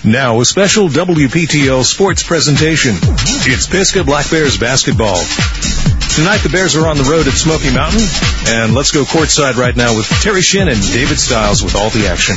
Now a special WPTL sports presentation. It's Pisgah Black Bears basketball. Tonight the Bears are on the road at Smoky Mountain, and let's go courtside right now with Terry Shin and David Stiles with all the action.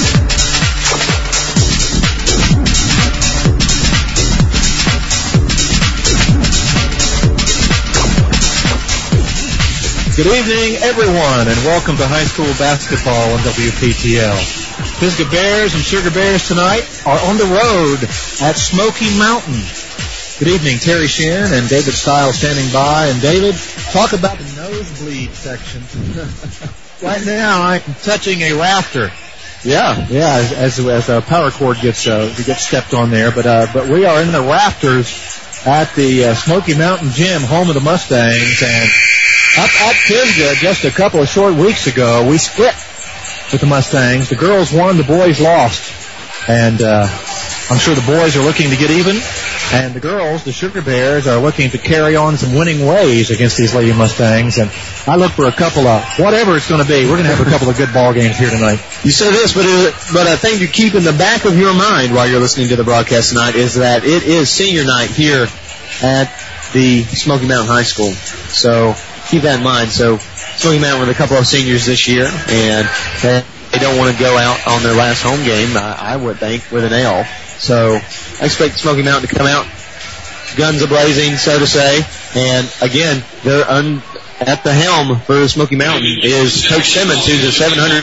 Good evening, everyone, and welcome to high school basketball on WPTL. Pisgah Bears and Sugar Bears tonight are on the road at Smoky Mountain. Good evening, Terry Shin and David Stiles standing by. And David, talk about the nosebleed section. Right now, I'm touching a rafter. Yeah, as our power cord gets stepped on there. But we are in the rafters at the Smoky Mountain Gym, home of the Mustangs, and up at Pisgah just a couple of short weeks ago, we split with the Mustangs. The girls won, the boys lost. And I'm sure the boys are looking to get even. And the girls, the Sugar Bears, are looking to carry on some winning ways against these Lady Mustangs. And I look for a couple of, whatever it's going to be, we're going to have a couple of good ball games here tonight. You say this, but I think you keep in the back of your mind while you're listening to the broadcast tonight is that it is senior night here at the Smoky Mountain High School. So keep that in mind. So Smoky Mountain with a couple of seniors this year, and they don't want to go out on their last home game, I would think, with an L. So I expect Smoky Mountain to come out guns a-blazing, so to say. And again, they're at the helm for Smoky Mountain is Coach Simmons, who's a 700.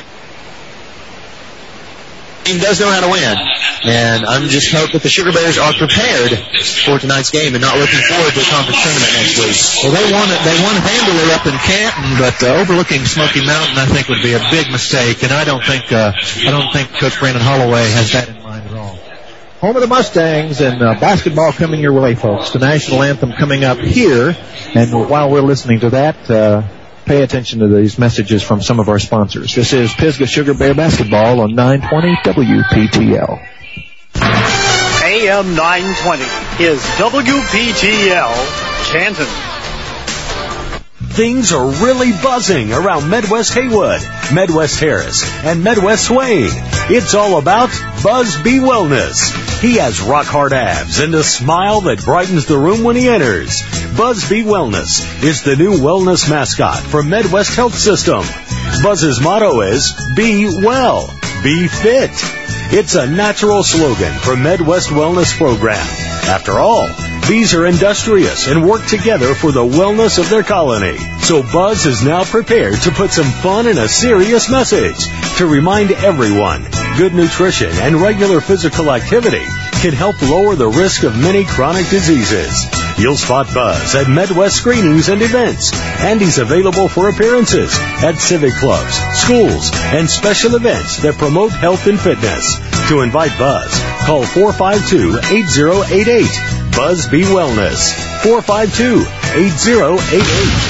He does know how to win, and I'm just hope that the Sugar Bears are prepared for tonight's game and not looking forward to a conference tournament next week. Well, they won handily up in Canton, but overlooking Smoky Mountain, I think, would be a big mistake, and I don't think Coach Brandon Holloway has that in mind at all. Home of the Mustangs, and basketball coming your way, folks. The national anthem coming up here, and while we're listening to that, pay attention to these messages from some of our sponsors. This is Pisgah Sugar Bear basketball on 920 WPTL. AM 920 is WPTL Canton. Things are really buzzing around Medwest Haywood, Medwest Harris, and Medwest Swain. It's all about Buzz B Wellness. He has rock-hard abs and a smile that brightens the room when he enters. Buzz B Wellness is the new wellness mascot for Medwest Health System. Buzz's motto is, Be Well, Be Fit. It's a natural slogan for Medwest Wellness Program. After all, bees are industrious and work together for the wellness of their colony. So Buzz is now prepared to put some fun in a serious message to remind everyone good nutrition and regular physical activity can help lower the risk of many chronic diseases. You'll spot Buzz at Medwest screenings and events, and he's available for appearances at civic clubs, schools, and special events that promote health and fitness. To invite Buzz, call 452-8088. Buzz B Wellness, 452-8088.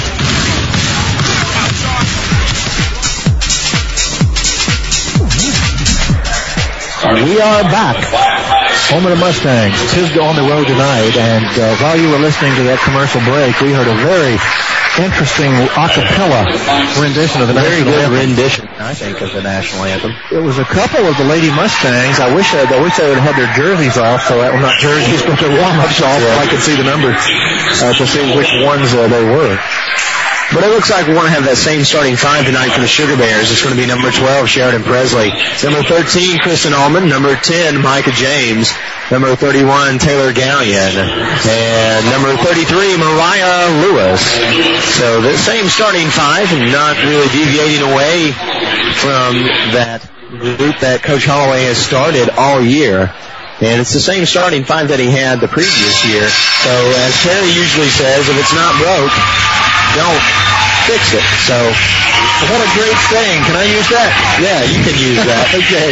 We are back. Home of the Mustangs. Pisgah on the road tonight, and while you were listening to that commercial break, we heard a very interesting a cappella rendition of the national anthem. Very good rendition, I think, of the national anthem. It was a couple of the Lady Mustangs. I wish they would have had their jerseys off, well, not jerseys, but their warm-ups off, so I could see the numbers to see which ones they were. But it looks like we want to have that same starting five tonight for the Sugar Bears. It's going to be number 12, Sheridan Presley. Number 13, Kristen Allman. Number 10, Micah James. Number 31, Taylor Gallion. And number 33, Mariah Lewis. So the same starting five, and not really deviating away from that group that Coach Holloway has started all year. And it's the same starting five that he had the previous year. So as Terry usually says, if it's not broke, don't fix it. So, what a great thing. Can I use that? Yeah, you can use that. Okay.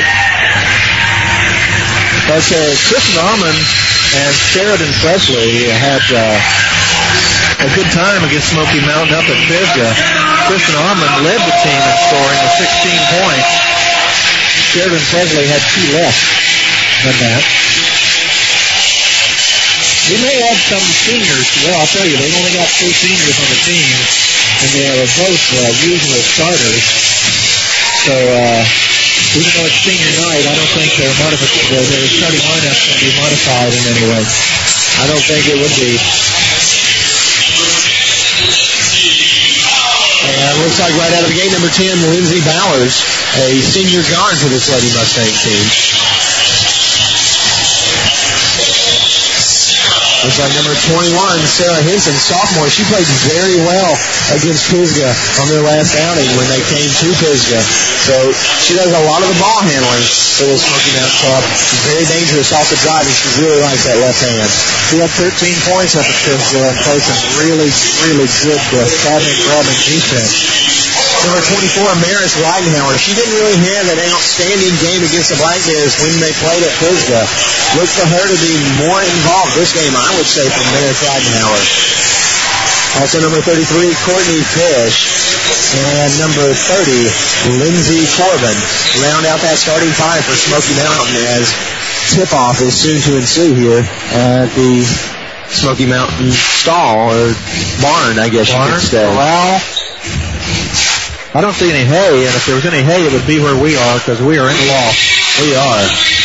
But Kristen Allman and Sheridan Presley had a good time against Smoky Mountain up at Pisgah. Kristen Allman led the team in scoring with 16 points. Sheridan Presley had 2 less than that. We may have some seniors. Well, I'll tell you, they've only got 3 seniors on the team, and they are both usual starters. So Even though it's senior night, I don't think their starting lineup can be modified in any way. I don't think it would be. And it looks like right out of the gate, number 10, Lindsey Bowers, a senior guard for this Lady Mustang team. Looks like number 21, Sarah Henson, sophomore. She played very well against Pisgah on their last outing when they came to Pisgah. So she does a lot of the ball handling for the Smoky Mountain Club. She's very dangerous off the drive, and she really likes that left hand. She had 13 points up at Pisgah and played some really, really good cabinet grabbing defense. Number 24, Maris Weidenhauer. She didn't really have an outstanding game against the Black Bears when they played at Pisgah. Look for her to be more involved this game, I would say, from Maris Weidenhauer. Also number 33, Courtney Fish. And number 30, Lindsay Corbin. Round out that starting five for Smoky Mountain as tip-off is soon to ensue here at the Smoky Mountain stall, or barn, I guess you could say. Well, I don't see any hay, and if there was any hay, it would be where we are, because we are in the loft. We are.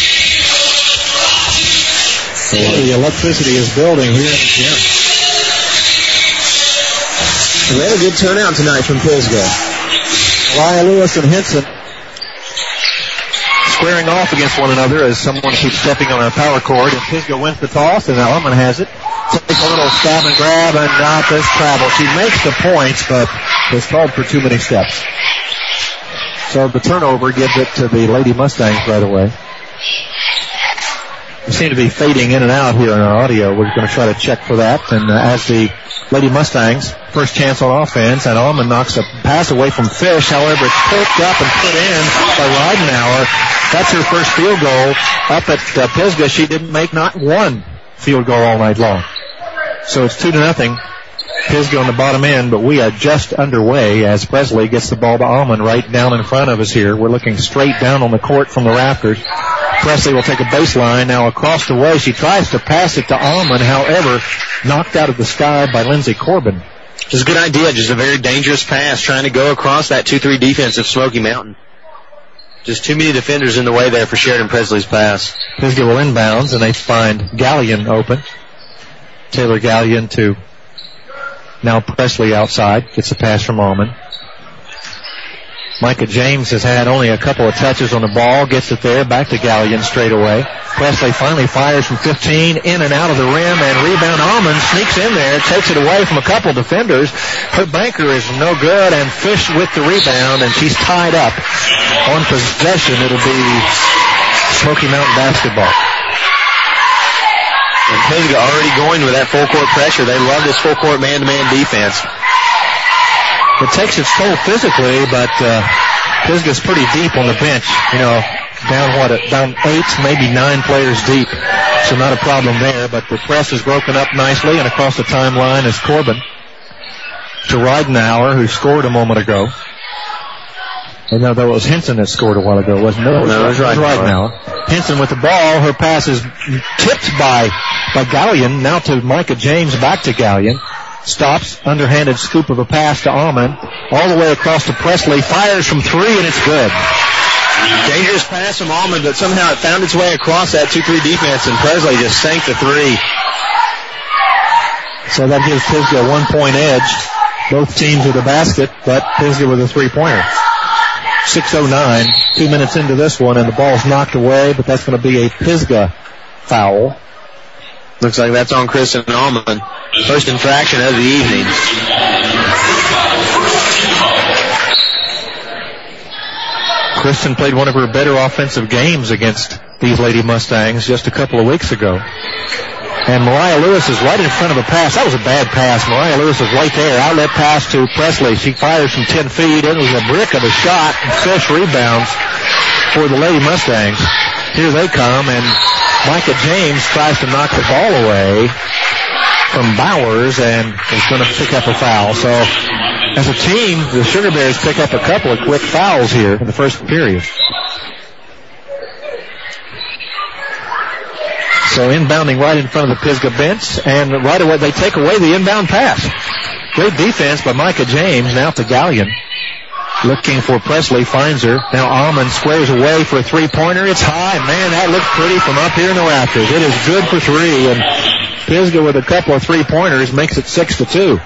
The electricity is building here in the gym. We had a good turnout tonight from Pisgah. Ryan Lewis and Henson squaring off against one another as someone keeps stepping on a power cord, and Pisgah wins the toss, and Alman has it. Takes a little stab and grab, and not this travel. She makes the points, but was called for too many steps. So the turnover gives it to the Lady Mustangs right away. We seem to be fading in and out here in our audio. We're going to try to check for that. And as the Lady Mustangs, first chance on offense, and Alman knocks a pass away from Fish. However, it's picked up and put in by Reidenauer. That's her first field goal. Up at Pisgah, she didn't make not one field goal all night long. So it's 2-0. Pisgah on the bottom end, but we are just underway as Presley gets the ball to Alman right down in front of us here. We're looking straight down on the court from the rafters. Presley will take a baseline now across the way. She tries to pass it to Alman, however, knocked out of the sky by Lindsay Corbin. Just a good idea, just a very dangerous pass, trying to go across that 2-3 defense of Smoky Mountain. Just too many defenders in the way there for Sheridan Presley's pass. Pisgah will inbounds, and they find Gallion open. Taylor Gallion to now Presley outside. Gets a pass from Alman. Micah James has had only a couple of touches on the ball. Gets it there. Back to Gallion straight away. Presley finally fires from 15. In and out of the rim. And rebound. Alman sneaks in there. Takes it away from a couple defenders. Her banker is no good. And Fish with the rebound. And she's tied up. On possession, it'll be Smoky Mountain basketball. And Pisgah already going with that full court pressure. They love this full court man-to-man defense. It takes its toll physically, but Pisgah's pretty deep on the bench. You know, down 8, maybe 9 players deep. So not a problem there, but the press is broken up nicely, and across the timeline is Corbin to Reidenauer, who scored a moment ago. And no, that was Henson that scored a while ago, wasn't it? No, it was Reidenauer. Henson with the ball. Her pass is tipped by Gallion. Now to Micah James, back to Gallion. Stops, underhanded scoop of a pass to Alman. All the way across to Presley. Fires from 3, and it's good. Dangerous pass from Alman, but somehow it found its way across that 2-3 defense, and Presley just sank the 3. So that gives Pisgah a 1-point edge. Both teams with a basket, but Pisgah with a 3-pointer. 6:09, 2 minutes into this one, and the ball's knocked away, but that's going to be a Pisgah foul. Looks like that's on Kristen Alman. First infraction of the evening. Kristen played one of her better offensive games against these Lady Mustangs just a couple of weeks ago. And Mariah Lewis is right in front of the pass. That was a bad pass. Mariah Lewis is right there. Outlet pass to Presley. She fires from 10 feet. It was a brick of a shot. Fish rebounds for the Lady Mustangs. Here they come, and Micah James tries to knock the ball away from Bowers and is going to pick up a foul. So as a team, the Sugar Bears pick up a couple of quick fouls here in the first period. So inbounding right in front of the Pisgah bench, and right away they take away the inbound pass. Great defense by Micah James, now to Gallion. Looking for Presley, finds her. Now Almond squares away for a three-pointer. It's high. Man, that looked pretty from up here in the rafters. It is good for three, and Pisgah with a couple of three-pointers makes it 6-2.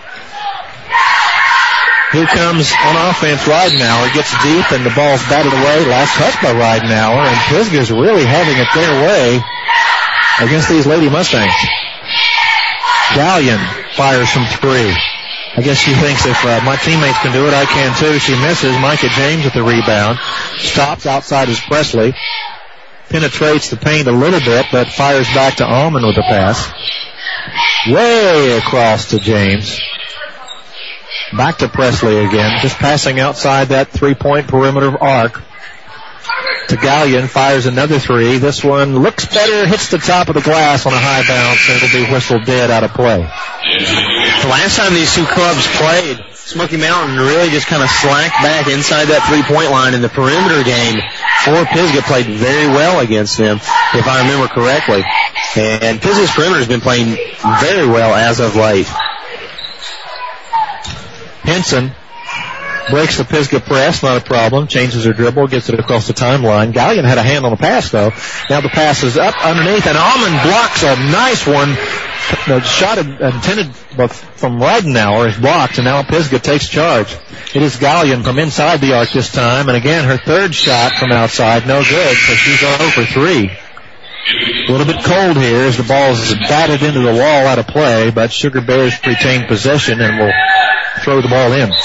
Here comes on offense Ridenauer. Gets deep, and the ball's batted away. Last touch by Ridenauer, and Pisgah's really having it their way against these Lady Mustangs. Gallion fires from three. I guess she thinks if my teammates can do it, I can too. She misses. Micah James with the rebound. Stops outside is Presley. Penetrates the paint a little bit, but fires back to Almond with a pass. Way across to James. Back to Presley again. Just passing outside that three-point perimeter arc. To Gallion, fires another three. This one looks better, hits the top of the glass on a high bounce, and it'll be whistled dead out of play. The last time these two clubs played, Smoky Mountain really just kind of slacked back inside that three-point line in the perimeter game. Fort Pisgah played very well against them, if I remember correctly. And Pisgah's perimeter has been playing very well as of late. Henson breaks the Pisgah press, not a problem. Changes her dribble, gets it across the timeline. Gallion had a hand on the pass, though. Now the pass is up underneath, and Almond blocks a nice one. The shot intended from Ridenauer is blocked, and now Pisgah takes charge. It is Gallion from inside the arc this time, and again, her third shot from outside, no good, so she's 0 for 3. A little bit cold here as the ball is batted into the wall out of play, but Sugar Bears retain possession and will throw the ball in.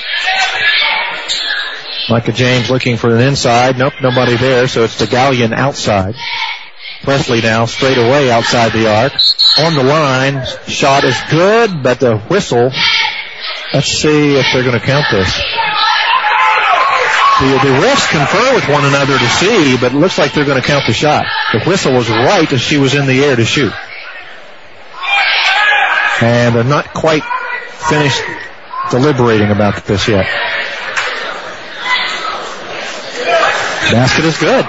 Micah James looking for an inside. Nope, nobody there, so it's to Gallion outside. Presley now straight away outside the arc. On the line, shot is good, but the whistle, let's see if they're going to count this. The refs confer with one another to see, but it looks like they're going to count the shot. The whistle was right as she was in the air to shoot. And they're not quite finished deliberating about this yet. Basket is good.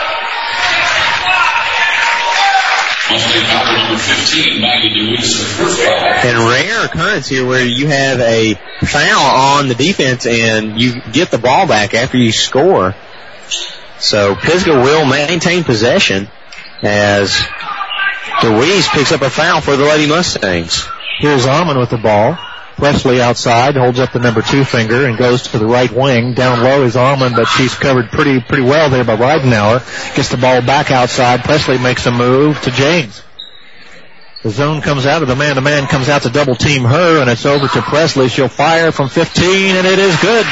And rare occurrence here where you have a foul on the defense and you get the ball back after you score. So Pisgah will maintain possession as DeWeese picks up a foul for the Lady Mustangs. Here's Almond with the ball. Presley outside, holds up the number 2 finger and goes to the right wing. Down low is Almond, but she's covered pretty well there by Ridenauer. Gets the ball back outside. Presley makes a move to James. The zone comes out, or the man-to-man comes out to double team her, and it's over to Presley. She'll fire from 15, and it is good.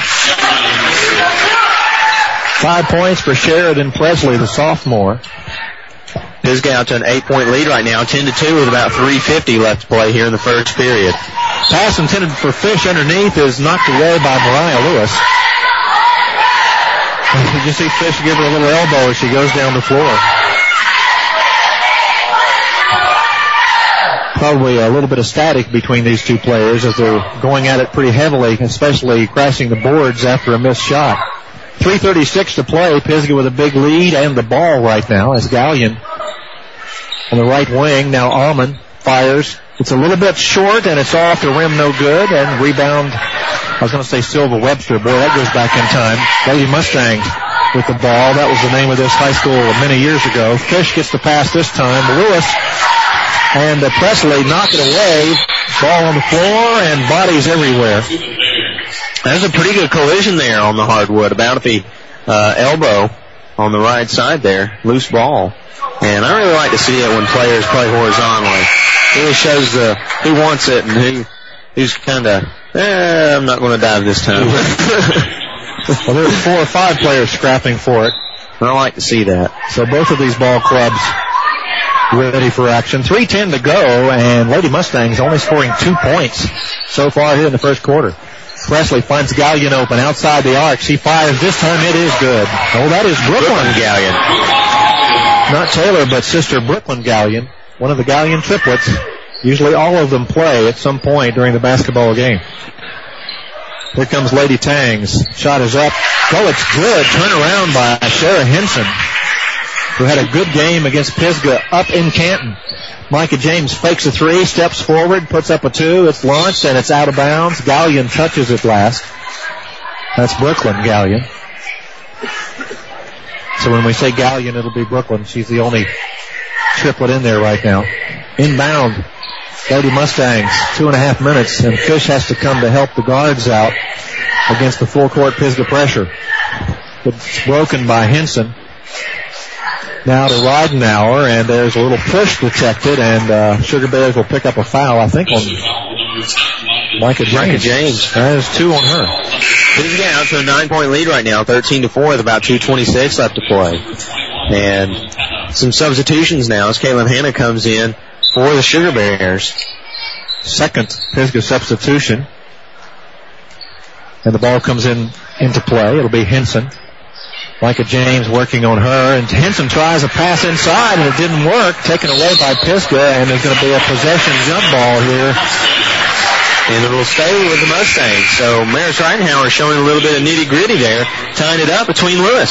5 points for Sheridan Presley, the sophomore. Pisgah out to an 8-point lead right now, 10-2 with about 3:50 left to play here in the first period. Pass intended for Fish underneath is knocked away by Mariah Lewis. Did you see Fish give her a little elbow as she goes down the floor? Probably a little bit of static between these two players as they're going at it pretty heavily, especially crashing the boards after a missed shot. 3:36 to play. Pisgah with a big lead and the ball right now as Gallion on the right wing. Now Almond fires. It's a little bit short and it's off the rim, no good. And rebound, I was going to say Silva Webster. Boy, that goes back in time. Lady Mustangs with the ball. That was the name of this high school many years ago. Fish gets the pass this time. Lewis and Presley knock it away. Ball on the floor and bodies everywhere. There's a pretty good collision there on the hardwood, about at the elbow on the right side there. Loose ball. And I really like to see it when players play horizontally. It really shows who wants it and who's kind of, I'm not going to dive this time. Well, there's 4 or 5 players scrapping for it. I like to see that. So both of these ball clubs ready for action. 3:10 to go, and Lady Mustangs only scoring 2 points so far here in the first quarter. Presley finds Gallion open outside the arc. She fires. This time it is good. Oh, that is Brooklyn Gallion. Not Taylor, but sister Brooklyn Gallion. One of the Gallion triplets. Usually all of them play at some point during the basketball game. Here comes Lady Tangs. Shot is up. Oh, it's good. Turn around by Shara Henson, who had a good game against Pisgah up in Canton. Micah James fakes a 3, steps forward, puts up a 2. It's launched, and it's out of bounds. Gallion touches it last. That's Brooklyn Gallion. So when we say Gallion, it'll be Brooklyn. She's the only triplet in there right now. Inbound, Lady Mustangs, 2.5 minutes, and Fish has to come to help the guards out against the full court Pisgah pressure. It's broken by Henson. Now to Ridenauer, and there's a little push detected, and Sugar Bears will pick up a foul, I think, on Micah James. That is 2 on her. Pisgah out to a 9-point lead right now, 13-4 with about 2:26 left to play. And some substitutions now as Caitlin Hanna comes in for the Sugar Bears. Second Pisgah substitution. And the ball comes into play. It'll be Henson. Micah James working on her, and Henson tries a pass inside, and it didn't work. Taken away by Pisgah, and there's going to be a possession jump ball here. And it'll stay with the Mustangs. So Maris Ridenauer showing a little bit of nitty-gritty there, tying it up between Lewis.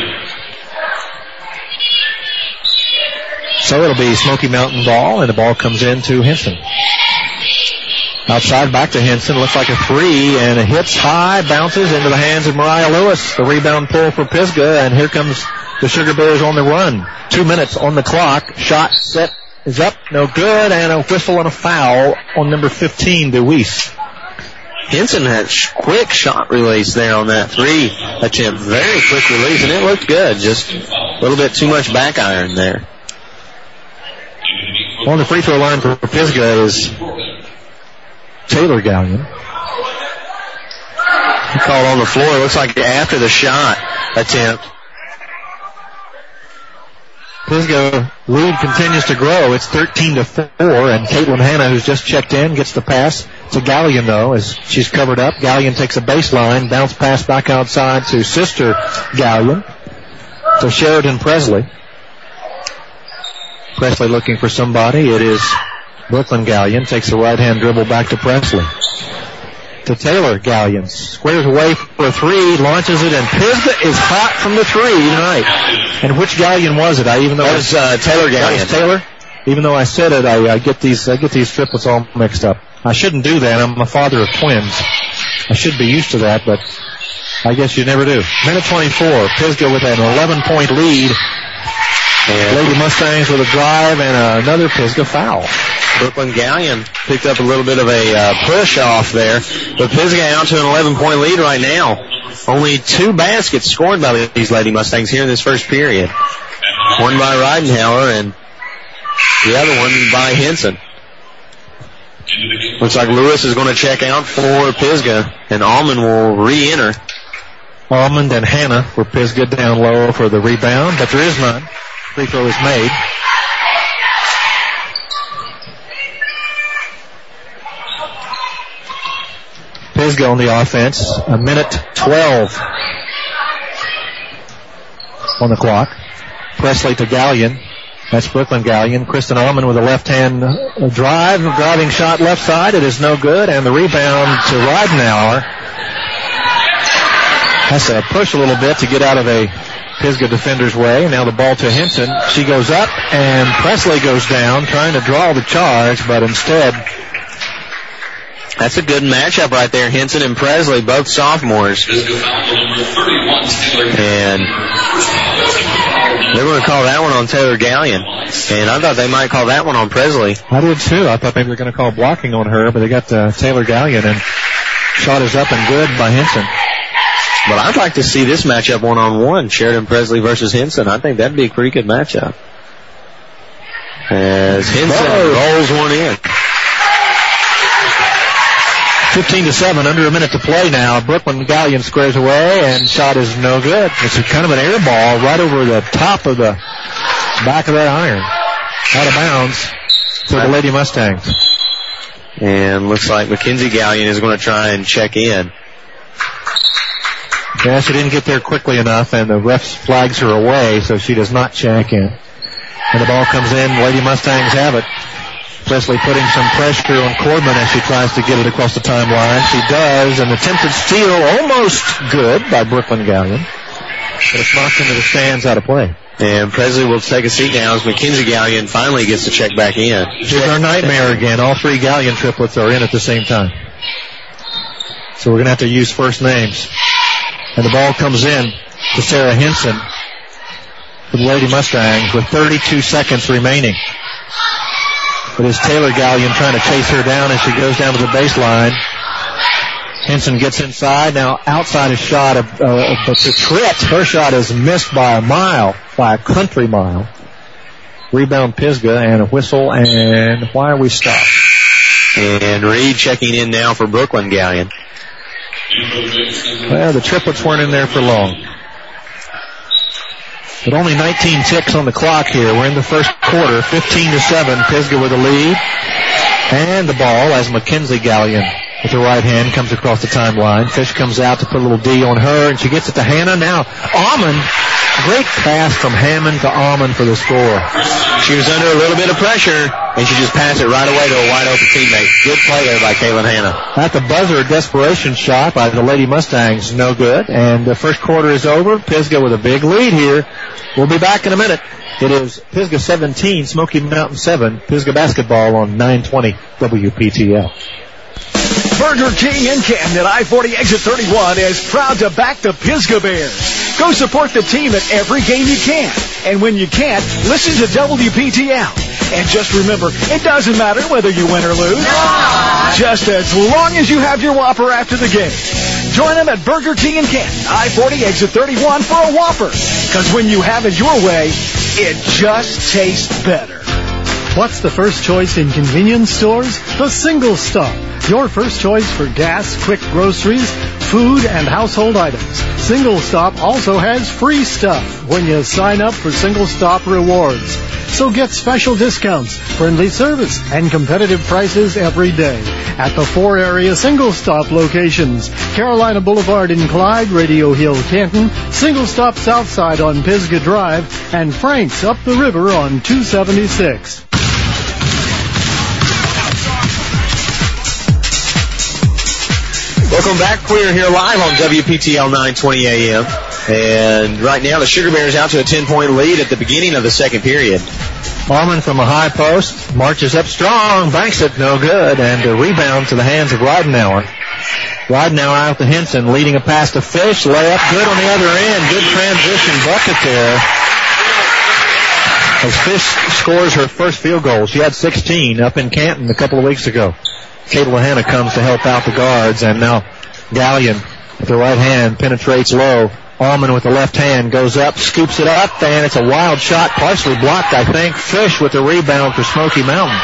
So it'll be Smoky Mountain ball, and the ball comes in to Henson. Outside, back to Henson. Looks like a three, and it hits high, bounces into the hands of Mariah Lewis. The rebound pull for Pisgah, and here comes the Sugar Bears on the run. 2 minutes on the clock. Shot set is up, no good, and a whistle and a foul on number 15, DeWeese. Henson had quick shot release there on that three attempt. Very quick release, and it looked good. Just a little bit too much back iron there. On the free throw line for Pisgah is Taylor Gallion. He called on the floor. It looks like after the shot attempt. Pisgah lead continues to grow. It's 13-4, and Caitlin Hanna, who's just checked in, gets the pass to Gallion, though, as she's covered up. Gallion takes a baseline, bounce pass back outside to sister Gallion, to Sheridan Presley. Presley looking for somebody. It is Brooklyn Gallion. Takes a right-hand dribble back to Presley. To Taylor Gallion. Squares away for a three, launches it, and Pisgah is hot from the three tonight. And which Gallion was it? That was Taylor Gallion. That was Taylor? Even though I said it, I get these triplets all mixed up. I shouldn't do that. I'm a father of twins. I should be used to that, but I guess you never do. Minute 24. Pisgah with an 11-point lead. And Lady Mustangs with a drive and another Pisgah foul. Brooklyn Gallion picked up a little bit of a push off there, but Pisgah out to an 11-point lead right now. Only 2 baskets scored by these Lady Mustangs here in this first period. One by Ridenauer and the other one by Henson. Looks like Lewis is going to check out for Pisgah, and Almond will re-enter. Almond and Hanna for Pisgah down low for the rebound, but there is none. Free throw is made. Pisgah on the offense. A minute 12 on the clock. Presley to Gallion. That's Brooklyn Gallion. Kristen Almond with a left-hand driving shot left side. It is no good. And the rebound to Ridenauer. Has to push a little bit to get out of a Pisgah defender's way. Now the ball to Henson. She goes up, and Presley goes down, trying to draw the charge, but instead... That's a good matchup right there. Henson and Presley, both sophomores. And they're going to call that one on Taylor Gallion. And I thought they might call that one on Presley. I did too. I thought maybe they were going to call blocking on her, but they got Taylor Gallion, and shot is up and good by Henson. But I'd like to see this matchup one-on-one, Sheridan Presley versus Henson. I think that'd be a pretty good matchup. As Henson rolls one in. 15-7, under a minute to play now. Brooklyn Gallion squares away, and shot is no good. It's kind of an air ball right over the top of the back of that iron. Out of bounds for the Lady Mustangs. And looks like Mackenzie Gallion is going to try and check in. Yeah, she didn't get there quickly enough, and the ref flags her away, so she does not check in. And the ball comes in. Lady Mustangs have it. Presley putting some pressure on Corbin as she tries to get it across the timeline. She does, and attempted steal almost good by Brooklyn Gallion. But it's knocked into the stands out of play. And Presley will take a seat now as Mackenzie Gallion finally gets to check back in. Here's our nightmare again. All 3 Gallion triplets are in at the same time. So we're going to have to use first names. And the ball comes in to Sarah Henson for the Lady Mustangs with 32 seconds remaining. But it's Taylor Gallion trying to chase her down as she goes down to the baseline. Henson gets inside. Now outside a shot but the Tritt, her shot is missed by a country mile. Rebound Pisgah and a whistle, and why are we stopped? And Reed checking in now for Brooklyn Gallion. Well, the triplets weren't in there for long. But only 19 ticks on the clock here. We're in the first quarter, 15-7. Pisgah with a lead. And the ball as Mackenzie Gallion with the right hand comes across the timeline. Fish comes out to put a little D on her, and she gets it to Hannah. Now, Almond, great pass from Hammond to Almond for the score. She was under a little bit of pressure, and she just passed it right away to a wide-open teammate. Good play there by Kaylin Hannah. At the buzzer, a desperation shot by the Lady Mustangs, no good. And the first quarter is over. Pisgah with a big lead here. We'll be back in a minute. It is Pisgah 17, Smoky Mountain 7. Pisgah basketball on 920 WPTL. Burger King in Canton at I-40 exit 31 is proud to back the Pisgah Bears. Go support the team at every game you can. And when you can't, listen to WPTL. And just remember, it doesn't matter whether you win or lose. No. Just as long as you have your Whopper after the game. Join them at Burger King in Canton, I-40 exit 31 for a Whopper. Because when you have it your way, it just tastes better. What's the first choice in convenience stores? The Single Stop. Your first choice for gas, quick groceries, food, and household items. Single Stop also has free stuff when you sign up for Single Stop Rewards. So get special discounts, friendly service, and competitive prices every day at the 4 area Single Stop locations. Carolina Boulevard in Clyde, Radio Hill, Canton, Single Stop Southside on Pisgah Drive, and Frank's up the river on 276. Welcome back. We're here live on WPTL 920 AM. And right now the Sugar Bears out to a 10-point lead at the beginning of the second period. Almond from a high post, marches up strong, banks it, no good, and a rebound to the hands of Ridenauer. Ridenauer out to Henson, leading a pass to Fish, layup good on the other end, good transition bucket there. As Fish scores her first field goal, she had 16 up in Canton a couple of weeks ago. Caitlin Hannah comes to help out the guards, and now Gallion with the right hand penetrates low. Almond with the left hand goes up, scoops it up, and it's a wild shot, partially blocked, I think. Fish with the rebound for Smoky Mountain.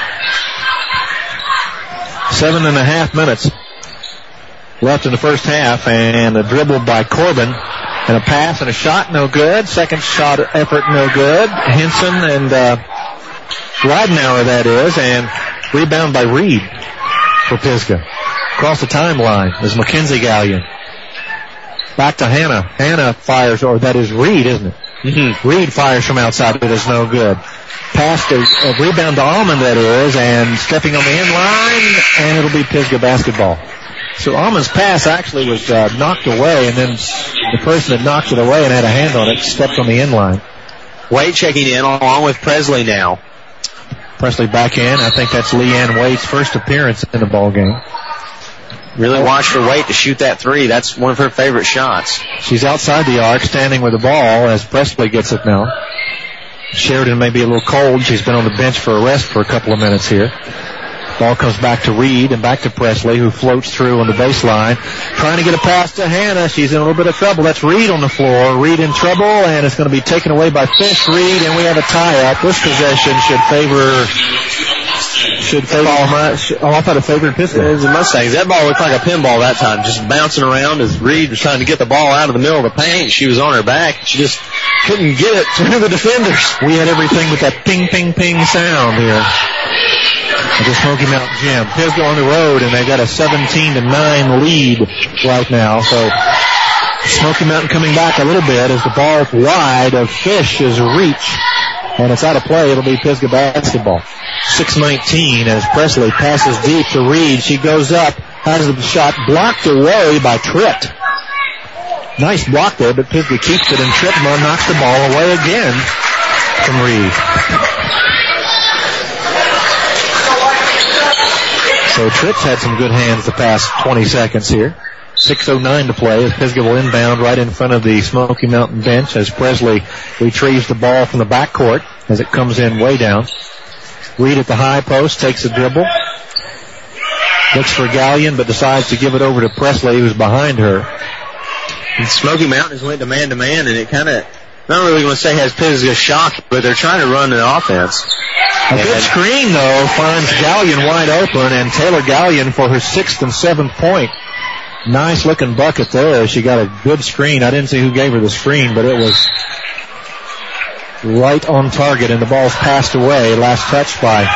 7.5 minutes left in the first half, and a dribble by Corbin, and a pass and a shot, no good. Second shot effort, no good. Henson and Ridenauer, that is, and rebound by Reed for Pisgah. Across the timeline is Mackenzie Gallion. Back to Hannah. Hannah fires, or that is Reed, isn't it? Mm-hmm. Reed fires from outside, but it's no good. Pass to a rebound to Almond, that is, and stepping on the end line, and it'll be Pisgah basketball. So Almond's pass actually was knocked away, and then the person that knocked it away and had a hand on it stepped on the end line. Wade checking in along with Presley now. Presley back in. I think that's Leanne Waite's first appearance in the ball game. Really watched her wait to shoot that three. That's one of her favorite shots. She's outside the arc, standing with the ball as Presley gets it now. Sheridan may be a little cold. She's been on the bench for a rest for a couple of minutes here. Ball comes back to Reed and back to Presley, who floats through on the baseline. Trying to get a pass to Hannah. She's in a little bit of trouble. That's Reed on the floor. Reed in trouble, and it's going to be taken away by Fish. Reed, and we have a tie-up. This possession should favor I thought it favored Pisgah. It was the Mustangs. That ball looked like a pinball that time, just bouncing around as Reed was trying to get the ball out of the middle of the paint. She was on her back. She just couldn't get it through the defenders. We had everything with that ping, ping, ping sound here at the Smoky Mountain Gym. Pisgah on the road, and they've got a 17-9 lead right now. So Smoky Mountain coming back a little bit as the ball's wide of Fish's reach. And it's out of play. It'll be Pisgah basketball. 6:19 as Presley passes deep to Reed. She goes up, has the shot blocked away by Tritt. Nice block there, but Pisgah keeps it, and Trittman knocks the ball away again from Reed. So Tritt's had some good hands the past 20 seconds here. 6:09 to play as Pisgah will inbound right in front of the Smoky Mountain bench as Presley retrieves the ball from the backcourt as it comes in way down. Reed at the high post takes a dribble. Looks for Gallion, but decides to give it over to Presley, who's behind her. And Smoky Mountains went to man-to-man, and it kind of, not really going to say has Pisgah shocked, but they're trying to run an offense. A good screen, though, finds Gallion wide open, and Taylor Gallion for her 6th and 7th point. Nice-looking bucket there. She got a good screen. I didn't see who gave her the screen, but it was right on target, and the ball's passed away. Last touch by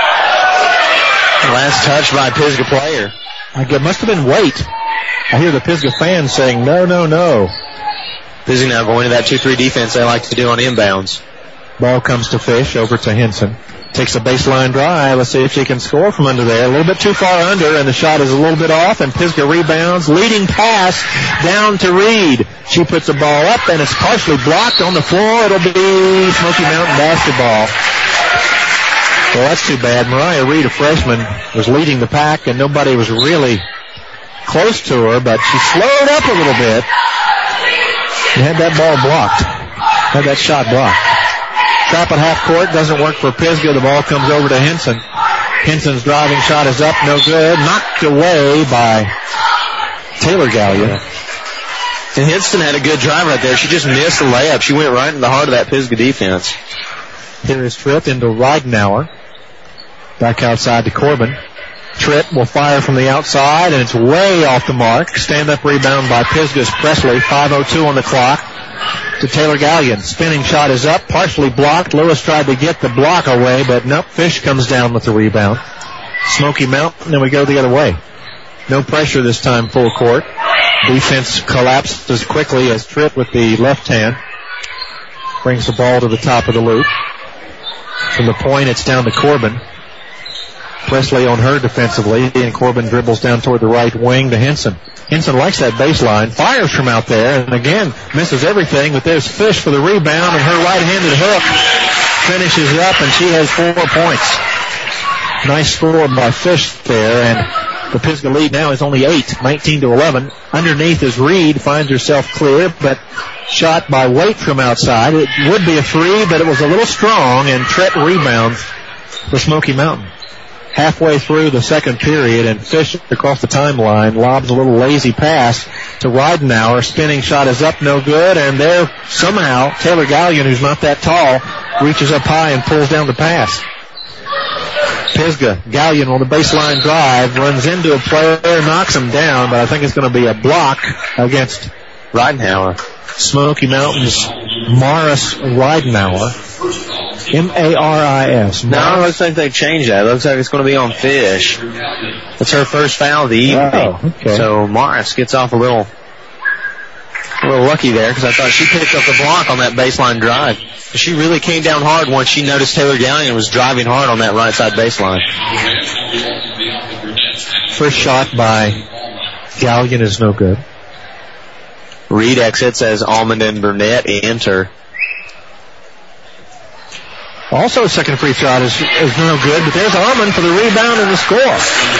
Pisgah player. It must have been Waite. I hear the Pisgah fans saying, no, no, no. Pisgah now going to that 2-3 defense they like to do on inbounds. Ball comes to Fish, over to Henson. Takes a baseline drive. Let's see if she can score from under there. A little bit too far under, and the shot is a little bit off, and Pisgah rebounds. Leading pass down to Reed. She puts the ball up, and it's partially blocked on the floor. It'll be Smoky Mountain basketball. Well, that's too bad. Mariah Reed, a freshman, was leading the pack, and nobody was really close to her, but she slowed up a little bit and had that ball blocked. Had that shot blocked. Trap at half court, doesn't work for Pisgah. The ball comes over to Henson. Henson's driving shot is up, no good. Knocked away by Taylor Gallion. And Henson had a good drive right there. She just missed the layup. She went right in the heart of that Pisgah defense. Here is Tripp into Ridenour. Back outside to Corbin. Tripp will fire from the outside, and it's way off the mark. Stand-up rebound by Pisgah's Presley. 5:02 on the clock to Taylor Gallion. Spinning shot is up, partially blocked. Lewis tried to get the block away, but nope, Fish comes down with the rebound. Smoky Mountain, and we go the other way. No pressure this time, full court. Defense collapses quickly as Tripp with the left hand brings the ball to the top of the loop. From the point, it's down to Corbin. Presley on her defensively, and Corbin dribbles down toward the right wing to Henson. Henson likes that baseline, fires from out there, and again, misses everything, but there's Fish for the rebound, and her right-handed hook finishes up, and she has 4 points. Nice score by Fish there, and the Pisgah lead now is only 8, 19-11. Underneath is Reed, finds herself clear, but shot by Waite from outside. It would be a 3, but it was a little strong, and Tripp rebounds for Smoky Mountain. Halfway through the second period, and Fish across the timeline lobs a little lazy pass to Ridenour. Spinning shot is up, no good, and there somehow Taylor Gallion, who's not that tall, reaches up high and pulls down the pass. Pisgah, Gallion on the baseline drive, runs into a player, knocks him down, but I think it's going to be a block against Ridenour. Smoky Mountain's Morris Ridenour. M-A-R-I-S. No, it looks like they changed that. It looks like it's going to be on Fish. It's her first foul of the evening. Oh, okay. So Morris gets off a little lucky there because I thought she picked up the block on that baseline drive. She really came down hard once she noticed Taylor Gallion was driving hard on that right side baseline. First shot by Gallion is no good. Reed exits as Almond and Burnett enter. Also, second free shot is no good, but there's Almond for the rebound and the score.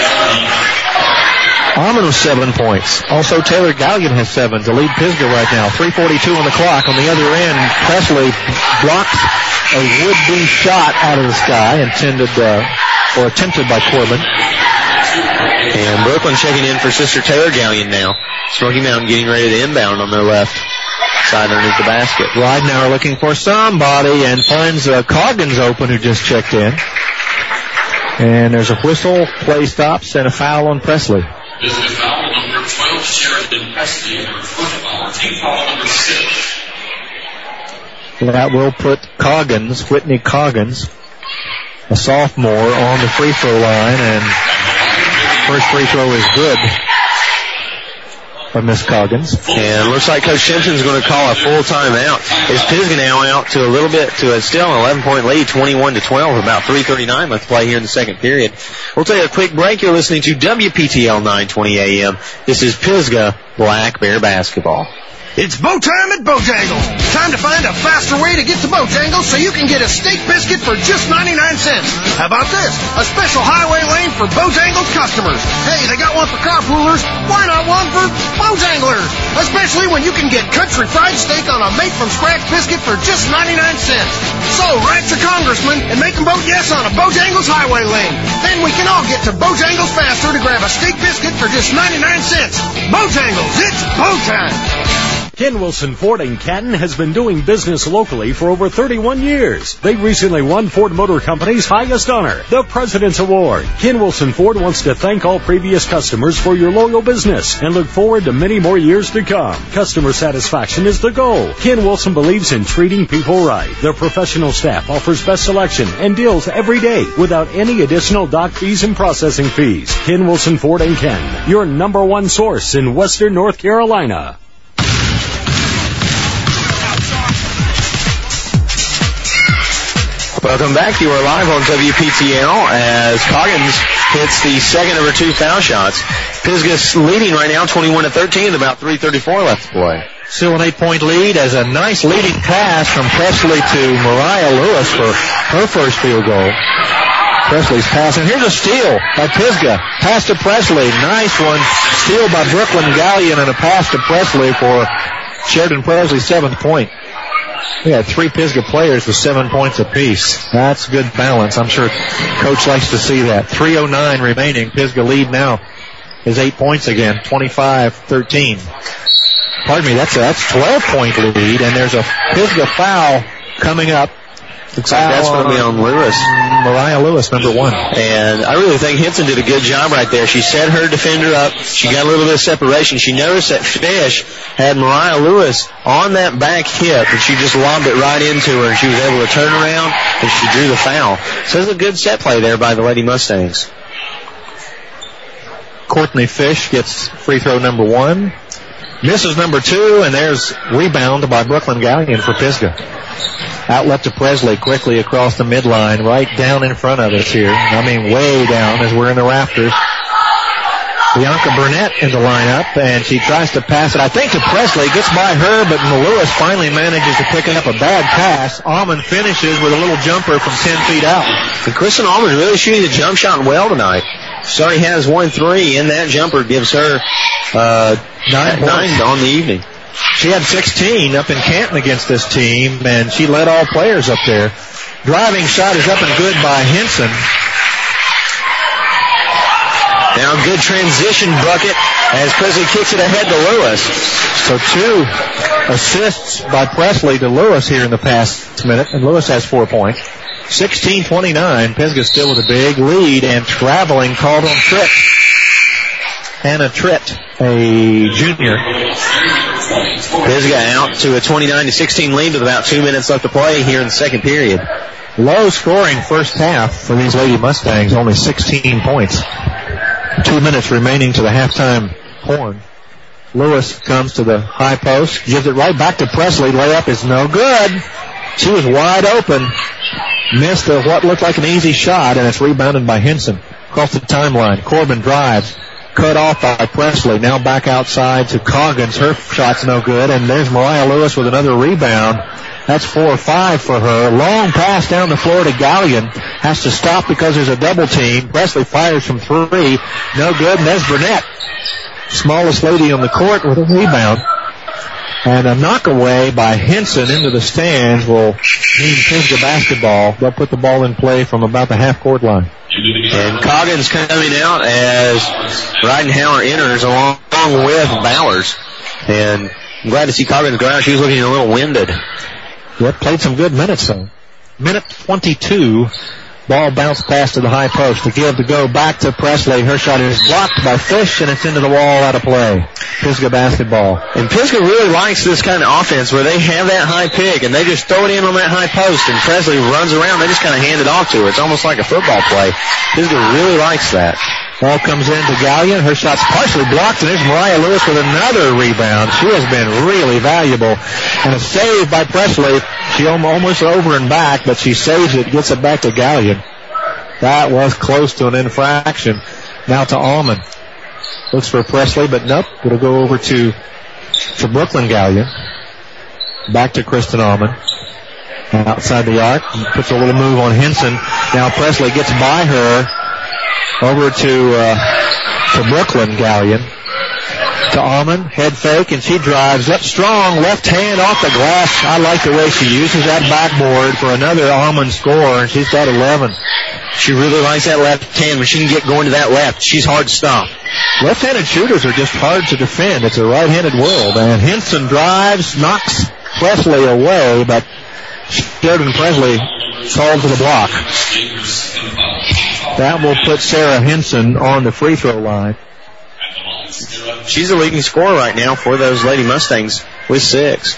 Almond with 7 points. Also, Taylor Gallion has 7 to lead Pisgah right now. 3:42 on the clock. On the other end, Presley blocks a would-be shot out of the sky attempted by Corbin. And Brooklyn checking in for Sister Taylor Gallion now. Smoky Mountain getting ready to inbound on their left side underneath the basket. Ridenour looking for somebody and finds Coggins open, who just checked in. And there's a whistle, play stops, and a foul on Presley. This is foul number 12, Sheridan Presley, number 4, team foul number 6. That will put Whitney Coggins, a sophomore, on the free throw line, and first free throw is good for Miss Coggins. And it looks like Coach Simpson's going to call a full timeout. It's Pisgah now out to a still an 11-point lead, 21-12, about 3:39 left to play here in the second period. We'll take a quick break. You're listening to WPTL 920 AM. This is Pisgah Black Bear Basketball. It's bow time at Bojangles. Time to find a faster way to get to Bojangles so you can get a steak biscuit for just 99 cents. How about this? A special highway lane for Bojangles customers. Hey, they got one for carpoolers. Why not one for Bojanglers? Especially when you can get country fried steak on a made-from-scratch biscuit for just 99 cents. So, write your congressman and make them vote yes on a Bojangles highway lane. Then we can all get to Bojangles faster to grab a steak biscuit for just 99 cents. Bojangles, it's bow time. Ken Wilson Ford in Canton has been doing business locally for over 31 years. They recently won Ford Motor Company's highest honor, the President's Award. Ken Wilson Ford wants to thank all previous customers for your loyal business and look forward to many more years to come. Customer satisfaction is the goal. Ken Wilson believes in treating people right. Their professional staff offers best selection and deals every day without any additional dock fees and processing fees. Ken Wilson Ford in Canton, your number one source in Western North Carolina. Welcome back. You are live on WPTL as Coggins hits the second of her 2 foul shots. Pisgah's leading right now 21-13 with about 3:34 left to play. Still an 8-point lead as a nice leading pass from Presley to Mariah Lewis for her first field goal. Presley's pass, and here's a steal by Pisgah. Pass to Presley. Nice one. Steal by Brooklyn Gallion and a pass to Presley for Sheridan Presley's 7th point. We had 3 Pisgah players with 7 points apiece. That's good balance. I'm sure Coach likes to see that. 3:09 remaining. Pisgah lead now is 8 points again, 25-13. Pardon me, that's 12-point lead, and there's a Pisgah foul coming up. Looks like that's going to be on Lewis. Mariah Lewis, number 1. And I really think Henson did a good job right there. She set her defender up. She got a little bit of separation. She noticed that Fish had Mariah Lewis on that back hip, and she just lobbed it right into her, and she was able to turn around, and she drew the foul. So it was a good set play there by the Lady Mustangs. Courtney Fish gets free throw number 1. Misses number 2, and there's rebound by Brooklyn Gallion for Pisgah. Outlet to Presley quickly across the midline, right down in front of us here. I mean, way down as we're in the rafters. Bianca Burnett in the lineup, and she tries to pass it, I think, to Presley. Gets by her, but Lewis finally manages to pick up a bad pass. Almond finishes with a little jumper from 10 feet out. And Kristen Almond really shooting the jump shot well tonight. She already has 1-3, and that jumper gives her 9 on the evening. She had 16 up in Canton against this team, and she led all players up there. Driving shot is up and good by Henson. Now good transition bucket as Presley kicks it ahead to Lewis. So 2 assists by Presley to Lewis here in the past minute, and Lewis has 4 points. 16-29, Pisgah still with a big lead, and traveling called on Tritt. Hannah Tritt, a junior. Pisgah out to a 29-16 lead with about 2 minutes left to play here in the second period. Low scoring first half for these Lady Mustangs, only 16 points. 2 minutes remaining to the halftime horn. Lewis comes to the high post, gives it right back to Presley. Layup is no good. She was wide open. Missed what looked like an easy shot, and it's rebounded by Henson. Across the timeline, Corbin drives. Cut off by Presley. Now back outside to Coggins. Her shot's no good, and there's Mariah Lewis with another rebound. That's 4 or 5 for her. Long pass down the floor to Gallion. Has to stop because there's a double team. Presley fires from 3. No good, and there's Burnett. Smallest lady on the court with a rebound. And a knockaway by Henson into the stands will mean Pisgah basketball. They'll put the ball in play from about the half-court line. And Coggins coming out as Reidenhauer enters along with Bowers. And I'm glad to see Coggins go out. She was looking a little winded. Yep, played some good minutes though. Minute 22. Ball bounced pass to the high post. To give to go back to Presley. Her shot is blocked by Fish, and it's into the wall out of play. Pisgah basketball. And Pisgah really likes this kind of offense where they have that high pick, and they just throw it in on that high post, and Presley runs around. They just kind of hand it off to her. It's almost like a football play. Pisgah really likes that. Ball comes in to Gallion. Her shot's partially blocked, and there's Mariah Lewis with another rebound. She has been really valuable. And a save by Presley. She almost over and back, but she saves it, gets it back to Gallion. That was close to an infraction. Now to Almond. Looks for Presley, but nope. It'll go over to to Brooklyn Gallion. Back to Kristen Allman. Outside the arc. Puts a little move on Henson. Now Presley gets by her. Over to Brooklyn Gallion. To Allman. Head fake, and she drives up strong. Left hand off the glass. I like the way she uses that backboard for another Allman score, and she's got 11. She really likes that left hand. When she can get going to that left, she's hard to stop. Left-handed shooters are just hard to defend. It's a right-handed world. And Henson drives, knocks Presley away, but Sheridan Presley called to the block. That will put Sarah Henson on the free throw line. She's the leading scorer right now for those Lady Mustangs with 6.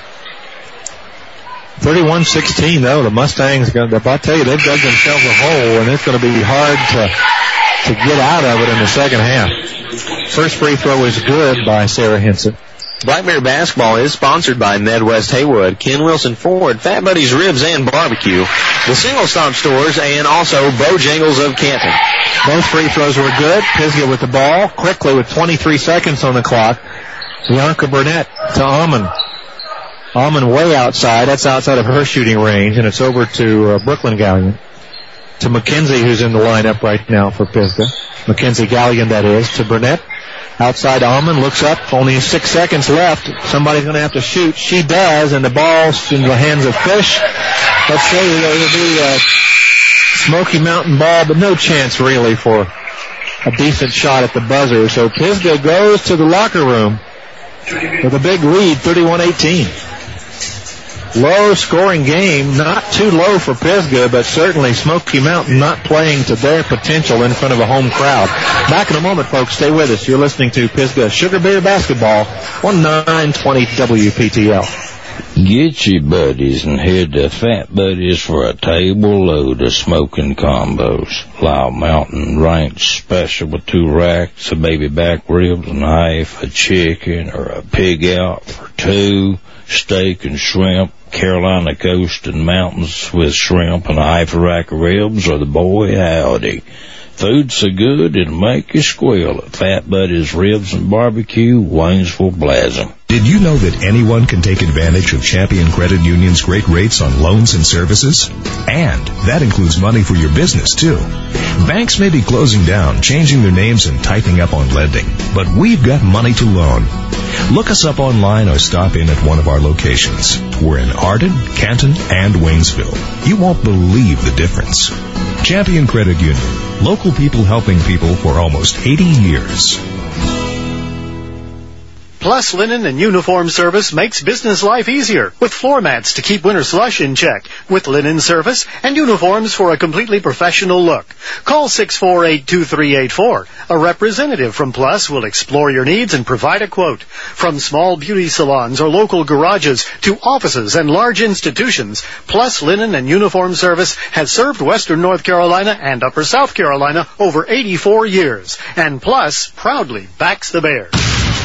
31-16, though. The Mustangs, I'll tell you, they've dug themselves a hole, and it's going to be hard to get out of it in the second half. First free throw is good by Sarah Henson. Black Bear basketball is sponsored by Midwest Haywood, Ken Wilson Ford, Fat Buddies Ribs and Barbecue, the Single Stop Stores, and also Bojangles of Canton. Both free throws were good. Pisgah with the ball, quickly with 23 seconds on the clock. Bianca Burnett to Allman. Allman way outside. That's outside of her shooting range, and it's over to Brooklyn Gallion. To McKenzie, who's in the lineup right now for Pisgah. Mackenzie Gallion, that is. To Burnett. Outside Allman, looks up. Only 6 seconds left. Somebody's going to have to shoot. She does, and the ball's in the hands of Fish. Let's say it'll be a Smoky Mountain ball, but no chance really for a decent shot at the buzzer. So Pisgah goes to the locker room with a big lead, 31-18. Low scoring game, not too low for Pisgah, but certainly Smoky Mountain not playing to their potential in front of a home crowd. Back in a moment, folks. Stay with us. You're listening to Pisgah Sugar Bear Basketball on 920 WPTL. Get your buddies and head to Fat Buddies for a table load of smoking combos. Loud Mountain Ranch special with 2 racks of baby back ribs and half a chicken, or a pig out for 2, steak and shrimp, Carolina Coast and Mountains with shrimp and a half a rack of ribs, or the boy howdy. Food's so good it'll make you squeal at Fat Buddies Ribs and Barbecue, Waynesville, Blasem. Did you know that anyone can take advantage of Champion Credit Union's great rates on loans and services? And that includes money for your business, too. Banks may be closing down, changing their names, and tightening up on lending, but we've got money to loan. Look us up online or stop in at one of our locations. We're in Arden, Canton, and Waynesville. You won't believe the difference. Champion Credit Union. Local people helping people for almost 80 years. Plus Linen and Uniform Service makes business life easier with floor mats to keep winter slush in check, with linen service and uniforms for a completely professional look. Call 648-2384. A representative from Plus will explore your needs and provide a quote. From small beauty salons or local garages to offices and large institutions, Plus Linen and Uniform Service has served Western North Carolina and Upper South Carolina over 84 years. And Plus proudly backs the Bears.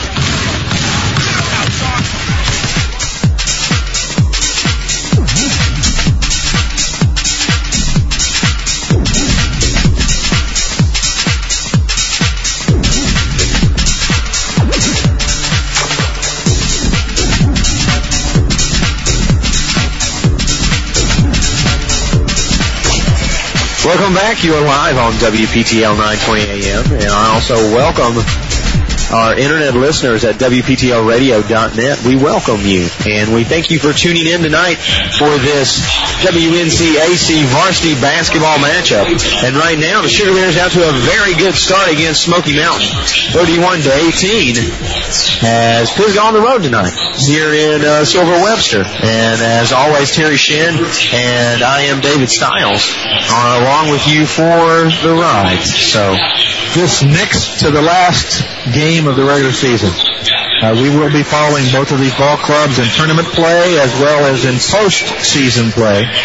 Welcome back. You are live on WPTL 920 AM, and I also welcome our internet listeners at WPTLradio.net. We welcome you, and we thank you for tuning in tonight for this WNCAC varsity basketball matchup. And right now, the Sugar Bears out to a very good start against Smoky Mountain, 31-18, as Pisgah on the road tonight here in Silver Webster. And as always, Terry Shin and I am David Stiles are along with you for the ride. So this next to the last game of the regular season. We will be following both of these ball clubs in tournament play as well as in post-season play.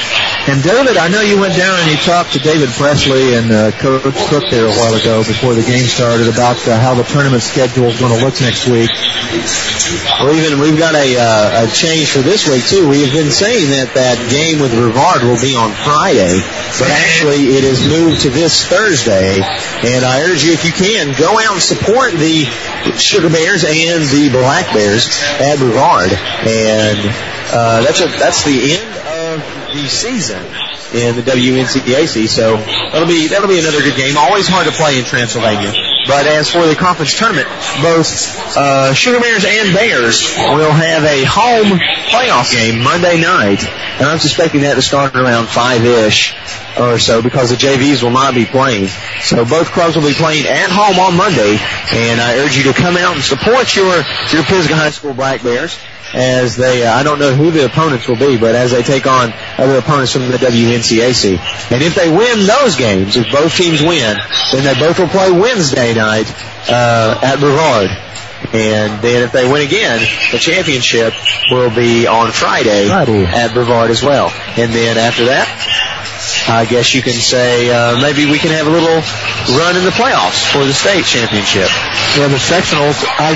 And David, I know you went down and you talked to David Presley and Coach Cook there a while ago before the game started about how the tournament schedule is going to look next week. Well, we've got a change for this week too. We have been saying that game with Brevard will be on Friday, but actually it is moved to this Thursday. And I urge you, if you can, go out and support the Sugar Bears and the Black Bears at Brevard. And that's the end of the season in the WNCAC, so that'll be another good game. Always hard to play in Transylvania. But as for the conference tournament, both Sugar Bears and Bears will have a home playoff game Monday night, and I'm suspecting that to start around 5-ish or so because the JVs will not be playing. So both clubs will be playing at home on Monday, and I urge you to come out and support your Pisgah High School Black Bears as they, I don't know who the opponents will be, but as they take on other opponents from the WNCAC. And if they win those games, if both teams win, then they both will play Wednesday night at Brevard. And then if they win again, the championship will be on Friday at Brevard as well. And then after that, I guess you can say maybe we can have a little run in the playoffs for the state championship. Yeah, the sectionals,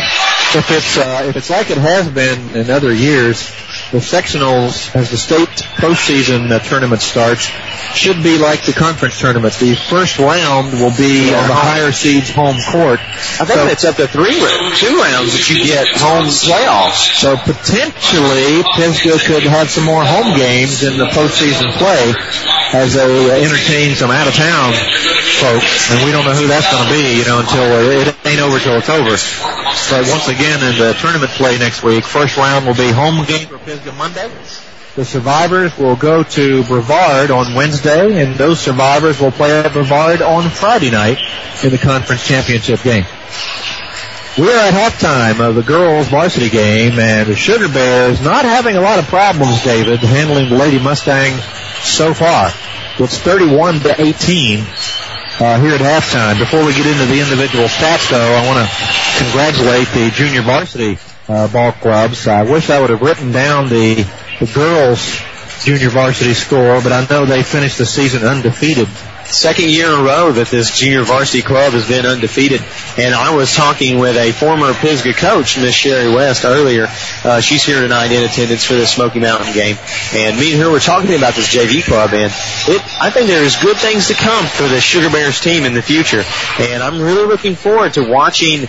if it's like it has been in other years, the sectionals, as the state postseason tournament starts, should be like the conference tournament. The first round will be on the higher seeds' home court. I think it's up to 2 rounds that you get home playoffs. So potentially, Pisgah could have some more home games in the postseason play as they entertain some out-of-town folks. And we don't know who that's going to be, until it ain't over till it's over. But once again, in the tournament play next week, first round will be home game for Pisgah Monday. The survivors will go to Brevard on Wednesday, and those survivors will play at Brevard on Friday night in the conference championship game. We're at halftime of the girls' varsity game, and the Sugar Bears not having a lot of problems, David, handling the Lady Mustangs so far. It's 31-18 here at halftime. Before we get into the individual stats, though, I want to congratulate the junior varsity ball clubs. I wish I would have written down the girls' junior varsity score, but I know they finished the season undefeated. Second year in a row that this junior varsity club has been undefeated. And I was talking with a former Pisgah coach, Miss Sherry West, earlier. She's here tonight in attendance for the Smoky Mountain game. And me and her were talking about this JV club, and I think there's good things to come for the Sugar Bears team in the future. And I'm really looking forward to watching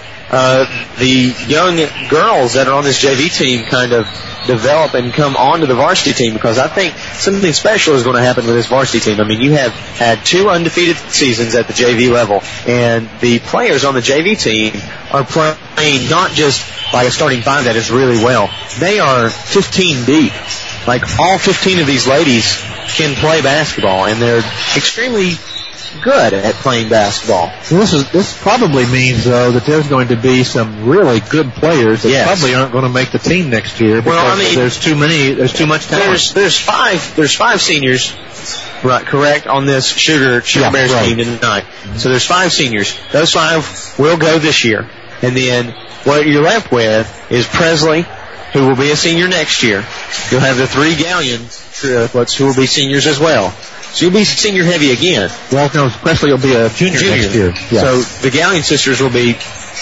the young girls that are on this JV team kind of develop and come onto the varsity team, because I think something special is going to happen with this varsity team. I mean, you have had 2 undefeated seasons at the JV level, and the players on the JV team are playing not just like a starting 5 that is really well. They are 15 deep. Like, all 15 of these ladies can play basketball, and they're extremely good at playing basketball. This probably means, though, that there's going to be some really good players that probably aren't going to make the team next year because there's too much talent. There's five seniors, right, correct, on this Sugar Bears team tonight. So there's 5 seniors. Those 5 will go this year. And then what you're left with is Presley, who will be a senior next year. You'll have the 3 Galleon triplets who will be seniors as well. So you'll be senior heavy again. Well, no, Presley will be a junior next year. Yeah. So the Galleon sisters will be,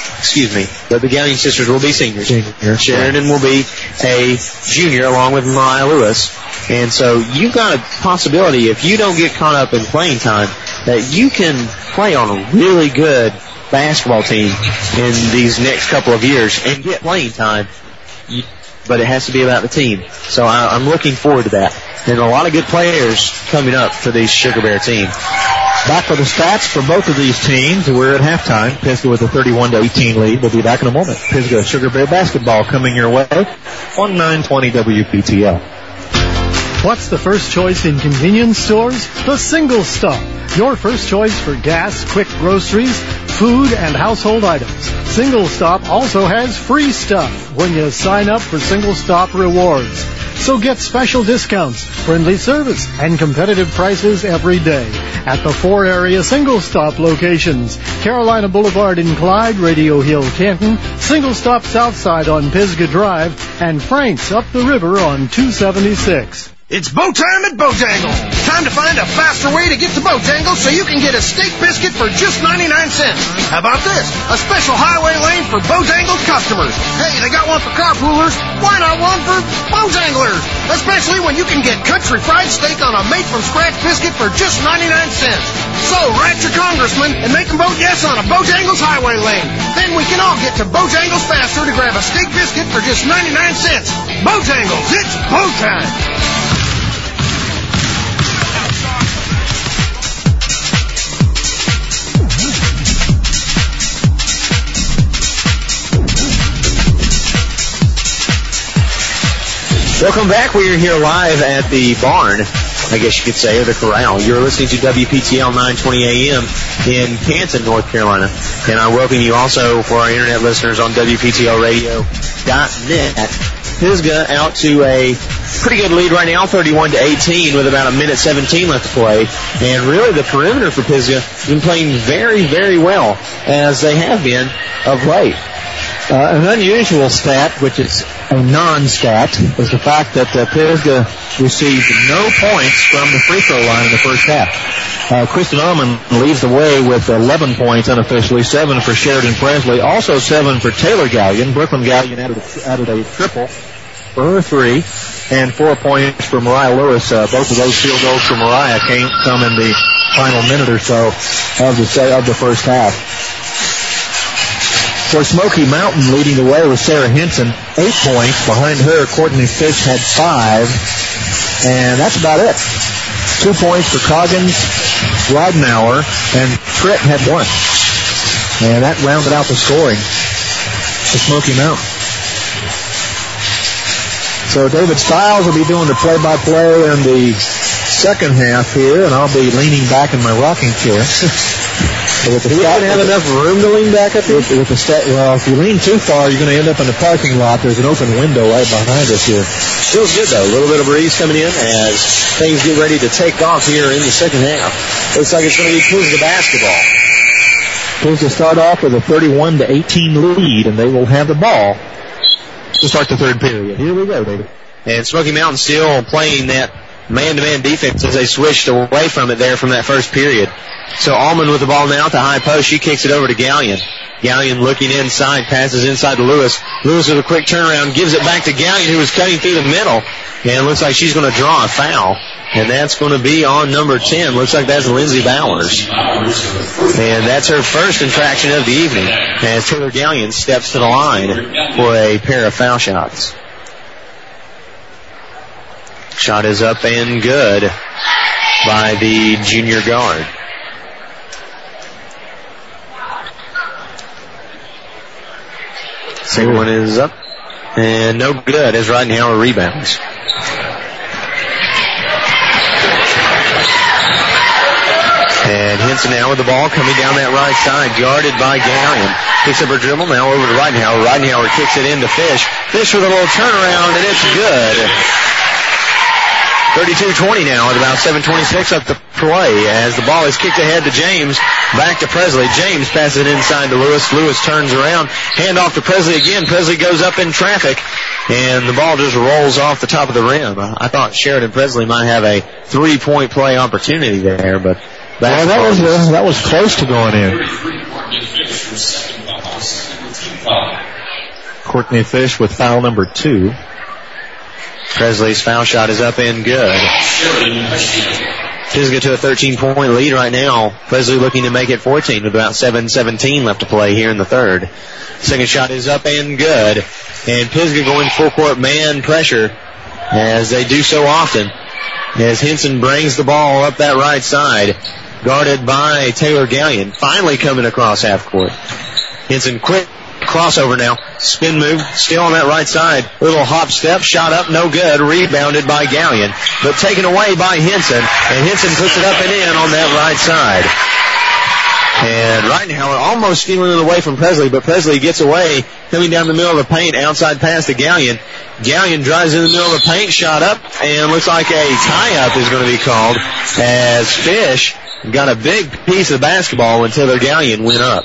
the Galleon sisters will be seniors. Sheridan will be a junior along with Mariah Lewis. And so you've got a possibility, if you don't get caught up in playing time, that you can play on a really good basketball team in these next couple of years and get playing time. But it has to be about the team. So I'm looking forward to that. And a lot of good players coming up for these Sugar Bear team. Back for the stats for both of these teams. We're at halftime. Pisgah with a 31-18 lead. We'll be back in a moment. Pisgah Sugar Bear basketball coming your way on 920 WPTL. What's the first choice in convenience stores? The Single Stop. Your first choice for gas, quick groceries, food, and household items. Single Stop also has free stuff when you sign up for Single Stop Rewards. So get special discounts, friendly service, and competitive prices every day at the 4 area Single Stop locations: Carolina Boulevard in Clyde, Radio Hill, Canton, Single Stop Southside on Pisgah Drive, and Frank's up the river on 276. It's bow time at Bojangle. Time to find a faster way to get to Bojangles so you can get a steak biscuit for just 99 cents. How about this? A special highway lane for Bojangles customers. Hey, they got one for carpoolers. Why not one for Bojanglers? Especially when you can get country fried steak on a made-from-scratch biscuit for just 99 cents. So, write your congressman and make him vote yes on a Bojangles highway lane. Then we can all get to Bojangles faster to grab a steak biscuit for just 99 cents. Bojangles, it's Bo time! Welcome back. We are here live at the barn, I guess you could say, or the corral. You're listening to WPTL 920 AM in Canton, North Carolina. And I welcome you also for our internet listeners on WPTLradio.net. Pisgah out to a pretty good lead right now, 31-18, with about a minute 17 left to play. And really the perimeter for Pisgah has been playing very, very well, as they have been of late. An unusual stat, which is a non-stat, is the fact that Pisgah received no points from the free throw line in the first half. Kristen Allman leads the way with 11 points unofficially, 7 for Sheridan Presley, also 7 for Taylor Gallion. Brooklyn Gallion added a triple for her 3, and 4 points for Mariah Lewis. Both of those field goals for Mariah come in the final minute or so of the first half. For Smoky Mountain, leading the way was Sarah Henson, 8 points. Behind her, Courtney Fish had 5. And that's about it. 2 points for Coggins, Rodnauer, and Tritt had 1. And that rounded out the scoring for Smoky Mountain. So David Stiles will be doing the play-by-play in the second half here, and I'll be leaning back in my rocking chair. He doesn't have enough room to lean back up here? Well, if you lean too far, you're going to end up in the parking lot. There's an open window right behind us here. Feels good, though. A little bit of breeze coming in as things get ready to take off here in the second half. Looks like it's going to be Pisgah basketball. Pisgah start off with a 31-18 lead, and they will have the ball to start the third period. Here we go, David. And Smoky Mountain still playing that man-to-man defense as they switched away from it there from that first period. So Allman with the ball now at the high post. She kicks it over to Gallion. Gallion looking inside, passes inside to Lewis. Lewis with a quick turnaround, gives it back to Gallion, who was cutting through the middle. And it looks like she's going to draw a foul. And that's going to be on number 10. Looks like that's Lindsey Bowers. And that's her first infraction of the evening as Taylor Gallion steps to the line for a pair of foul shots. Shot is up and good by the junior guard. Second one is up and no good as Ridenhour rebounds. And Henson now with the ball coming down that right side, guarded by Gallion. Picks up her dribble now over to Ridenhour. Ridenhour kicks it into Fish. Fish with a little turnaround, and it's good. 32-20 now with about 7:26 up to play as the ball is kicked ahead to James. Back to Presley. James passes it inside to Lewis. Lewis turns around. Hand off to Presley again. Presley goes up in traffic, and the ball just rolls off the top of the rim. I thought Sheridan Presley might have a 3-point play opportunity there, but that was close to going in. Courtney Fish with foul number 2. Presley's foul shot is up and good. Pisgah to a 13-point lead right now. Presley looking to make it 14 with about 7:17 left to play here in the third. Second shot is up and good. And Pisgah going full court man pressure as they do so often as Henson brings the ball up that right side, guarded by Taylor Gallion. Finally coming across half court. Henson quick crossover now. Spin move, still on that right side. Little hop step, shot up, no good. Rebounded by Gallion, but taken away by Henson. And Henson puts it up and in on that right side. And Ridenhour almost stealing it away from Presley, but Presley gets away, coming down the middle of the paint, outside pass to Gallion. Gallion drives in the middle of the paint, shot up, and looks like a tie-up is going to be called as Fish got a big piece of basketball when Taylor Gallion went up.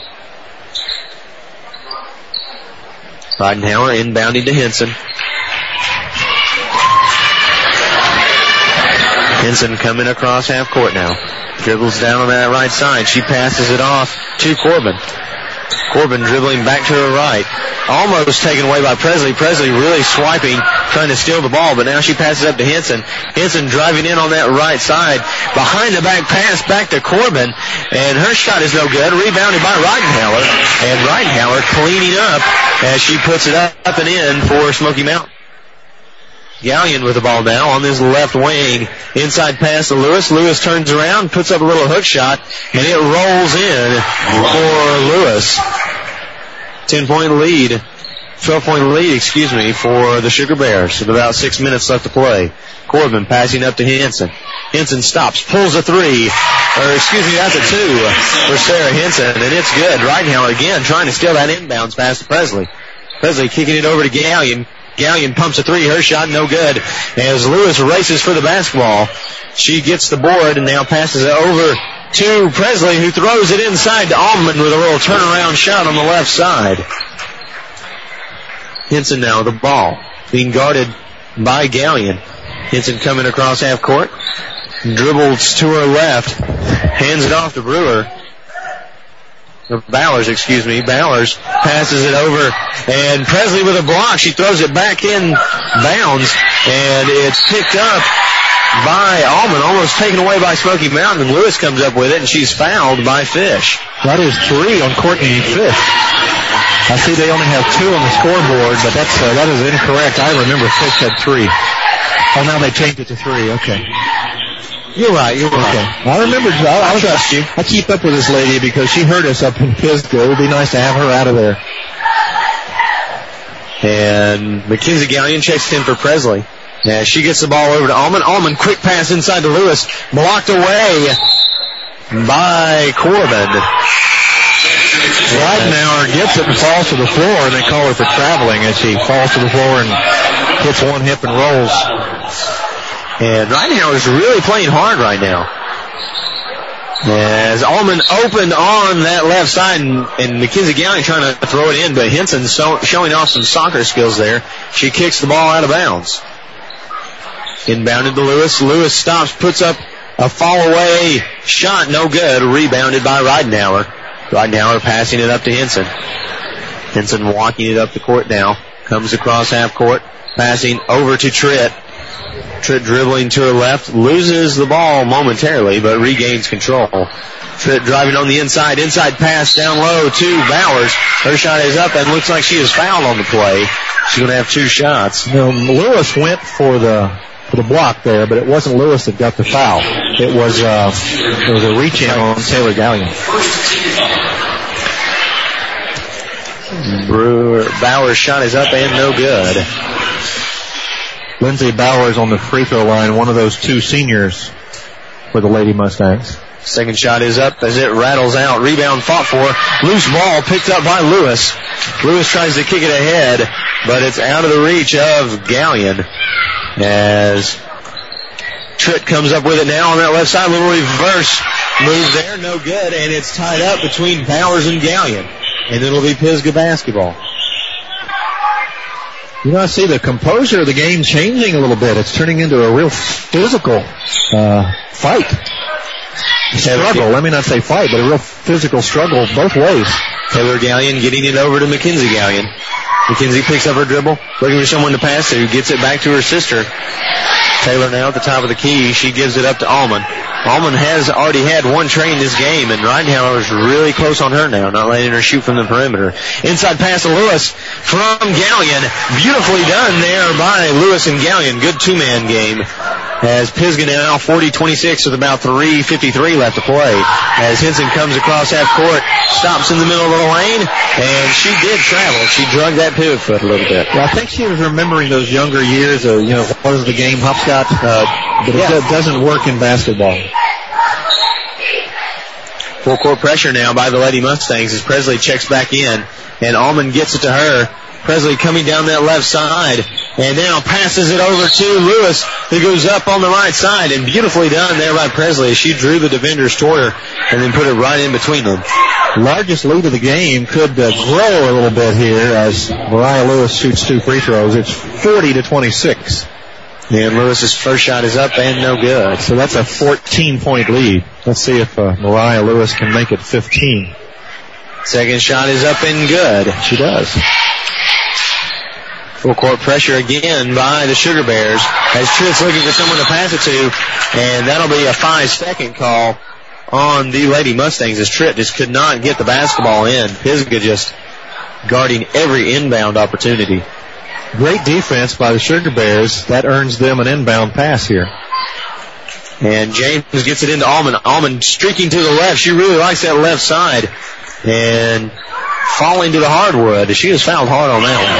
Ridenhour inbounding to Henson. Henson coming across half court now. Dribbles down on that right side. She passes it off to Corbin. Corbin dribbling back to her right. Almost taken away by Presley. Presley really swiping, trying to steal the ball, but now she passes up to Henson. Henson driving in on that right side. Behind the back pass back to Corbin, and her shot is no good. Rebounded by Ridenhauer, and Ridenhauer cleaning up as she puts it up and in for Smoky Mountain. Gallion with the ball now on this left wing. Inside pass to Lewis. Lewis turns around, puts up a little hook shot, and it rolls in for Lewis. 12-point lead, for the Sugar Bears with about 6 minutes left to play. Corbin passing up to Henson. Henson stops, pulls a three, that's a two for Sarah Henson, and it's good. Ridenhauer again trying to steal that inbounds pass to Presley. Presley kicking it over to Gallion. Gallion pumps a three, her shot no good. As Lewis races for the basketball, she gets the board and now passes it over to Presley, who throws it inside to Allman with a little turnaround shot on the left side. Henson now with the ball, being guarded by Gallion. Henson coming across half court, dribbles to her left, hands it off to Bowers, Bowers passes it over, and Presley with a block. She throws it back in bounds, and it's picked up by Allman, almost taken away by Smoky Mountain, and Lewis comes up with it, and she's fouled by Fish. That is 3 on Courtney Fish. I see they only have 2 on the scoreboard, but that is incorrect. I remember Fish had 3. Oh, now they changed it to 3. Okay. You're right. Okay. I remember. I trust you. I keep up with this lady because she hurt us up in Pisgah. It would be nice to have her out of there. And Mackenzie Gallion checks in for Presley. Yeah, she gets the ball over to Allman. Allman, quick pass inside to Lewis. Blocked away by Corbin. Ridenhauer gets it and falls to the floor, and they call her for traveling as she falls to the floor and hits one hip and rolls. And Ridenhauer is really playing hard right now. As Allman opened on that left side, and Mackenzie Gallion trying to throw it in, but Henson showing off some soccer skills there. She kicks the ball out of bounds. Inbounded to Lewis. Lewis stops, puts up a fall-away shot, no good. Rebounded by Ridenhauer. Ridenhauer passing it up to Henson. Henson walking it up the court now. Comes across half court, passing over to Tritt. Tritt dribbling to her left, loses the ball momentarily, but regains control. Tritt driving on the inside pass down low to Bowers. Her shot is up and looks like she is fouled on the play. She's going to have 2 shots. Lewis went for the block there, but it wasn't Lewis that got the foul. It was a reach in on Taylor Gallion. Bowers' shot is up and no good. Lindsay Bowers on the free throw line, one of those 2 seniors for the Lady Mustangs. Second shot is up as it rattles out. Rebound fought for. Loose ball picked up by Lewis. Lewis tries to kick it ahead, but it's out of the reach of Gallion. As Tritt comes up with it now on that left side. Little reverse move there, no good, and it's tied up between Bowers and Gallion. And it'll be Pisgah basketball. I see the composure of the game changing a little bit. It's turning into a real physical fight. Struggle. Let me not say fight, but a real physical struggle both ways. Taylor Gallion getting it over to Mackenzie Gallion. Mackenzie picks up her dribble, looking for someone to pass to, gets it back to her sister. Taylor now at the top of the key. She gives it up to Allman. Allman has already had 1 try in this game, and Ridenhauer is really close on her now, not letting her shoot from the perimeter. Inside pass to Lewis from Gallion. Beautifully done there by Lewis and Gallion. Good 2-man game. As Pisgah now 40-26 with about 3:53 left to play. As Henson comes across half court, stops in the middle of the lane, and she did travel. She drug that pivot foot a little bit. Yeah, I think she was remembering those younger years of, what is the game, hopscotch? But it doesn't work in basketball. Full court pressure now by the Lady Mustangs as Presley checks back in, and Allman gets it to her. Presley coming down that left side, and now passes it over to Lewis, who goes up on the right side, and beautifully done there by Presley as she drew the defenders toward her and then put it right in between them. Largest lead of the game could grow a little bit here as Mariah Lewis shoots 2 free throws. It's 40-26. And Lewis's first shot is up and no good. So that's a 14-point lead. Let's see if Mariah Lewis can make it 15. Second shot is up and good. She does. Full court pressure again by the Sugar Bears as Tritt's looking for someone to pass it to, and that'll be a 5-second call on the Lady Mustangs as Tritt just could not get the basketball in. Pisgah just guarding every inbound opportunity. Great defense by the Sugar Bears. That earns them an inbound pass here. And James gets it into Allman. Allman streaking to the left. She really likes that left side. And falling to the hardwood. She was fouled hard on that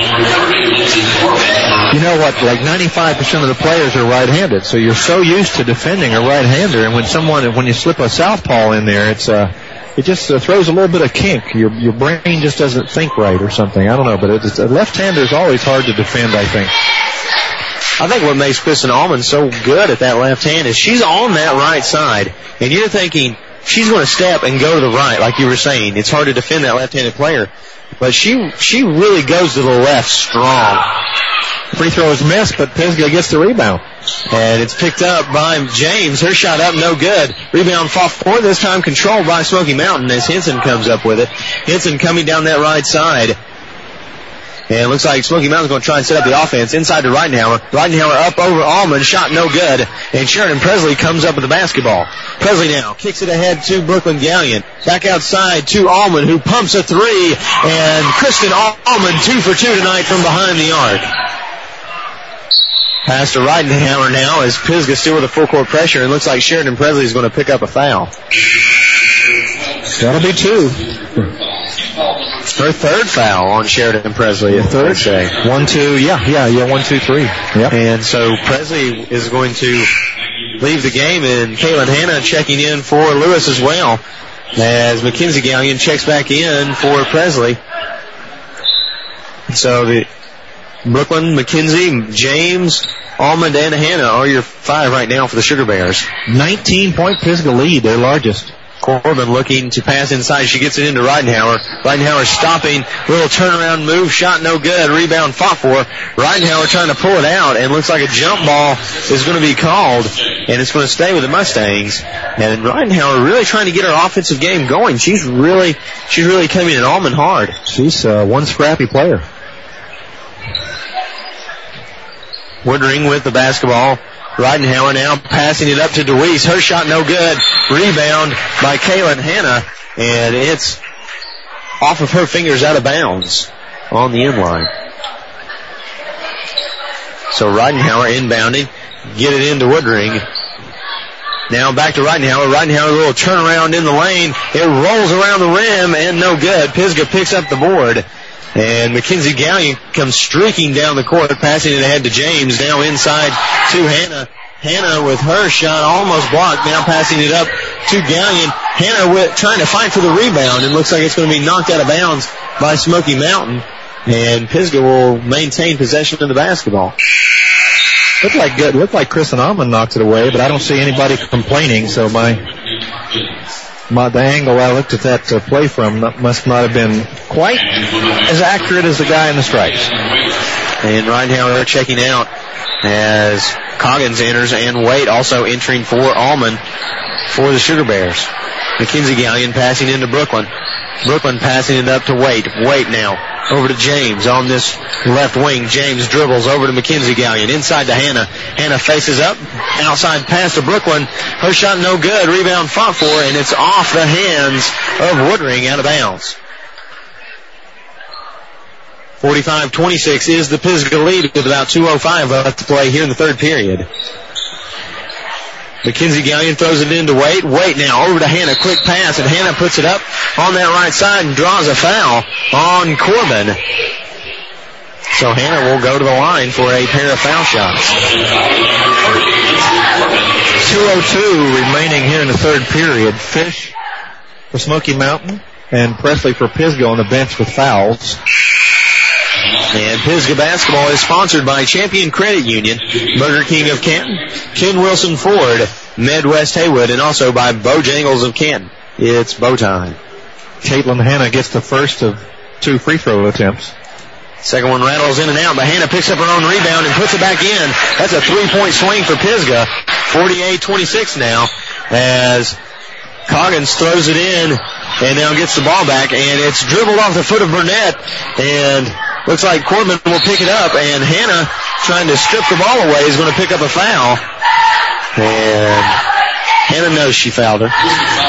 one. You know what? Like 95% of the players are right-handed, so you're so used to defending a right-hander, and when you slip a southpaw in there, it just throws a little bit of kink. Your brain just doesn't think right or something. I don't know, but a left-hander is always hard to defend, I think. I think what makes Kristen Allman so good at that left hand is she's on that right side, and you're thinking she's going to step and go to the right, like you were saying. It's hard to defend that left-handed player, but she really goes to the left strong. Free throw is missed, but Pisgah gets the rebound. And it's picked up by James. Her shot up, no good. Rebound fought for, this time controlled by Smoky Mountain as Henson comes up with it. Henson coming down that right side. And it looks like Smoky Mountain's going to try and set up the offense inside to Ridenhour. Ridenhour up over Allman, shot no good. And Sheridan Presley comes up with the basketball. Presley now kicks it ahead to Brooklyn Gallion. Back outside to Allman, who pumps a three. And Kristen Allman 2 for 2 tonight from behind the arc. Pass to Ridenhour now as Pisgah still with a full court pressure. And looks like Sheridan Presley is going to pick up a foul. That'll be 2. Her third foul on Sheridan Presley. A third? 1, 2, yeah, 1, 2, 3. Yep. And so Presley is going to leave the game, and Kaylin Hanna checking in for Lewis as well, as Mackenzie Gallion checks back in for Presley. So the Brooklyn, McKenzie, James, Almond, and Hanna are your 5 right now for the Sugar Bears. 19-point Pisgah lead, their largest. Corbin looking to pass inside. She gets it into Ridenhour. Ridenhour stopping. Little turnaround move. Shot no good. Rebound fought for. Ridenhour trying to pull it out, and looks like a jump ball is going to be called, and it's going to stay with the Mustangs. And Ridenhour really trying to get her offensive game going. She's really coming in Allman hard. She's one scrappy player. Woodring with the basketball. Ridenhour now passing it up to DeWeese. Her shot no good. Rebound by Kaylin Hanna, and it's off of her fingers out of bounds on the inline. So Ridenhour inbounding. Get it into Woodring. Now back to Ridenhour. Ridenhour, a little turnaround in the lane. It rolls around the rim and no good. Pisgah picks up the board. And Mackenzie Gallion comes streaking down the court, passing it ahead to James. Now inside to Hanna. Hanna with her shot almost blocked. Now passing it up to Gallion. Hanna trying to fight for the rebound. It looks like it's going to be knocked out of bounds by Smoky Mountain. And Pisgah will maintain possession of the basketball. Looked like Kristen Allman knocked it away, but I don't see anybody complaining. So the angle I looked at that play from must not have been quite as accurate as the guy in the stripes. And Ridenhour checking out as Coggins enters, and Waite also entering for Allman for the Sugar Bears. Mackenzie Gallion passing into Brooklyn. Brooklyn passing it up to Waite. Waite now over to James on this left wing. James dribbles over to Mackenzie Gallion. Inside to Hanna. Hanna faces up. Outside pass to Brooklyn. Her shot no good. Rebound fought for, and it's off the hands of Woodring, out of bounds. 45-26 is the Pisgah lead with about 2:05 left to play here in the third period. Mackenzie Gallion throws it into Waite. Waite now over to Hanna. Quick pass, and Hanna puts it up on that right side and draws a foul on Corbin. So Hanna will go to the line for a pair of foul shots. 2:02 remaining here in the third period. Fish for Smoky Mountain and Presley for Pisgah on the bench with fouls. And Pisgah basketball is sponsored by Champion Credit Union, Burger King of Canton, Ken Wilson Ford, Midwest Haywood, and also by Bojangles of Canton. It's bow time. Caitlin Hanna gets the first of 2 free throw attempts. Second one rattles in and out, but Hannah picks up her own rebound and puts it back in. That's a 3-point swing for Pisgah. 48-26 now as Coggins throws it in and now gets the ball back, and it's dribbled off the foot of Burnett, and looks like Corbin will pick it up, and Hannah, trying to strip the ball away, is going to pick up a foul. And Hannah knows she fouled her.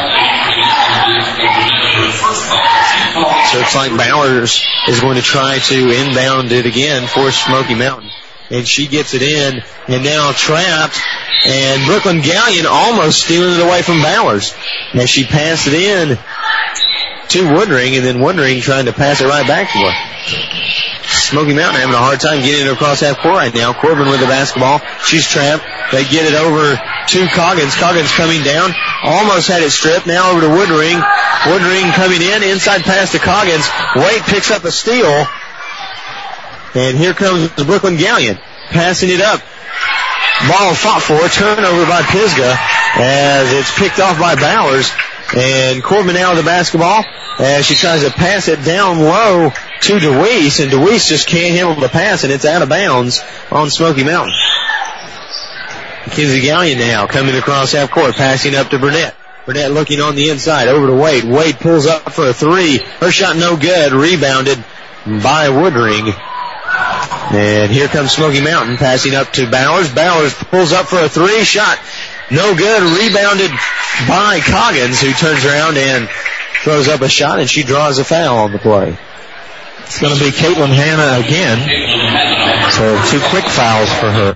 So it's like Bowers is going to try to inbound it again for Smoky Mountain. And she gets it in, and now trapped, and Brooklyn Gallion almost stealing it away from Bowers as she passed it in to Woodring, and then Woodring trying to pass it right back to her. Smoky Mountain having a hard time getting it across half court right now. Corbin with the basketball. She's trapped. They get it over to Coggins. Coggins coming down. Almost had it stripped. Now over to Woodring. Woodring coming in. Inside pass to Coggins. Wade picks up a steal. And here comes Brooklyn Gallion. Passing it up. Ball fought for. Turnover by Pisgah as it's picked off by Bowers. And Corbin out of the basketball as she tries to pass it down low to DeWeese, and DeWeese just can't handle the pass, and it's out of bounds on Smoky Mountain. Mackenzie Gallion now coming across half court, passing up to Burnett. Burnett looking on the inside, over to Wade. Wade pulls up for a three. Her shot no good, rebounded by Woodring. And here comes Smoky Mountain, passing up to Bowers. Bowers pulls up for a three, shot no good, rebounded by Coggins, who turns around and throws up a shot, and she draws a foul on the play. It's going to be Caitlin Hanna again. So 2 quick fouls for her.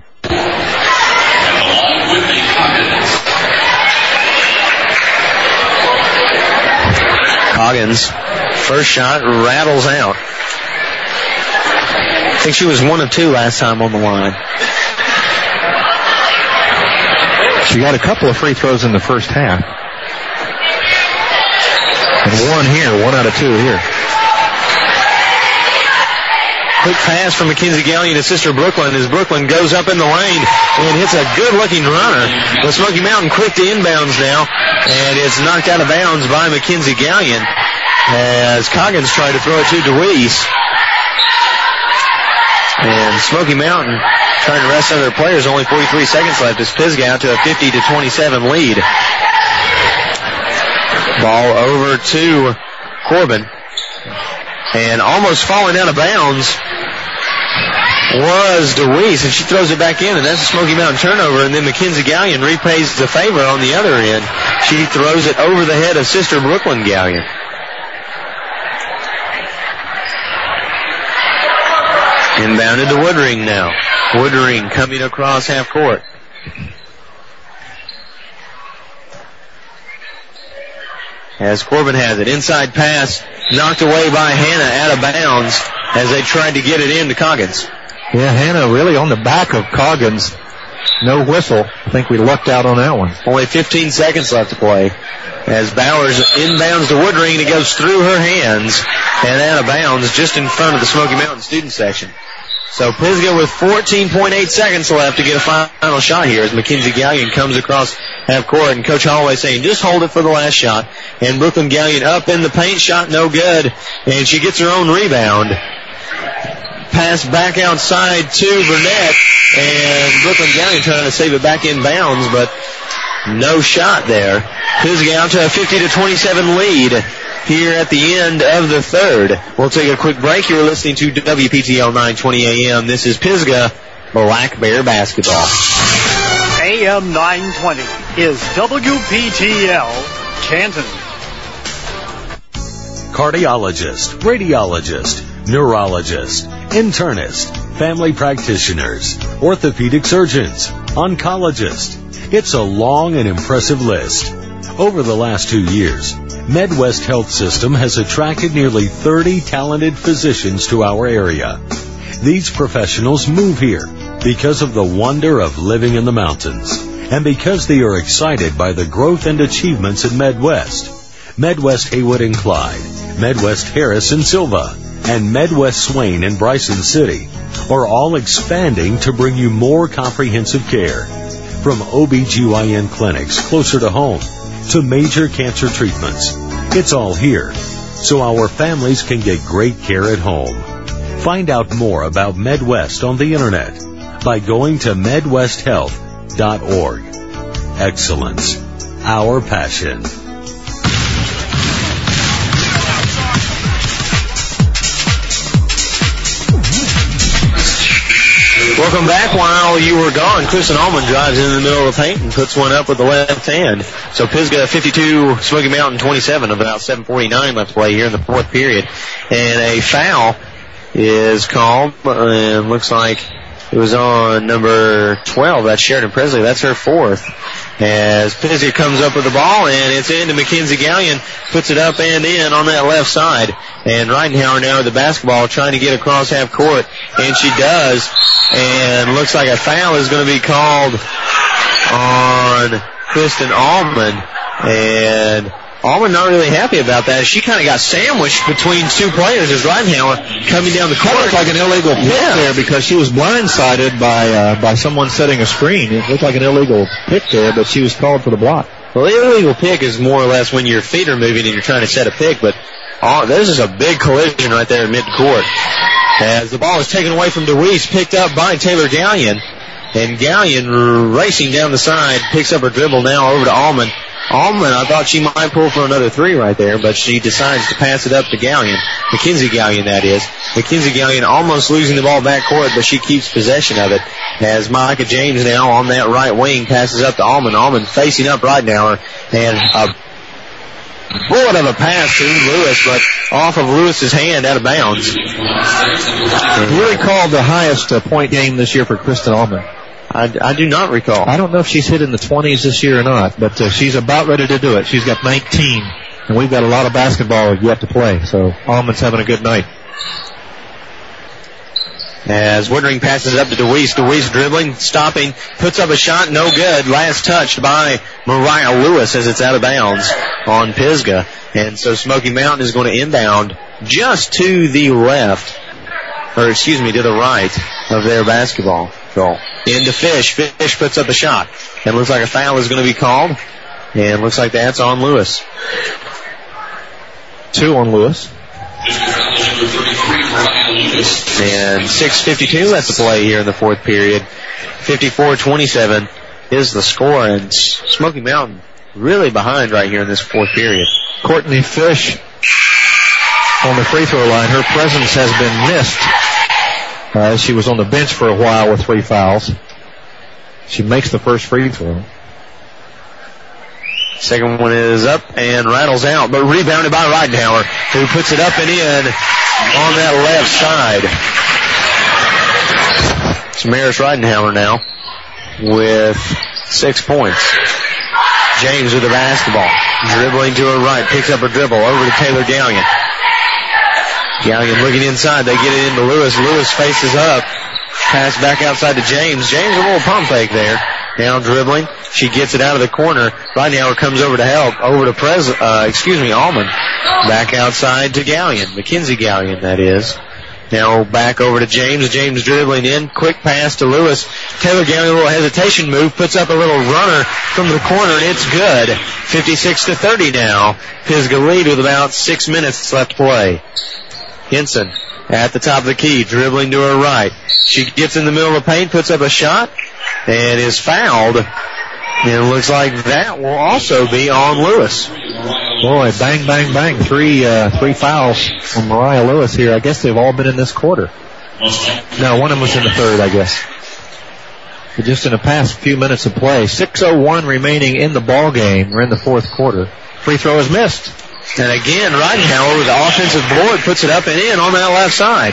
Coggins, first shot rattles out. I think she was 1 of 2 last time on the line. She got a couple of free throws in the first half. And 1 here, 1 out of 2 here. Quick pass from Mackenzie Gallion to Sister Brooklyn as Brooklyn goes up in the lane and hits a good-looking runner. But Smoky Mountain quick to inbounds now, and it's knocked out of bounds by Mackenzie Gallion as Coggins tried to throw it to DeWeese. And Smoky Mountain trying to rest some of their players. Only 43 seconds left as Pisgah out to a 50-27 lead. Ball over to Corbin. And almost falling out of bounds was DeWeese, and she throws it back in, and that's a Smoky Mountain turnover, and then Mackenzie Gallion repays the favor on the other end. She throws it over the head of Sister Brooklyn Gallion. Inbounded to Woodring now. Woodring coming across half court. As Corbin has it. Inside pass knocked away by Hannah out of bounds as they tried to get it into Coggins. Yeah, Hannah really on the back of Coggins. No whistle. I think we lucked out on that one. Only 15 seconds left to play. As Bowers inbounds to Woodring, and it goes through her hands and out of bounds just in front of the Smoky Mountain student section. So Pisgah with 14.8 seconds left to get a final shot here as Mackenzie Gallion comes across half court, and Coach Holloway saying just hold it for the last shot. And Brooklyn Gallion up in the paint, shot no good, and she gets her own rebound. Pass back outside to Burnett, and Brooklyn Gallion trying to save it back in bounds, but no shot there. Pisgah out to a 50-27 lead here at the end of the third. We'll take a quick break. You're listening to WPTL 920 AM. This is Pisgah Black Bear Basketball. AM 920 is WPTL Canton. Cardiologist, radiologist, neurologist, internist, family practitioners, orthopedic surgeons, oncologist. It's a long and impressive list. Over the last 2 years, MedWest Health System has attracted nearly 30 talented physicians to our area. These professionals move here because of the wonder of living in the mountains and because they are excited by the growth and achievements in MedWest. MedWest Haywood and Clyde, MedWest Harris and Silva, and MedWest Swain and Bryson City are all expanding to bring you more comprehensive care. From OBGYN clinics closer to home to major cancer treatments, it's all here, so our families can get great care at home. Find out more about MedWest on the Internet by going to MedWestHealth.org. Excellence, our passion. Welcome back. While you were gone, Kristen Allman drives in the middle of the paint and puts one up with the left hand. So Pisgah 52, Smoky Mountain 27, of about 7:49 left to play here in the fourth period. And a foul is called, and looks like it was on number 12. That's Sheridan Presley. That's her fourth. As Pisgah comes up with the ball, and it's into Mackenzie Gallion, puts it up and in on that left side. And Reitenhauer now with the basketball trying to get across half court, and she does. And looks like a foul is going to be called on Kristen Allman. And Allman not really happy about that. She kind of got sandwiched between two players as Reitenhauer coming down the court. It looked like an illegal pick there because she was blindsided by someone setting a screen. It looked like an illegal pick there, but she was called for the block. Well, the illegal pick is more or less when your feet are moving and you're trying to set a pick, but this is a big collision right there in midcourt. As the ball is taken away from DeWeese, picked up by Taylor Gallion. And Gallion racing down the side, picks up her dribble now over to Allman. Allman, I thought she might pull for another three right there, but she decides to pass it up to Gallion. Mackenzie Gallion, that is. Mackenzie Gallion almost losing the ball back court, but she keeps possession of it. As Micah James now on that right wing passes up to Allman. Allman facing up right now, and a bullet of a pass to Lewis, but off of Lewis's hand out of bounds. Really called the highest point game this year for Kristen Allman. I do not recall. I don't know if she's hit in the 20s this year or not, but she's about ready to do it. She's got 19, and we've got a lot of basketball yet to play, so Allman's having a good night. As Woodring passes up to DeWeese. DeWeese dribbling, stopping, puts up a shot, no good. Last touched by Mariah Lewis as it's out of bounds on Pisgah. And so Smoky Mountain is going to inbound just to the left, to the right of their basketball goal. Into Fish. Fish puts up a shot. And looks like a foul is going to be called. And looks like that's on Lewis. 2 on Lewis. And 6:52 left to play here in the fourth period. 54-27 is the score, and Smoky Mountain really behind right here in this fourth period. Courtney Fish on the free throw line. Her presence has been missed. She was on the bench for a while with 3 fouls. She makes the first free throw. Second one is up and rattles out, but rebounded by Reitenhauer, who puts it up and in on that left side. It's Maris Reitenhauer now with 6 points. James with the basketball, dribbling to her right, picks up a dribble over to Taylor Gallion. Gallion looking inside, they get it into Lewis. Lewis faces up, pass back outside to James. James a little pump fake there. Now dribbling. She gets it out of the corner. Reitenhauer comes over to help. Over to Allman. Back outside to Gallion. Mackenzie Gallion, that is. Now back over to James. James dribbling in. Quick pass to Lewis. Taylor Gallion, a little hesitation move. Puts up a little runner from the corner, and it's good. 56-30 now. Pisgah lead with about 6 minutes left to play. Henson at the top of the key, dribbling to her right. She gets in the middle of the paint, puts up a shot, and is fouled. And it looks like that will also be on Lewis. Boy, bang, bang, bang. Three fouls from Mariah Lewis here. I guess they've all been in this quarter. No, one of them was in the third, I guess. But just in the past few minutes of play. 6:01 remaining in the ball game. We're in the fourth quarter. Free throw is missed. And again, Reitenhauer with the offensive board puts it up and in on that left side.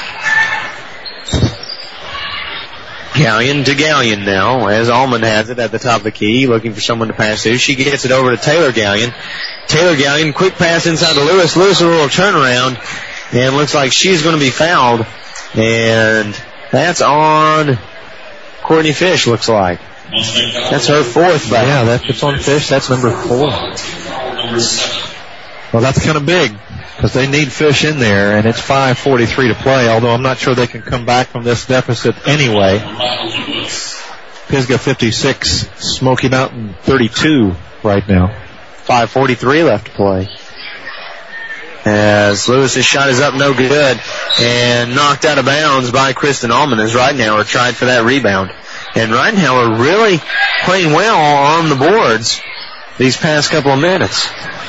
Gallion to Gallion now, as Allman has it at the top of the key, looking for someone to pass to. She gets it over to Taylor Gallion. Taylor Gallion, quick pass inside to Lewis. Lewis a little turnaround, and looks like she's going to be fouled. And that's on Courtney Fish, looks like. That's her fourth foul. Yeah, that's on Fish. That's number 4. Well, that's kind of big because they need Fish in there, and it's 5:43 to play, although I'm not sure they can come back from this deficit anyway. Pisgah 56, Smoky Mountain 32 right now. 5:43 left to play. as Lewis's shot is up, no good, and knocked out of bounds by Kristen Allman as Ridenhour tried for that rebound. And Ridenhour really playing well on the boards these past couple of minutes.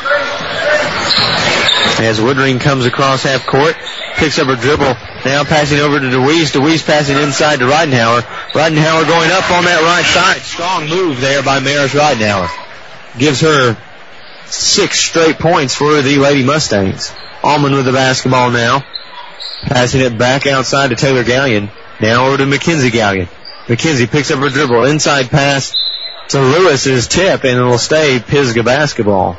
As Woodring comes across half court, picks up her dribble, now passing over to DeWeese. DeWeese passing inside to Ridenhour. Ridenhour going up on that right side. Strong move there by Maris Ridenhour. Gives her 6 straight points for the Lady Mustangs. Allman with the basketball now. Passing it back outside to Taylor Gallion. Now over to Mackenzie Gallion. Mackenzie picks up her dribble. Inside pass to Lewis's tip, and it'll stay Pisgah basketball.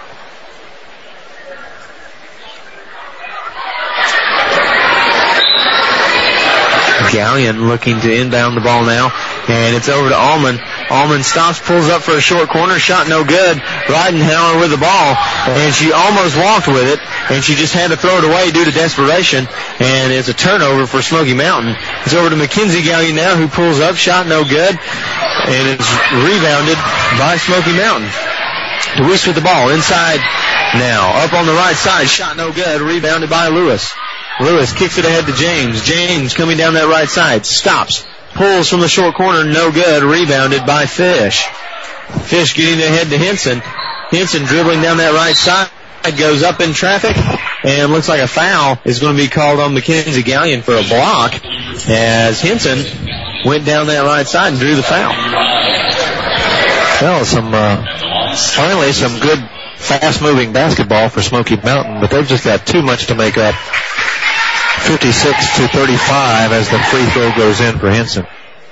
Gallion looking to inbound the ball now, and it's over to Allman. Allman stops, pulls up for a short corner, shot no good. Ridenhour with the ball, and she almost walked with it, and she just had to throw it away due to desperation, and it's a turnover for Smoky Mountain. It's over to Mackenzie Gallion now, who pulls up, shot no good, and it's rebounded by Smoky Mountain. DeWeese with the ball, inside now, up on the right side, shot no good, rebounded by Lewis. Lewis kicks it ahead to James. James coming down that right side. Stops. Pulls from the short corner. No good. Rebounded by Fish. Fish getting ahead to Henson. Henson dribbling down that right side. Goes up in traffic. And looks like a foul is going to be called on Mackenzie Gallion for a block. As Henson went down that right side and drew the foul. Well, finally some good fast-moving basketball for Smoky Mountain, but they've just got too much to make up. 56-35 as the free throw goes in for Henson.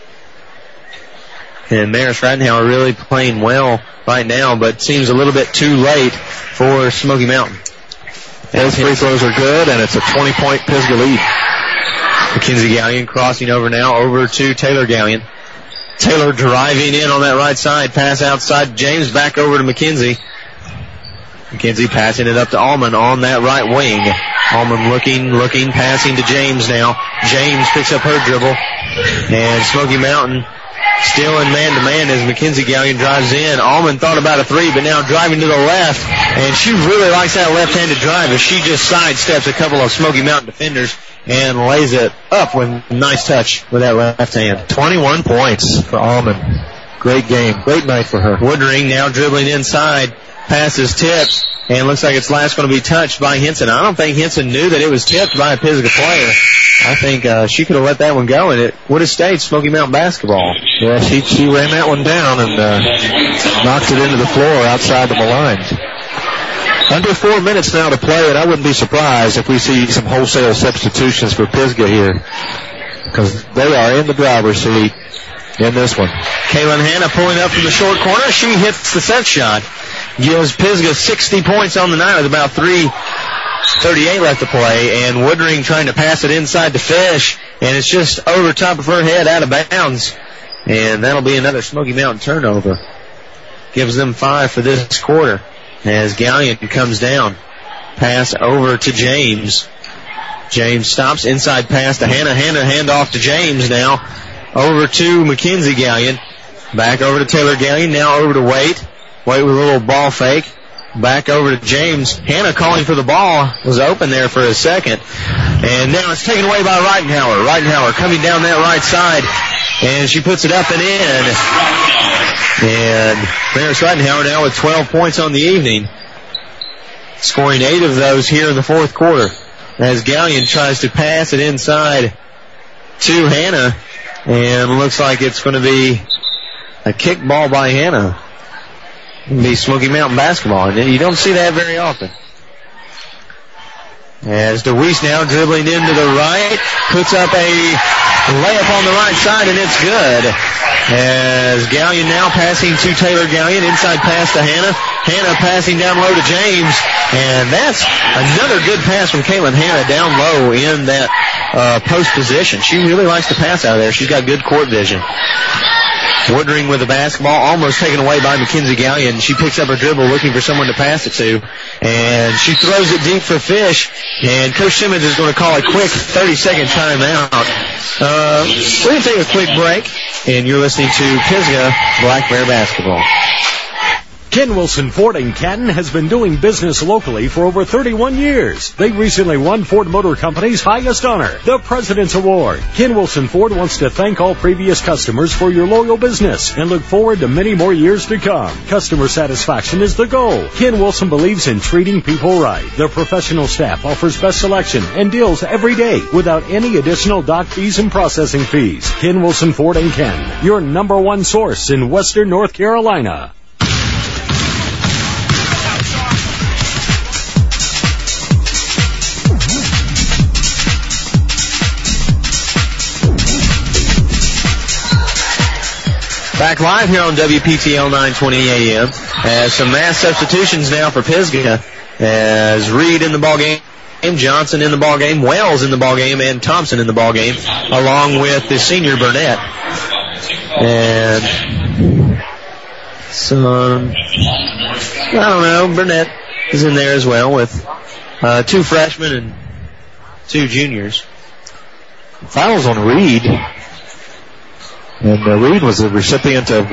And Maris Ridenhour really playing well right now, but seems a little bit too late for Smoky Mountain. Those free throws are good, and it's a 20-point Pisgah lead. Mackenzie Gallion crossing over now, over to Taylor Gallion. Taylor driving in on that right side, pass outside James, back over to Mackenzie. Mackenzie passing it up to Allman on that right wing. Allman looking, passing to James now. James picks up her dribble. And Smoky Mountain still in man-to-man as Mackenzie Gallion drives in. Allman thought about a three, but now driving to the left. And she really likes that left-handed drive as she just sidesteps a couple of Smoky Mountain defenders and lays it up with a nice touch with that left hand. 21 points for Allman. Great game. Great night for her. Woodring now dribbling inside. Passes tipped, and looks like it's last going to be touched by Henson. I don't think Henson knew that it was tipped by a Pisgah player. I think she could have let that one go, and it would have stayed Smoky Mountain basketball. Yeah, she ran that one down and knocked it into the floor outside the lines. Under 4 minutes now to play, and I wouldn't be surprised if we see some wholesale substitutions for Pisgah here, because they are in the driver's seat in this one. Kaylin Hanna pulling up from the short corner. She hits the set shot. Gives Pisgah 60 points on the night with about 3:38 left to play, and Woodring trying to pass it inside to Fish, and it's just over top of her head out of bounds, and that'll be another Smoky Mountain turnover. Gives them 5 for this quarter as Gallion comes down. Pass over to James. James stops, inside pass to Hanna. Hanna hand off to James now. Over to Mackenzie Gallion. Back over to Taylor Gallion, now over to Waite. Waite with a little ball fake. Back over to James. Hanna calling for the ball. Was open there for a second. And now it's taken away by Ridenhour. Ridenhour coming down that right side. And she puts it up and in. And Maris Ridenhour now with 12 points on the evening. Scoring 8 of those here in the fourth quarter. As Gallion tries to pass it inside to Hanna. And looks like it's going to be a kick ball by Hanna. It'll be Smoky Mountain basketball. And you don't see that very often. As DeWeese now dribbling into the right, puts up a layup on the right side, and it's good. As Gallion now passing to Taylor Gallion, inside pass to Hanna. Hanna passing down low to James, and that's another good pass from Kaylin Hanna down low in that post position. She really likes to pass out of there. She's got good court vision. Woodring with the basketball, almost taken away by Mackenzie Gallion. She picks up her dribble looking for someone to pass it to, and she throws it deep for Fish, and Coach Simmons is going to call a quick 30-second timeout. We're going to take a quick break, and you're listening to Pisgah Black Bear Basketball. Ken Wilson Ford in Canton has been doing business locally for over 31 years. They recently won Ford Motor Company's highest honor, the President's Award. Ken Wilson Ford wants to thank all previous customers for your loyal business and look forward to many more years to come. Customer satisfaction is the goal. Ken Wilson believes in treating people right. Their professional staff offers best selection and deals every day without any additional dock fees and processing fees. Ken Wilson Ford in Canton, your number one source in Western North Carolina. Back live here on WPTL 920 AM. As some mass substitutions now for Pisgah. As Reed in the ballgame, Johnson in the ballgame, Wells in the ballgame, and Thompson in the ballgame, along with the senior Burnett. And some, I don't know, Burnett is in there as well with 2 freshmen and 2 juniors. Fouls on Reed. And Reed was the recipient of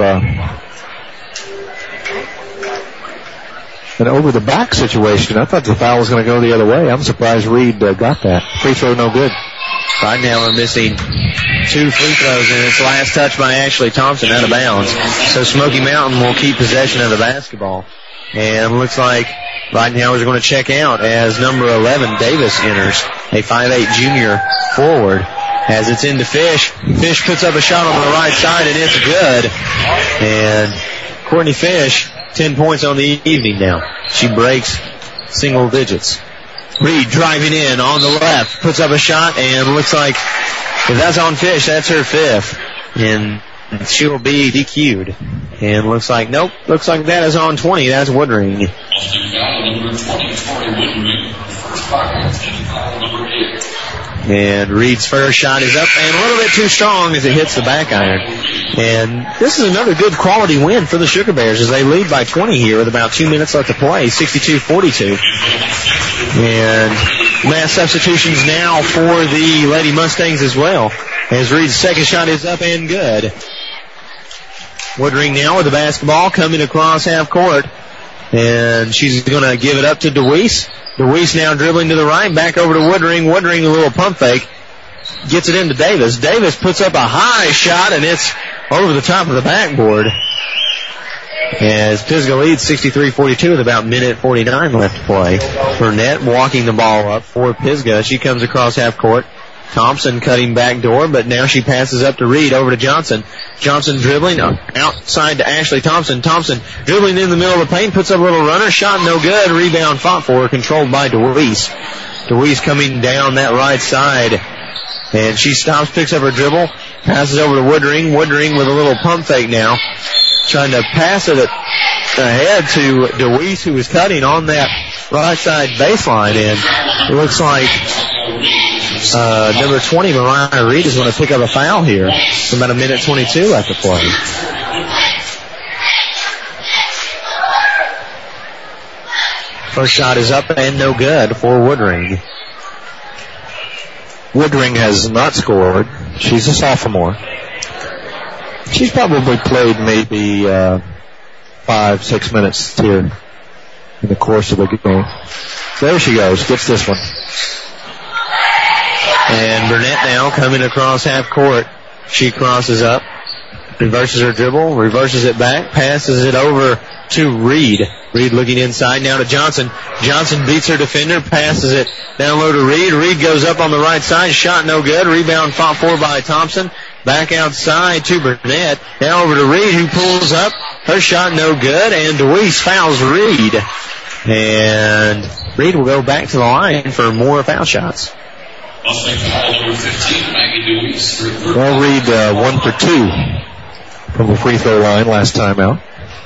an over-the-back situation. I thought the foul was going to go the other way. I'm surprised Reed got that. Free throw no good. Right now we're missing 2 free throws, and it's last touch by Ashley Thompson out of bounds. So Smoky Mountain will keep possession of the basketball. And looks like right now we're going to check out as number 11, Davis, enters, a 5'8" junior forward. As it's into Fish. Fish puts up a shot on the right side, and it's good. And Courtney Fish, 10 points on the evening now. She breaks single digits. Reed driving in on the left, puts up a shot, and looks like if that's on Fish, that's her 5th. And she will be DQ'd. And looks like that is on 20. That's Woodring. And Reed's first shot is up and a little bit too strong as it hits the back iron. And this is another good quality win for the Sugar Bears as they lead by 20 here with about 2 minutes left to play, 62-42. And mass substitutions now for the Lady Mustangs as well, as Reed's second shot is up and good. Woodring now with the basketball coming across half court. And she's going to give it up to DeWeese. DeWeese now dribbling to the right, back over to Woodring. Woodring a little pump fake. Gets it into Davis. Davis puts up a high shot, and it's over the top of the backboard. As Pisgah leads 63-42 with about minute 49 left to play. Burnett walking the ball up for Pisgah. She comes across half court. Thompson cutting back door, but now she passes up to Reed, over to Johnson. Johnson dribbling outside to Ashley Thompson. Thompson dribbling in the middle of the paint, puts up a little runner, shot no good, rebound fought for, controlled by DeWeese. DeWeese coming down that right side, and she stops, picks up her dribble, passes over to Woodring. Woodring with a little pump fake now, trying to pass it ahead to DeWeese, who is cutting on that right side baseline, and it looks like number 20, Mariah Reed, is going to pick up a foul here. It's about a minute 22 left to play. First shot is up and no good for Woodring. Woodring has not scored. She's a sophomore. She's probably played maybe 5-6 minutes here in the course of the game. There she goes. Gets this one. And Burnett now coming across half court. She crosses up, reverses her dribble, reverses it back, passes it over to Reed. Reed looking inside now to Johnson. Johnson beats her defender, passes it down low to Reed. Reed goes up on the right side, shot no good. Rebound fought for by Thompson. Back outside to Burnett. Now over to Reed, who pulls up. Her shot no good, and DeWeese fouls Reed. And Reed will go back to the line for more foul shots. Well, Reed 1 for 2 from the free throw line last time out.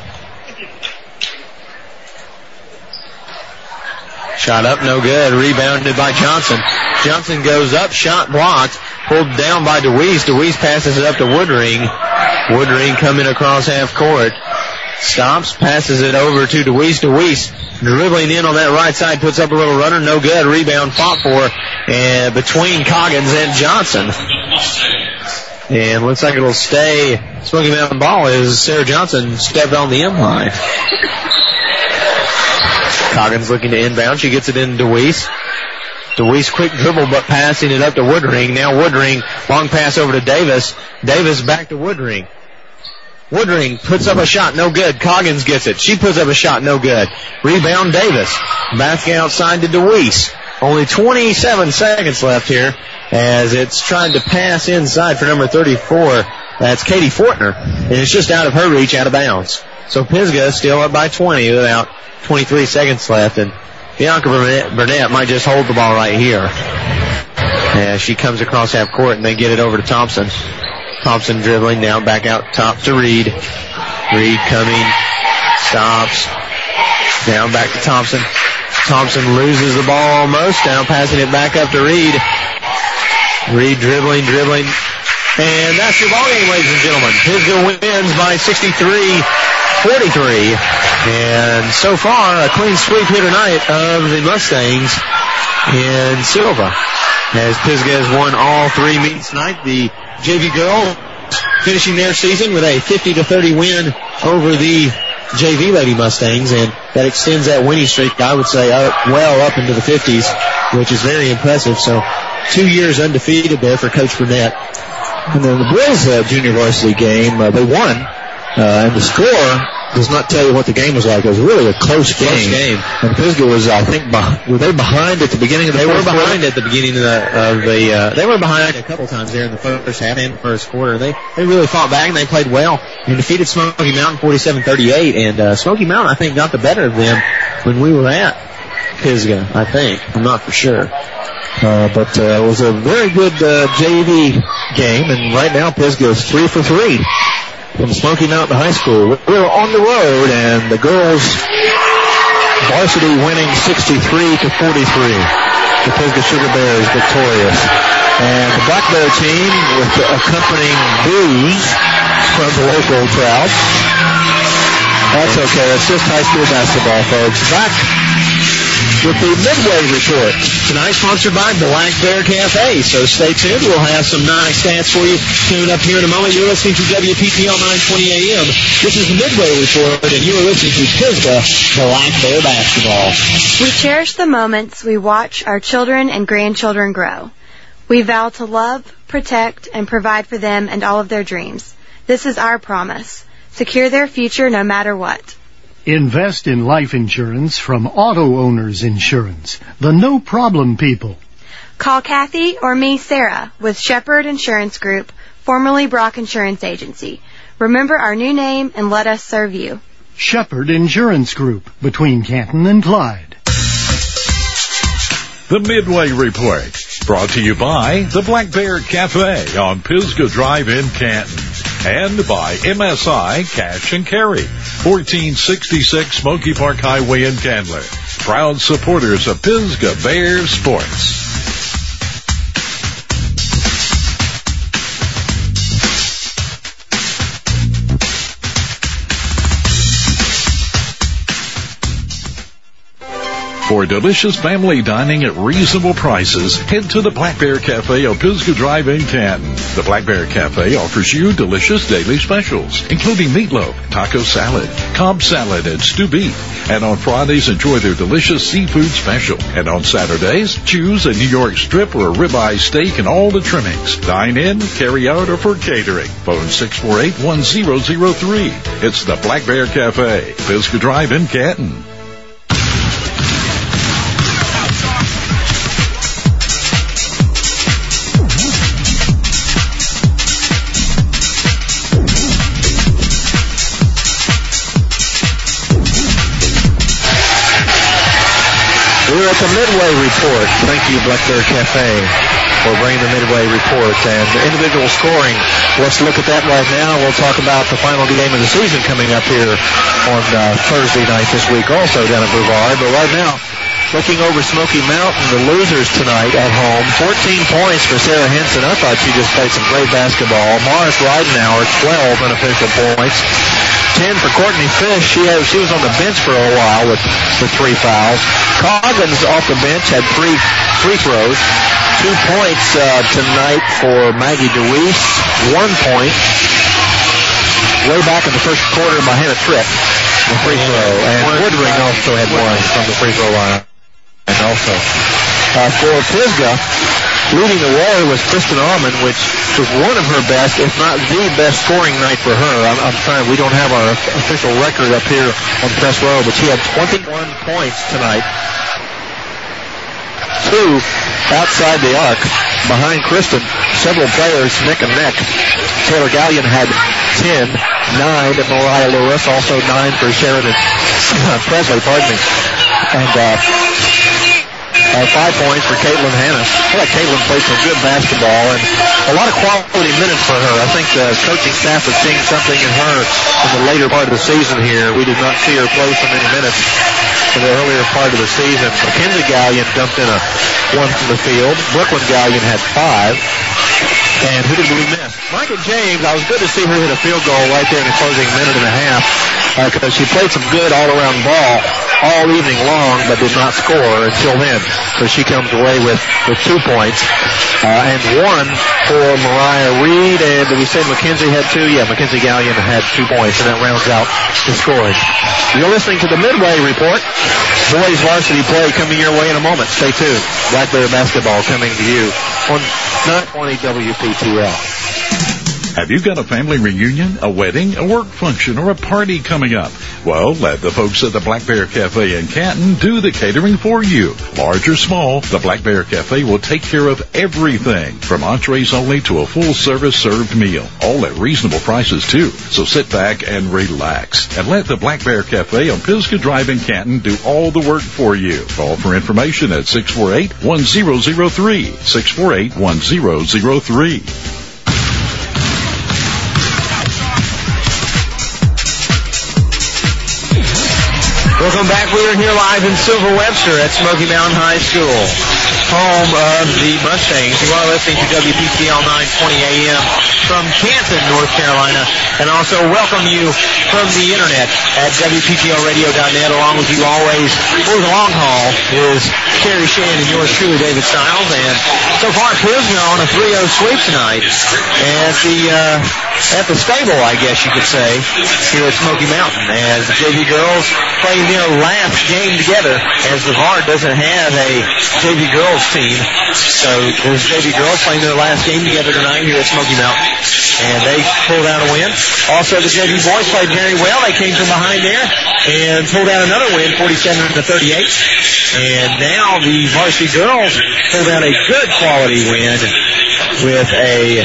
Shot up, no good. Rebounded by Johnson. Johnson goes up, shot blocked. Pulled down by DeWeese. DeWeese passes it up to Woodring. Woodring coming across half court. Stops, passes it over to DeWeese. DeWeese dribbling in on that right side, puts up a little runner, no good. Rebound fought for between Coggins and Johnson. And looks like it'll stay Smoky Mountain ball as Sarah Johnson stepped on the M line. Coggins looking to inbound. She gets it in DeWeese. DeWeese quick dribble, but passing it up to Woodring. Now Woodring, long pass over to Davis. Davis back to Woodring. Woodring puts up a shot, no good. Coggins gets it. She puts up a shot, no good. Rebound Davis. Backing outside to DeWeese. Only 27 seconds left here as it's trying to pass inside for number 34. That's Katie Fortner. And it's just out of her reach, out of bounds. So Pisgah still up by 20 without 23 seconds left. And Bianca Burnett might just hold the ball right here as she comes across half court and they get it over to Thompson. Thompson dribbling now back out top to Reed. Reed coming, stops, down back to Thompson. Thompson loses the ball almost, now passing it back up to Reed. Reed dribbling, and that's your ball game, ladies and gentlemen. Pisgah wins by 63-43, and so far a clean sweep here tonight of the Mustangs in Silva. As Pisgah has won all three meets tonight, the JV girls finishing their season with a 50-30 win over the JV Lady Mustangs, and that extends that winning streak, I would say, well up into the 50s, which is very impressive. So 2 years undefeated there for Coach Burnett. And then the boys' junior varsity game, they won, and the score does not tell you what the game was like. It was really a close game. And Pisgah was, I think, were they behind at the beginning of the fourth quarter? They were behind at the beginning of they were behind a couple times there in the first half and first quarter. They really fought back and they played well and defeated Smoky Mountain 47-38. And Smoky Mountain, I think, got the better of them when we were at Pisgah, I think. I'm not for sure. But it was a very good JV game, and right now Pisgah is 3 for 3. From Smoky Mountain High School. We're on the road, and the girls varsity winning 63-43. The Pisgah Sugar Bears victorious. And the Black Bear team with the accompanying boos from the local crowd. That's okay. It's just high school basketball, folks. Back with the Midway Report. Tonight sponsored by Black Bear Cafe. So stay tuned. We'll have some nice stats for you tuned up here in a moment. You're listening to WPTL 920 AM. This is the Midway Report, and you are listening to Pisgah Black Bear Basketball. We cherish the moments we watch our children and grandchildren grow. We vow to love, protect, and provide for them and all of their dreams. This is our promise. Secure their future no matter what. Invest in life insurance from Auto Owners Insurance, the no-problem people. Call Kathy or me, Sarah, with Shepherd Insurance Group, formerly Brock Insurance Agency. Remember our new name and let us serve you. Shepherd Insurance Group, between Canton and Clyde. The Midway Report, brought to you by the Black Bear Cafe on Pisgah Drive in Canton. And by MSI Cash and Carry, 1466 Smoky Park Highway in Candler. Proud supporters of Pisgah Bears Sports. For delicious family dining at reasonable prices, head to the Black Bear Cafe on Pisgah Drive in Canton. The Black Bear Cafe offers you delicious daily specials, including meatloaf, taco salad, Cobb salad, and stew beef. And on Fridays, enjoy their delicious seafood special. And on Saturdays, choose a New York strip or a ribeye steak and all the trimmings. Dine in, carry out, or for catering. Phone 648-1003. It's the Black Bear Cafe, Pisgah Drive in Canton. We're at the Midway Report. Thank you, Black Bear Cafe, for bringing the Midway Report. And individual scoring, let's look at that right now. We'll talk about the final game of the season coming up here on Thursday night this week also down at Brevard. But right now, looking over Smoky Mountain, the losers tonight at home, 14 points for Sarah Henson. I thought she just played some great basketball. Morris Ridenauer, 12 unofficial points. 10 for Courtney Fish. She was on the bench for a while with 3 fouls. Coggins off the bench had 3 free throws. 2 points tonight for Maggie DeWeese. 1 point way back in the first quarter by Hannah Tripp. The free throw. And Woodring also had 1 from the free throw line. And also for Pisgah, leading the way was Kristen Allman, which was one of her best, if not the best scoring night for her. I'm trying, we don't have our official record up here on press row, but she had 21 points tonight. 2 outside the arc behind Kristen. Several players neck and neck. Taylor Gallion had 10, 9 to Mariah Lewis, also 9 for Sheridan Presley, pardon me. And 5 points for Caitlin Hanna. I feel like Caitlin played some good basketball and a lot of quality minutes for her. I think the coaching staff was seeing something in her in the later part of the season here. We did not see her play so many minutes in the earlier part of the season. Mackenzie Gallion dumped in a 1 from the field. Brooklyn Gallion had 5. And who did we miss? Micah James. I was good to see her hit a field goal right there in the closing minute and a half because she played some good all-around ball all evening long, but did not score until then. So she comes away with 2 points. And 1 for Mariah Reed. And did we say Mackenzie had 2? Yeah, Mackenzie Gallion had 2 points, and that rounds out the scoring. You're listening to the Midway Report. Boys varsity play coming your way in a moment. Stay tuned. Black Bear basketball coming to you on 920 WPTL. Have you got a family reunion, a wedding, a work function, or a party coming up? Well, let the folks at the Black Bear Cafe in Canton do the catering for you. Large or small, the Black Bear Cafe will take care of everything, from entrees only to a full-service served meal, all at reasonable prices, too. So sit back and relax, and let the Black Bear Cafe on Pisgah Drive in Canton do all the work for you. Call for information at 648-1003, 648-1003. Welcome back. We are here live in Silver Webster at Smoky Mountain High School, home of the Mustangs. You are listening to WPTL 920 AM from Canton, North Carolina, and also welcome you from the internet at WPTLradio.net. Along with you always for the long haul is Terry Shan and yours truly, David Stiles. And so far, Pisgah on a 3-0 sweep tonight at the stable, I guess you could say, here at Smoky Mountain, as the JV girls play their last game together, as the VAR doesn't have a JV girls team. So there's JV girls playing their last game together tonight here at Smoky Mountain, and they pulled out a win. Also, the JV boys played very well. They came from behind there and pulled out another win, 47-38. And now the varsity girls pulled out a good quality win with a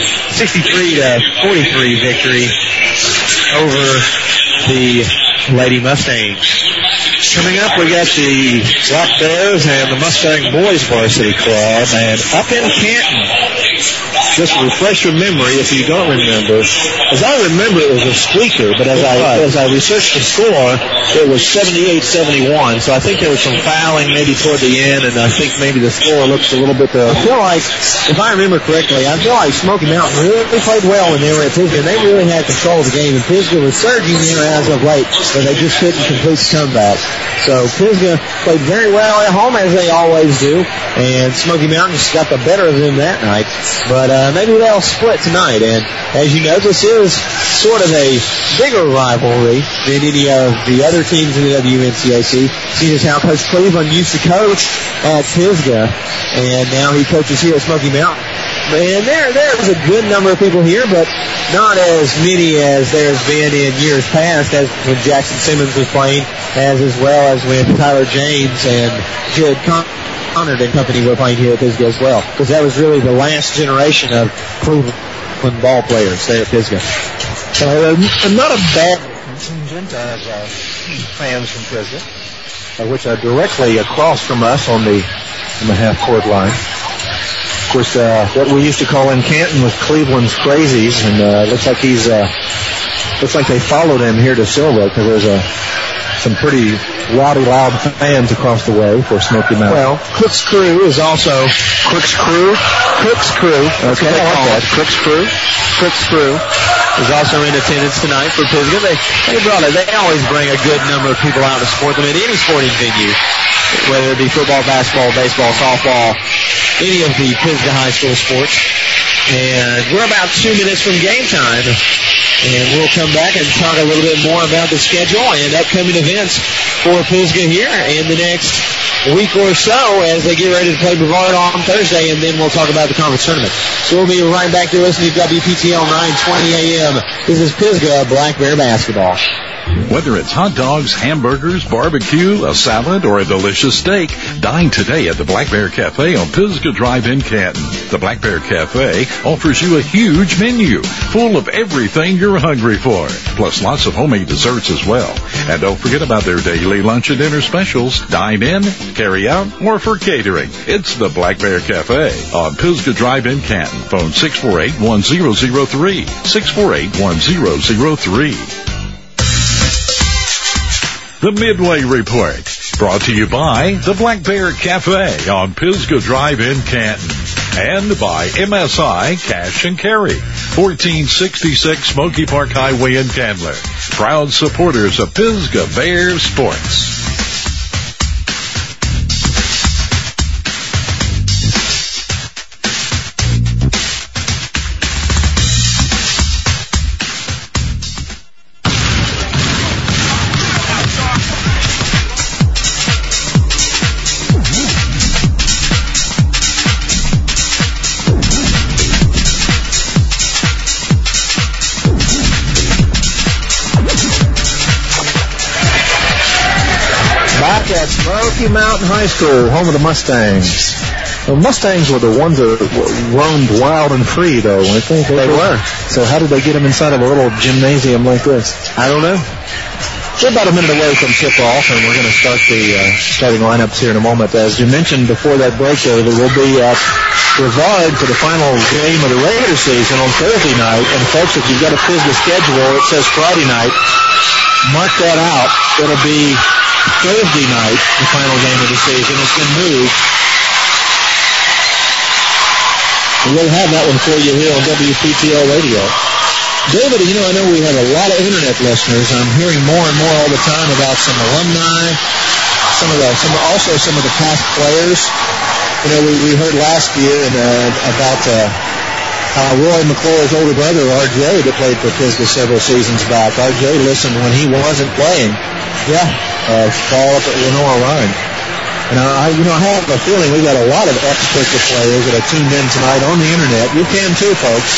63-43 victory over the Lady Mustangs. Coming up, we got the Black Bears and the Mustang Boys Varsity Club, and up in Canton, just refresh your memory if you don't remember. As I remember, it was a squeaker, but as I researched the score, it was 78-71, so I think there was some fouling maybe toward the end, and I think maybe the score looks a little bit I feel like, if I remember correctly, I feel like Smoky Mountain really played well when they were at Pisgah, and they really had control of the game, and Pisgah was surging there as of late, but they just couldn't complete the comeback. So Pisgah played very well at home, as they always do, and Smoky Mountain just got the better of them that night. But maybe they'll split tonight. And as you know, this is sort of a bigger rivalry than any of the other teams in the WNCAC. Seeing as how Coach Cleveland used to coach at Pisgah, and now he coaches here at Smoky Mountain. And there was a good number of people here, but not as many as there's been in years past, as when Jackson Simmons was playing, as well as when Tyler James and Jared Conard and company were playing here at Pisgah as well, because that was really the last generation of Cleveland ball players there at Pisgah. Not a bad contingent of fans from Pisgah, which are directly across from us on the half-court line. Of course, what we used to call in Canton was Cleveland's Crazies, and looks like they followed him here to Silva, because there's some pretty rowdy, loud fans across the way for Smoky Mountain. Well, Cook's Crew is also Cook's Crew. Okay, I like that. Cook's Crew is also in attendance tonight for Pisgah. They always bring a good number of people out to support them at any sporting venue, whether it be football, basketball, baseball, softball, any of the Pisgah High School sports. And we're about 2 minutes from game time. And we'll come back and talk a little bit more about the schedule and upcoming events for Pisgah here in the next week or so as they get ready to play Brevard on Thursday, and then we'll talk about the conference tournament. So we'll be right back to listening to WPTL 920 AM. This is Pisgah Black Bear basketball. Whether it's hot dogs, hamburgers, barbecue, a salad, or a delicious steak, dine today at the Black Bear Cafe on Pisgah Drive in Canton. The Black Bear Cafe offers you a huge menu full of everything you're hungry for, plus lots of homemade desserts as well. And don't forget about their daily lunch and dinner specials. Dine in, carry out, or for catering. It's the Black Bear Cafe on Pisgah Drive in Canton. Phone 648-1003, 648-1003. The Midway Report, brought to you by the Black Bear Cafe on Pisgah Drive in Canton and by MSI Cash and Carry, 1466 Smoky Park Highway in Candler. Proud supporters of Pisgah Bear Sports. At Smoky Mountain High School, home of the Mustangs. The Mustangs were the ones that roamed wild and free, though, weren't they? They were. So how did they get them inside of a little gymnasium like this? I don't know. We're about a minute away from tip-off, and we're going to start the starting lineups here in a moment. As you mentioned before that break, though, that we'll be at Brevard for the final game of the regular season on Thursday night. And, folks, if you've got a Pisgah schedule, it says Friday night. Mark that out. It'll be Thursday night, the final game of the season. It's been moved. We'll have that one for you here on WPTL Radio. David, I know we have a lot of internet listeners. I'm hearing more and more all the time about some alumni, some of the past players. We heard last year about Roy McClure's older brother, RJ, that played for Pisgah several seasons back. RJ listened when he wasn't playing. Yeah. Fall up at Lenore Rhine. And I have a feeling we've got a lot of ex-Pisgah players that are tuned in tonight on the internet. You can too, folks.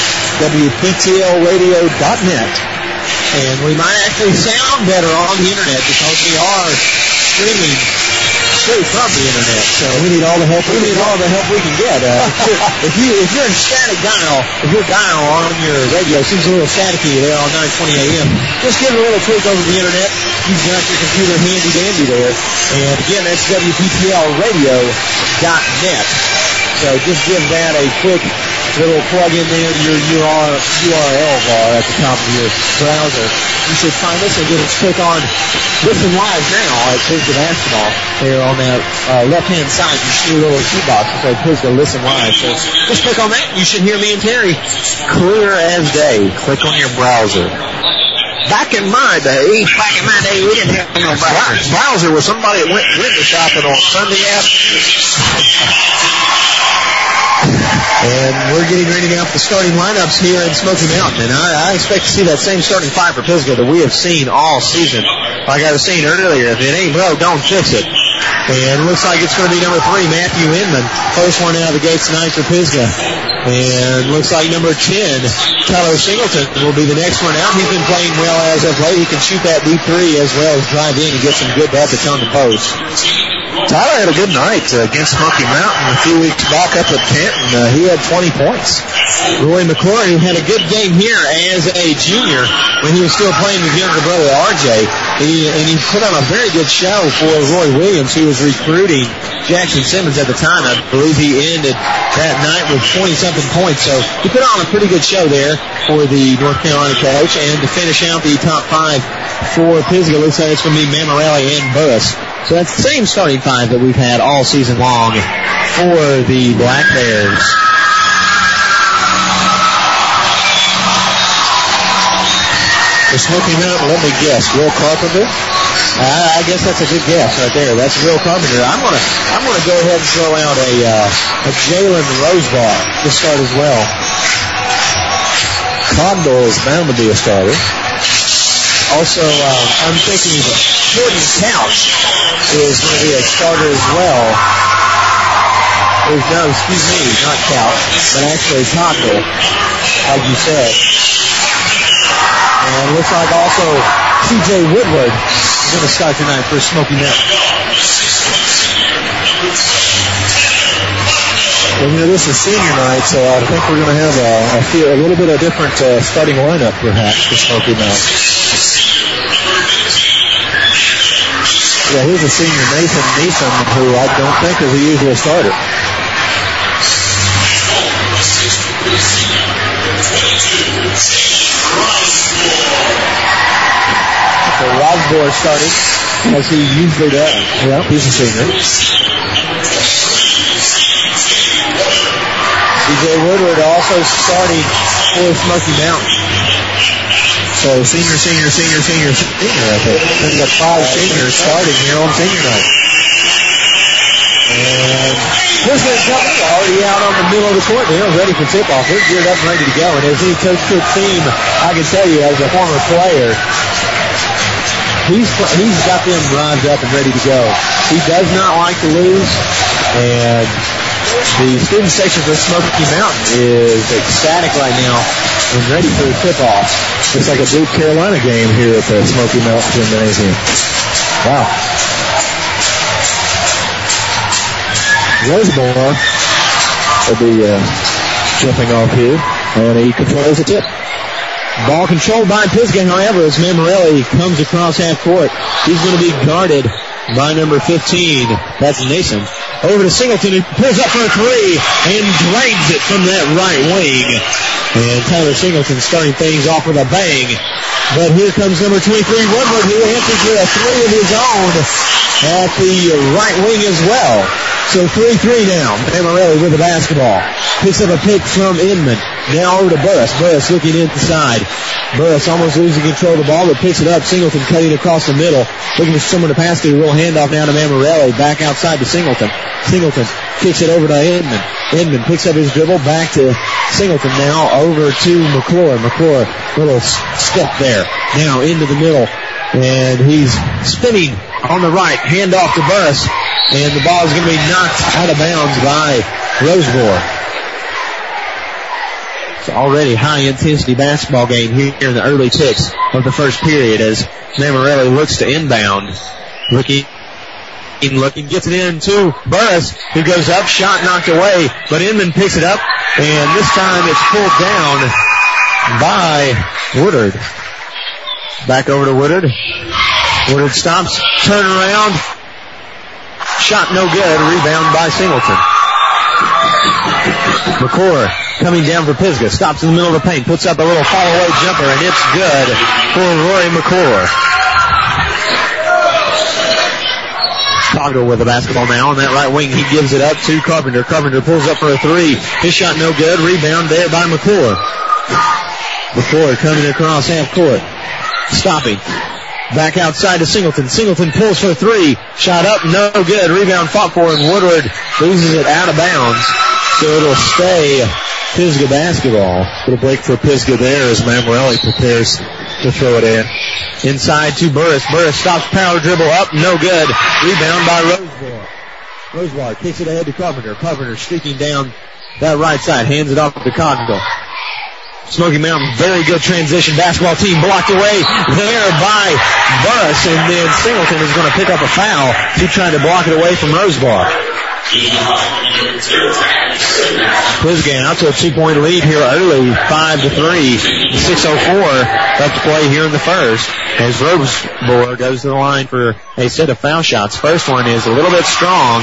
WPTLradio.net. And we might actually sound better on the internet because we are streaming straight from the internet. So we need all the help we can get. If you're in static dial, if your dial on your radio seems a little staticky there on 920 AM, just give it a little tweak over the internet. You've got your computer handy dandy there. And again, that's WPTLradio.net. So just give that a quick little plug in there to your URL bar at the top of your browser. You should find us and just click on Listen Live now at Pisgah Basketball. There on that left-hand side, you see a little shoebox that says Pisgah Listen Live. So just click on that. You should hear me and Terry clear as day. Click on your browser. Back in my day, we didn't have no browser. Was somebody that went window shopping on Sunday afternoon. And we're getting ready to get the starting lineups here in Smoky Mountain. And I expect to see that same starting five for Pisgah that we have seen all season. Like I was saying earlier, if it ain't broke, don't fix it. And it looks like it's going to be number 3, Matthew Inman. First one out of the gates tonight for Pisgah. And looks like number 10, Tyler Singleton, will be the next one out. He's been playing well as of late. He can shoot that deep 3 as well as drive in and get some good buckets on the post. Tyler had a good night against Smoky Mountain a few weeks back up at Canton. He had 20 points. Roy McClure had a good game here as a junior when he was still playing with younger brother RJ. And he put on a very good show for Roy Williams, who was recruiting Jackson Simmons at the time. I believe he ended that night with 20-something points. So he put on a pretty good show there for the North Carolina coach. And to finish out the top 5 for Pisgah, looks like it's going to be Mammarelli and Burris. So that's the same starting 5 that we've had all season long for the Black Bears. For Smoky Mountain, let me guess, Will Carpenter? I guess that's a good guess right there. That's Will Carpenter. I'm gonna go ahead and throw out a Jalen Rosebar to start as well. Condor is bound to be a starter. Also, I'm thinking Jordan Couch is going to be a starter as well. No, excuse me, not Couch, but actually Condor, like you said. And it looks like also T.J. Woodward is going to start tonight for Smoky Mountain. Well, this is senior night, so I think we're going to have a little bit of different starting lineup, perhaps, for Smoky Mountain. Yeah, here's a senior, Nathan Neeson, who I don't think is a usual starter. So Rosborn starting, as he usually does. Yeah, he's a senior. C.J. Woodward also starting for Smoky Mountain. So senior, I think. We've got 5 seniors starting here on senior night. And Chrisland Company already out on the middle of the court here, ready for tip-off. They're geared up and ready to go. And as any coach could seem, I can tell you as a former player, he's got them lined up and ready to go. He does not like to lose, and the student section for Smoky Mountain is ecstatic right now and ready for the tip-off. Looks like a Duke Carolina game here at the Smoky Mountain Gymnasium. Wow. Rosebar will be jumping off here, and he controls the tip. Ball controlled by Pisgah, however, as Mammarelli comes across half court. He's going to be guarded by number 15. That's Nason. Over to Singleton, who pulls up for a 3 and drains it from that right wing. And Tyler Singleton starting things off with a bang. But here comes number 23, Woodward, who answers with a 3 of his own at the right wing as well. So 3-3 now. Mammarelli with the basketball. Picks up a pick from Inman. Now over to Burris. Burris looking inside. Burris almost losing control of the ball, but picks it up. Singleton cutting across the middle. Looking for someone to pass to. Real handoff now to Mammarelli. Back outside to Singleton. Singleton kicks it over to Inman. Inman picks up his dribble. Back to Singleton now. Over to McClure. McClure, little step there. Now into the middle. And he's spinning on the right. Hand off to Burris. And the ball is going to be knocked out of bounds by Roseboro. It's already high-intensity basketball game here in the early ticks of the first period as Mammarelli looks to inbound. Looking, gets it in to Burris, who goes up, shot knocked away, but Inman picks it up, and this time it's pulled down by Woodard. Back over to Woodard. Woodard stops, turn around. Shot no good. Rebound by Singleton. McClure coming down for Pisgah. Stops in the middle of the paint. Puts up a little fall-away jumper, and it's good for Rory McClure. Coggle with the basketball now on that right wing. He gives it up to Carpenter. Carpenter pulls up for a 3. His shot no good. Rebound there by McClure. McClure coming across half court. Stopping. Back outside to Singleton. Singleton pulls for a 3. Shot up, no good. Rebound fought for, and Woodward loses it out of bounds. So it'll stay Pisgah basketball. Little break for Pisgah there as Mammarelli prepares to throw it in. Inside to Burris. Burris stops, power dribble up, no good. Rebound by Rosebar. Rosebar kicks it ahead to Carpenter. Carpenter streaking down that right side. Hands it off to Cogdill. Smoky Mountain, very good transition basketball team blocked away there by Burris, and then Singleton is going to pick up a foul. He's trying to block it away from Rosebar. Pisgah out to a 2-point lead here early, 5-3, 6:04 left to play here in the first. As Rosebar goes to the line for a set of foul shots. First one is a little bit strong.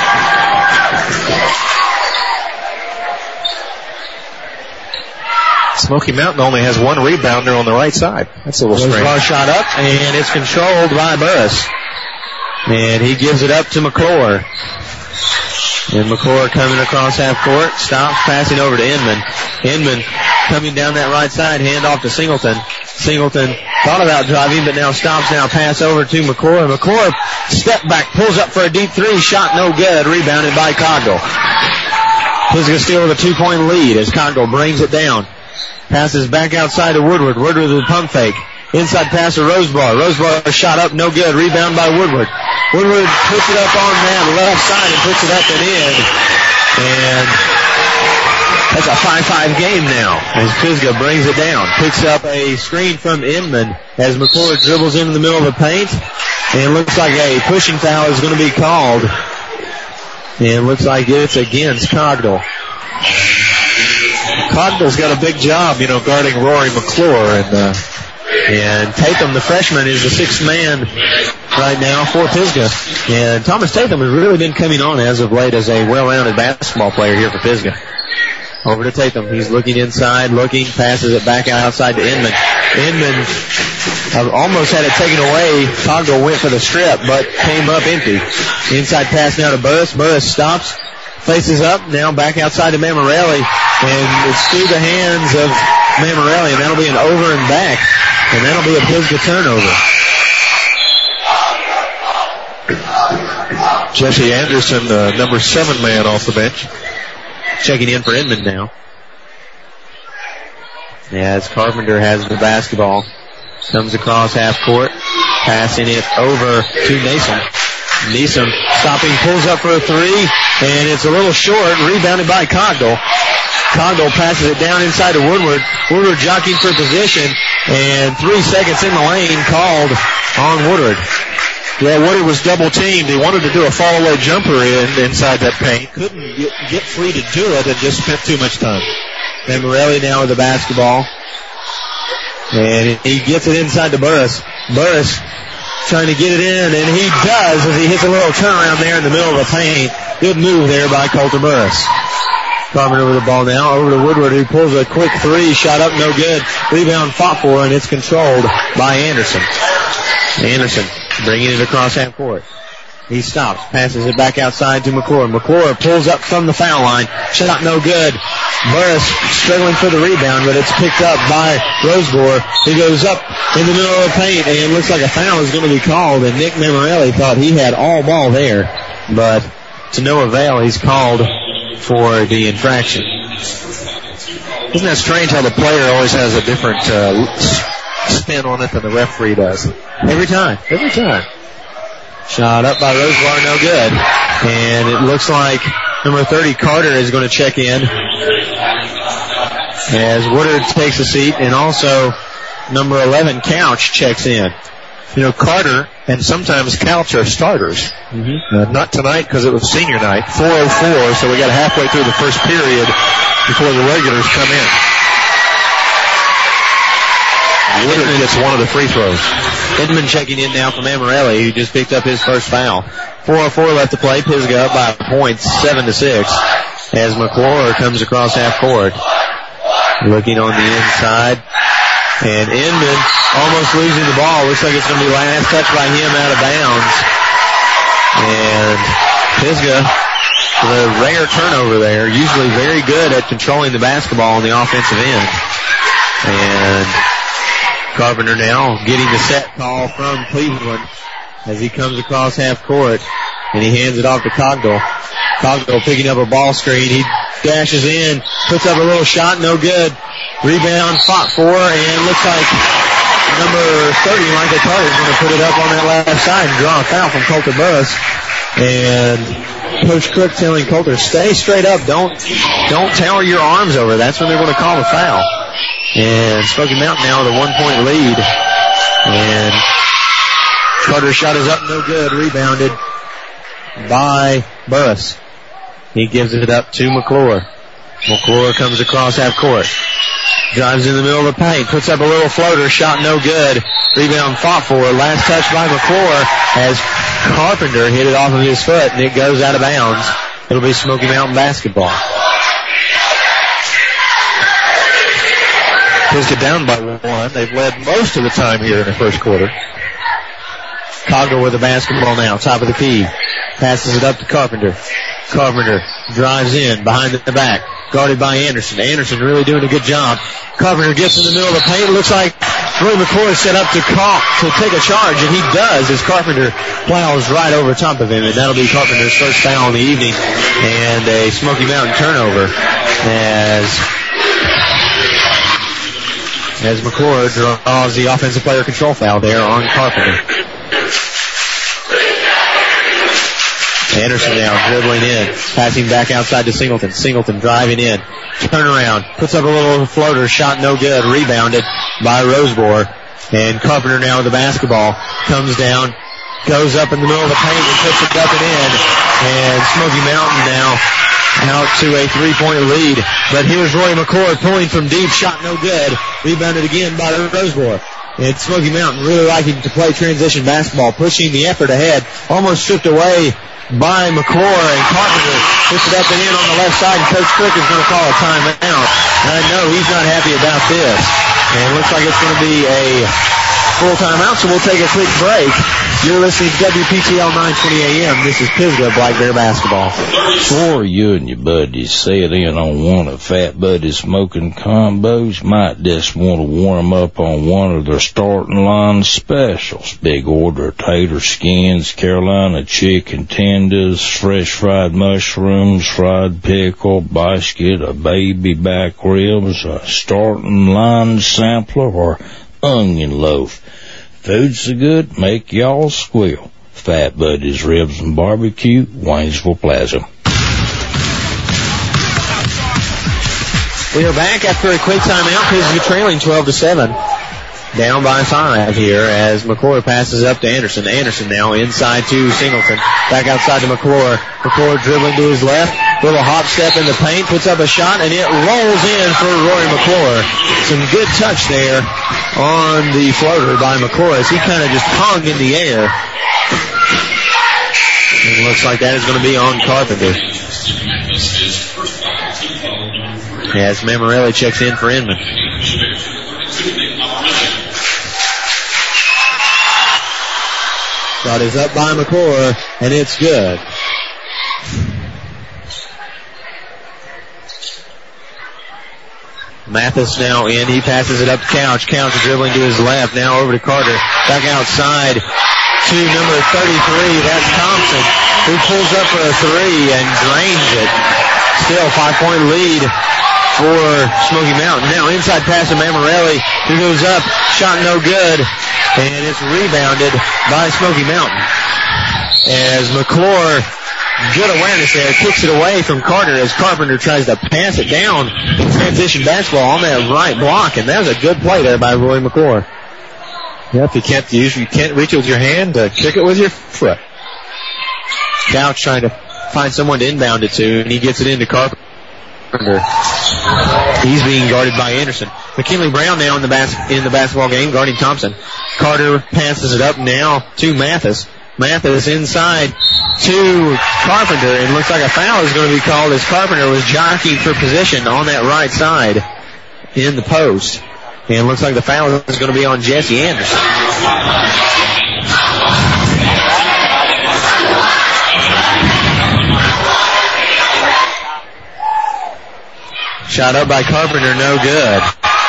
Smoky Mountain only has one rebounder on the right side. That's a little strange. Rosebar shot up, and it's controlled by Burris. And he gives it up to McClure. And McClure coming across half court, stops, passing over to Inman. Inman coming down that right side, hand off to Singleton. Singleton thought about driving, but now stops. Now pass over to McClure. McClure step back, pulls up for a deep three. Shot no good. Rebounded by Cogdill. Pisgah still with a 2-point lead as Cogdill brings it down. Passes back outside to Woodward. Woodward with a pump fake. Inside pass to Rosebar. Rosebar shot up, no good. Rebound by Woodward. Woodward puts it up on that left side and puts it up and in. And that's a 5-5 game now as Pisgah brings it down. Picks up a screen from Inman as McClure dribbles into the middle of the paint. And it looks like a pushing foul is going to be called. And it looks like it's against Cogdill. Cogdill's got a big job, guarding Rory McClure. And Tatum, the freshman, is the sixth man right now for Pisgah. And Thomas Tatum has really been coming on as of late as a well-rounded basketball player here for Pisgah. Over to Tatum. He's looking inside, passes it back outside to Inman. Inman almost had it taken away. Cogdill went for the strip, but came up empty. Inside pass now to Burris. Burris stops, faces up, now back outside to Mammarelli. And it's through the hands of Mammarelli, and that'll be an over and back. And that'll be a Pisgah turnover. Jesse Anderson, number 7 man off the bench. Checking in for Inman now. As Carpenter has the basketball. Comes across half court. Passing it over to Nason. Neeson stopping, pulls up for a three. And it's a little short. Rebounded by Cogdill. Cogdill passes it down inside to Woodward. Woodward jockeying for position. And 3 seconds in the lane called on Woodward. Yeah, Woodward was double teamed. He wanted to do a fall-away jumper inside that paint. Couldn't get free to do it and just spent too much time. Mammarelli now with the basketball. And he gets it inside to Burris. Burris trying to get it in, and he does as he hits a little turnaround there in the middle of the paint. Good move there by Colter Burris. Carpenter with the ball now over to Woodward, who pulls a quick three. Shot up, no good. Rebound fought for, and it's controlled by Anderson. Anderson bringing it across half court. He stops, passes it back outside to McClure. McClure pulls up from the foul line. Shot no good. Burris struggling for the rebound, but it's picked up by Roseboro. He goes up in the middle of the paint, and it looks like a foul is going to be called, and Nick Mammarelli thought he had all ball there, but to no avail, he's called for the infraction. Isn't that strange how the player always has a different spin on it than the referee does? Every time. Shot up by Rosebar, no good. And it looks like number 30, Carter, is going to check in as Woodward takes a seat, and also number 11, Couch, checks in. Carter and sometimes Couch are starters. Mm-hmm. Not tonight because it was senior night. 4:04, so we got halfway through the first period before the regulars come in. Woodward gets one of the free throws. Inman checking in now from Mammarelli, who just picked up his first foul. 4:04 left to play. Pisgah up by a point, 7-6, as McClure comes across half court. Looking on the inside. And Inman almost losing the ball. Looks like it's going to be last touch by him out of bounds. And Pisgah, the rare turnover there, usually very good at controlling the basketball on the offensive end. And Carpenter now getting the set call from Cleveland as he comes across half court, and he hands it off to Cogdill. Cogdill picking up a ball screen. He dashes in, puts up a little shot, no good. Rebound fought for, and looks like number 30, Michael Carter, is going to put it up on that left side and draw a foul from Colter Burris. And Coach Cook telling Colter, stay straight up. Don't tower your arms over. That's when they're going to call the foul. And Smoky Mountain now with a 1-point lead. And Carter's shot is up, no good. Rebounded by Burris. He gives it up to McClure. McClure comes across half court. Drives in the middle of the paint. Puts up a little floater. Shot no good. Rebound fought for. Last touch by McClure as Carpenter hit it off of his foot, and it goes out of bounds. It'll be Smoky Mountain basketball. Pisgah down by 1. They've led most of the time here in the first quarter. Cogdill with the basketball now, top of the key. Passes it up to Carpenter. Carpenter drives in behind the back, guarded by Anderson. Anderson really doing a good job. Carpenter gets in the middle of the paint. Looks like Roy McClure set up to take a charge, and he does as Carpenter plows right over top of him, and that'll be Carpenter's first foul in the evening and a Smoky Mountain turnover as McClure draws the offensive player control foul there on Carpenter. Anderson now dribbling in, passing back outside to Singleton. Singleton driving in, turn around, puts up a little floater, shot no good, rebounded by Roseboro. And Carpenter now with the basketball, comes down, goes up in the middle of the paint and puts it up and in. And Smoky Mountain now out to a 3-point lead. But here's Roy McClure pulling from deep, shot no good, rebounded again by Roseboro. And Smoky Mountain really liking to play transition basketball, pushing the effort ahead, almost stripped away by McClure, and Carpenter puts it up and in on the left side, and Coach Cook is going to call a timeout. And I know he's not happy about this. And it looks like it's going to be a full timeout, so we'll take a quick break. You're listening to WPTL 920 AM. This is Pisgah Black Bear Basketball. Before you and your buddies set in on one of Fat Buddy's smoking combos, might just want to warm up on one of their starting line specials. Big order of tater skins, Carolina chicken tenders, fresh fried mushrooms, fried pickle, basket, a baby back ribs, a starting line sampler, or onion loaf. Food's so good, make y'all squeal. Fat Buddy's Ribs and Barbecue, Waynesville Plaza. We are back after a quick timeout. Pisgah trailing 12-7. Down by 5 here as McClure passes up to Anderson. Anderson now inside to Singleton. Back outside to McClure. McClure dribbling to his left. Little hop step in the paint. Puts up a shot and it rolls in for Rory McClure. Some good touch there on the floater by McClure as he kind of just hung in the air. It looks like that is going to be on Carpenter. As Mammarelli checks in for Inman. Shot is up by McClure, and it's good. Mathis now in. He passes it up to Couch. Couch dribbling to his left. Now over to Carter. Back outside to number 33. That's Thompson, who pulls up for a three and drains it. Still 5-point lead for Smoky Mountain. Now inside pass to Mammarelli, who goes up. Shot no good. And it's rebounded by Smoky Mountain. As McClure, good awareness there, kicks it away from Carter as Carpenter tries to pass it down in transition basketball on that right block. And that was a good play there by Roy McClure. Yep, you can't reach it with your hand, kick it with your foot. Couch trying to find someone to inbound it to, and he gets it into Carpenter. He's being guarded by Anderson. McKinley Brown now in the basketball game, guarding Thompson. Carter passes it up now to Mathis. Mathis inside to Carpenter, and looks like a foul is going to be called as Carpenter was jockeying for position on that right side in the post. And looks like the foul is going to be on Jesse Anderson. Shot up by Carpenter, no good.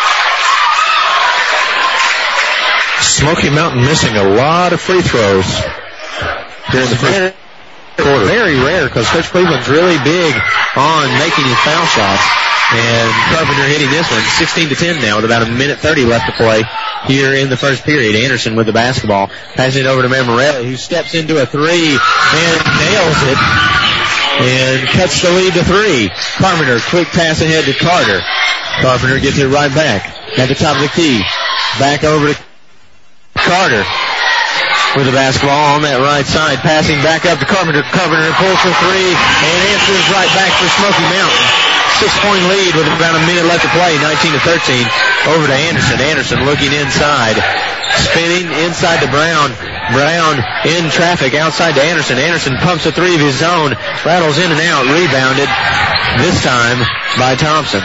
Smoky Mountain missing a lot of free throws here in the first quarter. Very rare because Coach Cleveland's really big on making his foul shots. And Carpenter hitting this one, 16-10 now with about a minute 30 left to play here in the first period. Anderson with the basketball, passing it over to Mammarelli, who steps into a three and nails it and cuts the lead to 3. Carpenter, quick pass ahead to Carter. Carpenter gets it right back at the top of the key. Back over to Carter with the basketball on that right side, passing back up to Carpenter. Carpenter pulls for 3 and answers right back for Smoky Mountain. 6-point lead with about a minute left to play, 19-13. Over to Anderson. Anderson looking inside, spinning inside to Brown. Brown in traffic outside to Anderson. Anderson pumps a 3 of his own, rattles in and out, rebounded this time by Thompson.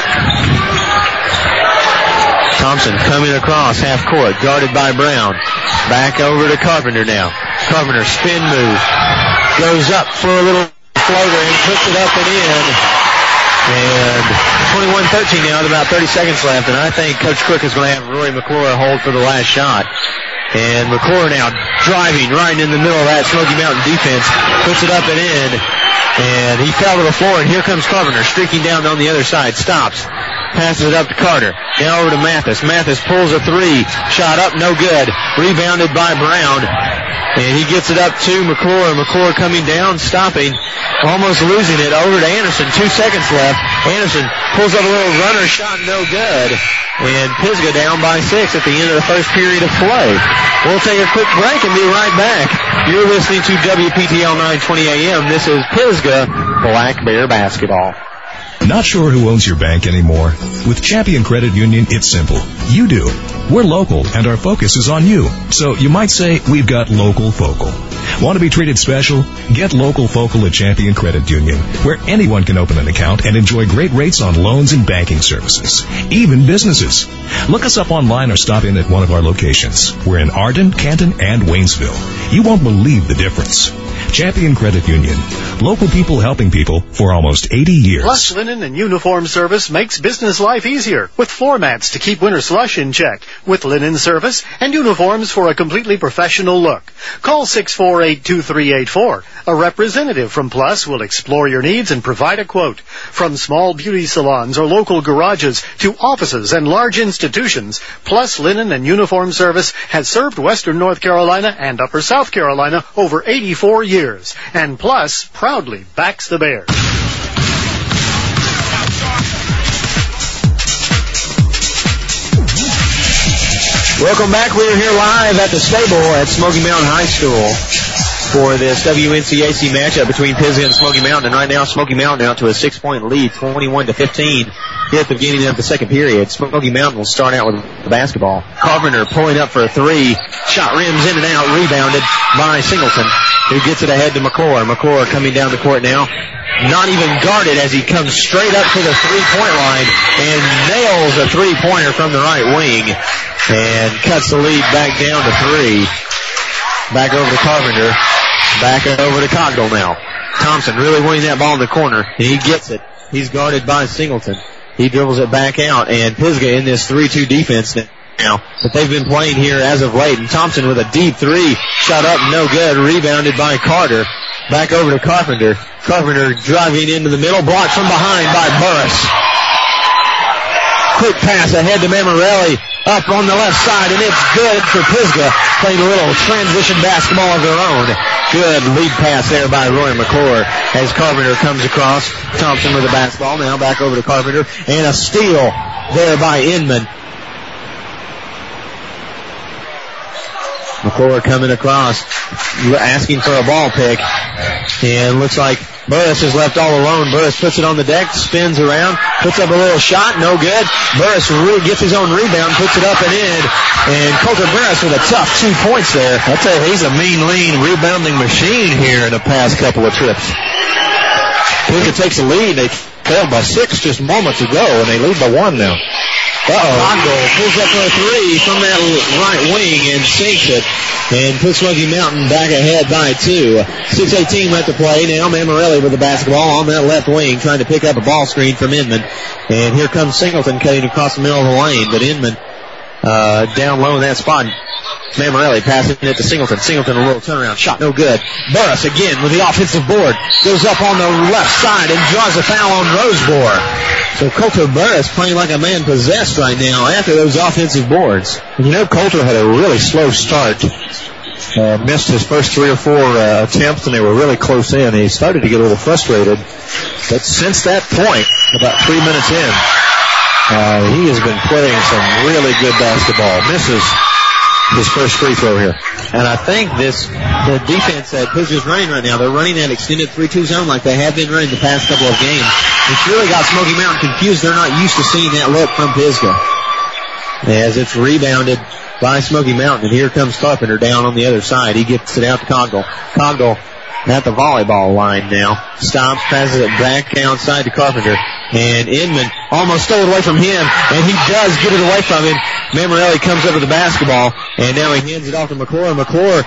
Thompson coming across half court, guarded by Brown. Back over to Carpenter now. Carpenter spin move, goes up for a little floater and puts it up and in. And 21-13 now with about 30 seconds left, and I think Coach Crook is going to have Roy McClure hold for the last shot. And McClure now driving right in the middle of that Smoky Mountain defense, puts it up and in, and he fell to the floor, and here comes Carpenter streaking down on the other side, stops, passes it up to Carter, now over to Mathis. Mathis pulls a three, shot up, no good, rebounded by Brown, and he gets it up to McClure. McClure coming down, stopping, almost losing it, over to Anderson, 2 seconds left. Anderson pulls up a little runner shot, no good. And Pisgah down by 6 at the end of the first period of play. We'll take a quick break and be right back. You're listening to WPTL 920 AM. This is Pisgah Black Bear Basketball. Not sure who owns your bank anymore? With Champion Credit Union, it's simple. You do. We're local, and our focus is on you. So you might say we've got local focal. Want to be treated special? Get local focal at Champion Credit Union, where anyone can open an account and enjoy great rates on loans and banking services, even businesses. Look us up online or stop in at one of our locations. We're in Arden, Canton, and Waynesville. You won't believe the difference. Champion Credit Union. Local people helping people for almost 80 years. Plus Linen and Uniform Service makes business life easier with floor mats to keep winter slush in check, with linen service and uniforms for a completely professional look. Call 648-2384. A representative from Plus will explore your needs and provide a quote. From small beauty salons or local garages to offices and large institutions, Plus Linen and Uniform Service has served Western North Carolina and Upper South Carolina over 84 years. And Plus proudly backs the Bears. Welcome back. We are here live at the stable at Smoky Mountain High School for this WNCAC matchup between Pisgah and Smoky Mountain. And right now, Smoky Mountain out to a 6-point lead, 21-15 here at the beginning of the second period. Smoky Mountain will start out with the basketball. Carpenter pulling up for a three. Shot rims in and out, rebounded by Singleton, who gets it ahead to McClure. McClure coming down the court now. Not even guarded as he comes straight up to the three-point line and nails a three-pointer from the right wing and cuts the lead back down to 3. Back over to Carpenter. Back over to Cogdell now. Thompson really winning that ball in the corner, and he gets it. He's guarded by Singleton. He dribbles it back out, and Pisgah in this 3-2 defense now that they've been playing here as of late. And Thompson with a deep three. Shot up, no good. Rebounded by Carter. Back over to Carpenter. Carpenter driving into the middle, blocked from behind by Burris. Quick pass ahead to Mammarelli, up on the left side, and it's good for Pisgah, playing a little transition basketball of their own. Good lead pass there by Roy McClure as Carpenter comes across. Thompson with the basketball, now back over to Carpenter, and a steal there by Inman. McClure coming across, asking for a ball pick, and looks like Burris is left all alone. Burris puts it on the deck, spins around, puts up a little shot, no good. Burris really gets his own rebound, puts it up and in, and Coulter Burris with a tough 2 points there. I'll tell you, he's a mean, lean rebounding machine here in the past couple of trips. Pisgah takes the lead. They trailed by 6 just moments ago, and they lead by 1 now. Cogdell pulls up for a three from that right wing and sinks it and puts Smoky Mountain back ahead by 2. 6:18 left to play. Now Mammarelli with the basketball on that left wing trying to pick up a ball screen from Inman. And here comes Singleton cutting across the middle of the lane, but Inman down low in that spot. Mammarelli passing it to Singleton. Singleton a little turnaround shot, no good. Burris again with the offensive board. Goes up on the left side and draws a foul on Roseboro. So Coulter Burris playing like a man possessed right now after those offensive boards. You know, Coulter had a really slow start. Missed his first 3 or 4 attempts, and they were really close in. He started to get a little frustrated. But since that point, about 3 minutes in, he has been playing some really good basketball. Misses his first free throw here. And I think the defense that Pisgah's running right now, they're running that extended 3-2 zone like they have been running the past couple of games. It's really got Smoky Mountain confused. They're not used to seeing that look from Pisgah. As it's rebounded by Smoky Mountain, and here comes Carpenter down on the other side. He gets it out to Cogdell. Cogdell at the volleyball line now. Stops, passes it back outside to Carpenter. And Inman almost stole it away from him, and he does get it away from him. Mammarelli comes up with the basketball, and now he hands it off to McClure. McClure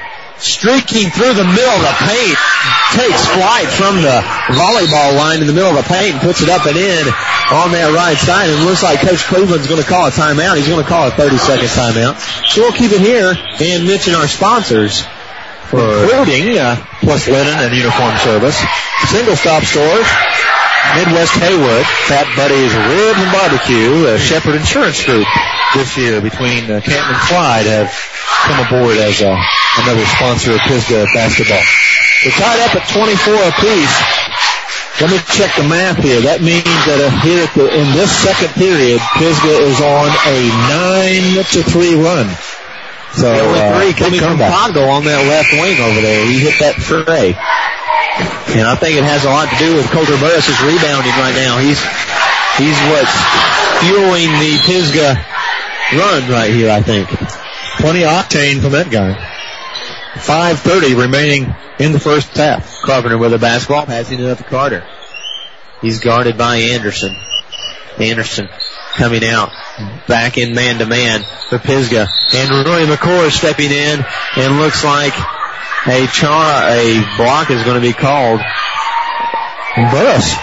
streaking through the middle of the paint, takes flight from the volleyball line in the middle of the paint and puts it up and in on that right side. And it looks like Coach Cleveland's going to call a timeout. He's going to call a 30-second timeout. So we'll keep it here and mention our sponsors, including Plus Linen and Uniform Service, Single Stop Stores, Midwest Haywood, Fat Buddies Ribs and Barbecue, Shepherd Insurance Group this year between Canton and Clyde have come aboard as another sponsor of Pisgah basketball. We're tied up at 24 apiece. Let me check the math here. That means that here in this second period, Pisgah is on a 9-3 run. So three coming from Congo on that left wing over there. He hit that tray. And I think it has a lot to do with Coulter Burris is rebounding right now. He's what's fueling the Pisgah run right here, I think. Plenty of octane from that guy. 5:30 remaining in the first half. Carpenter with the basketball, passing it up to Carter. He's guarded by Anderson. Anderson coming out, back in man-to-man for Pisgah. And Roy McCord stepping in, and looks like a block is going to be called on Burris.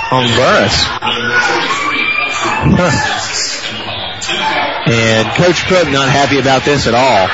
And Coach Cook not happy about this at all.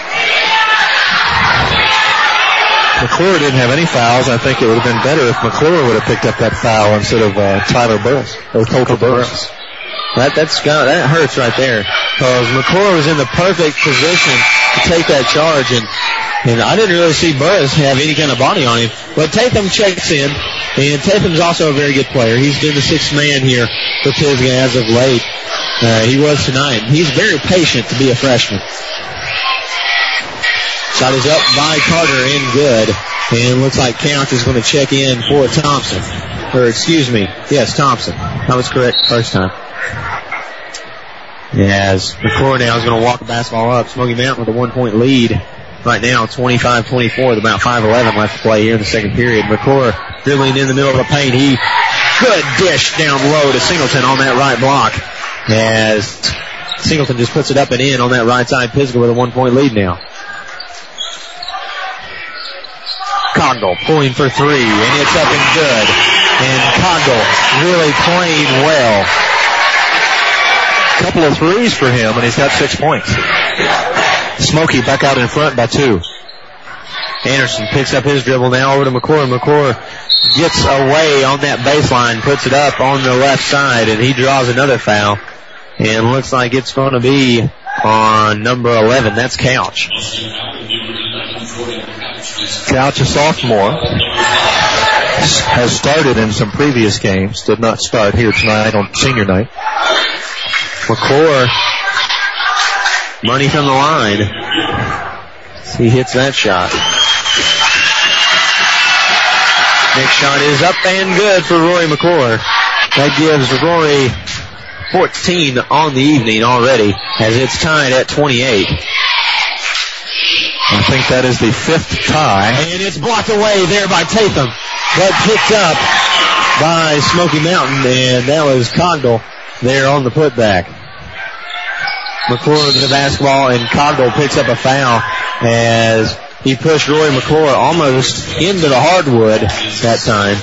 McClure didn't have any fouls. I think it would have been better if McClure would have picked up that foul instead of Tyler Burris or Coulter Burris. That hurts right there, because McClure was in the perfect position to take that charge, and I didn't really see Burris have any kind of body on him. But Tatham checks in, and Tatham's also a very good player. He's been the sixth man here for Pisgah as of late. He was tonight. He's very patient to be a freshman. Shot is up by Carter and good. And looks like Couch is going to check in for Thompson. Thompson. That was correct first time. As McClure now is going to walk the basketball up. Smoky Mountain with a 1-point lead. Right now, 25-24 with about 5:11 left to play here in the second period. McClure dribbling in the middle of the paint. Good dish down low to Singleton on that right block. As Singleton just puts it up and in on that right side. Pisgah with a 1-point lead now. Coggle pulling for three, and it's up and good. And Coggle really playing well. Couple of threes for him, and he's got 6 points. Smokey back out in front by 2. Anderson picks up his dribble now over to McClure. McClure gets away on that baseline, puts it up on the left side, and he draws another foul. And looks like it's going to be on number 11. That's Couch. Couch, a sophomore, has started in some previous games. Did not start here tonight on senior night. McClure, money from the line. He hits that shot. Next shot is up and good for Rory McClure. That gives Rory 14 on the evening already, as it's tied at 28. I think that is the 5th tie. And it's blocked away there by Tatham, but picked up by Smoky Mountain, and that was Coggle there on the putback. McClure to the basketball, and Coggle picks up a foul as he pushed Roy McClure almost into the hardwood that time.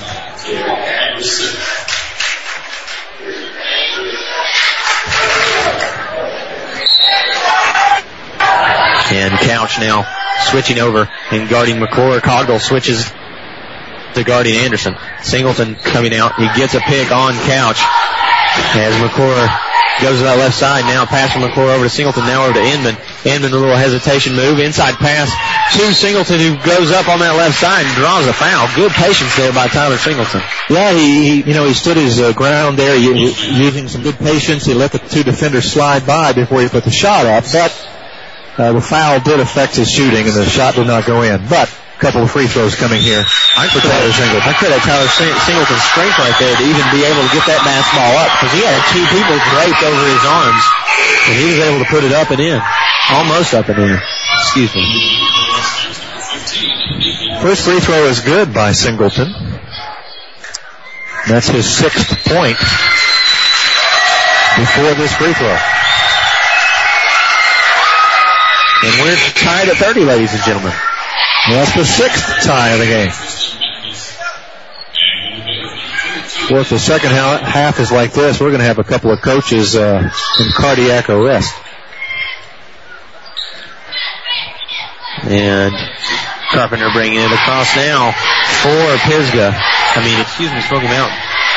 And Couch now switching over and guarding McClure. Coggle switches to guarding Anderson. Singleton coming out. He gets a pick on Couch as McClure goes to that left side. Now pass from McClure over to Singleton. Now over to Inman. Inman, a little hesitation move. Inside pass to Singleton, who goes up on that left side and draws a foul. Good patience there by Tyler Singleton. Yeah, he stood his ground there using some good patience. He let the two defenders slide by before he put the shot up. But the foul did affect his shooting, and the shot did not go in. But a couple of free throws coming here for Tyler Singleton. I credit Tyler Singleton's strength right there to even be able to get that basketball up, because he had two people draped over his arms, and he was able to put it up and in. Almost up and in. Excuse me. First free throw is good by Singleton. That's his 6th point before this free throw. And we're tied at 30, ladies and gentlemen. That's the 6th tie of the game. Well, if the second half is like this, we're going to have a couple of coaches in cardiac arrest. And Carpenter bringing it across now for Smoky Mountain.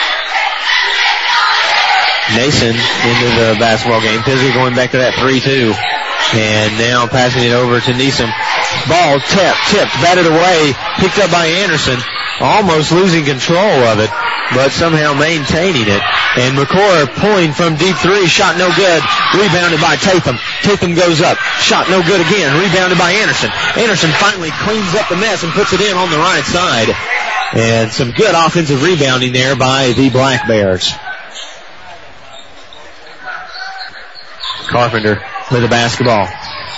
Mason into the basketball game. Pisgah going back to that 3-2. And now passing it over to Neeson. Ball tipped, batted away, picked up by Anderson. Almost losing control of it, but somehow maintaining it. And McCord pulling from deep three. Shot no good. Rebounded by Tatham. Tatham goes up. Shot no good again. Rebounded by Anderson. Anderson finally cleans up the mess and puts it in on the right side. And some good offensive rebounding there by the Black Bears. Carpenter with the basketball.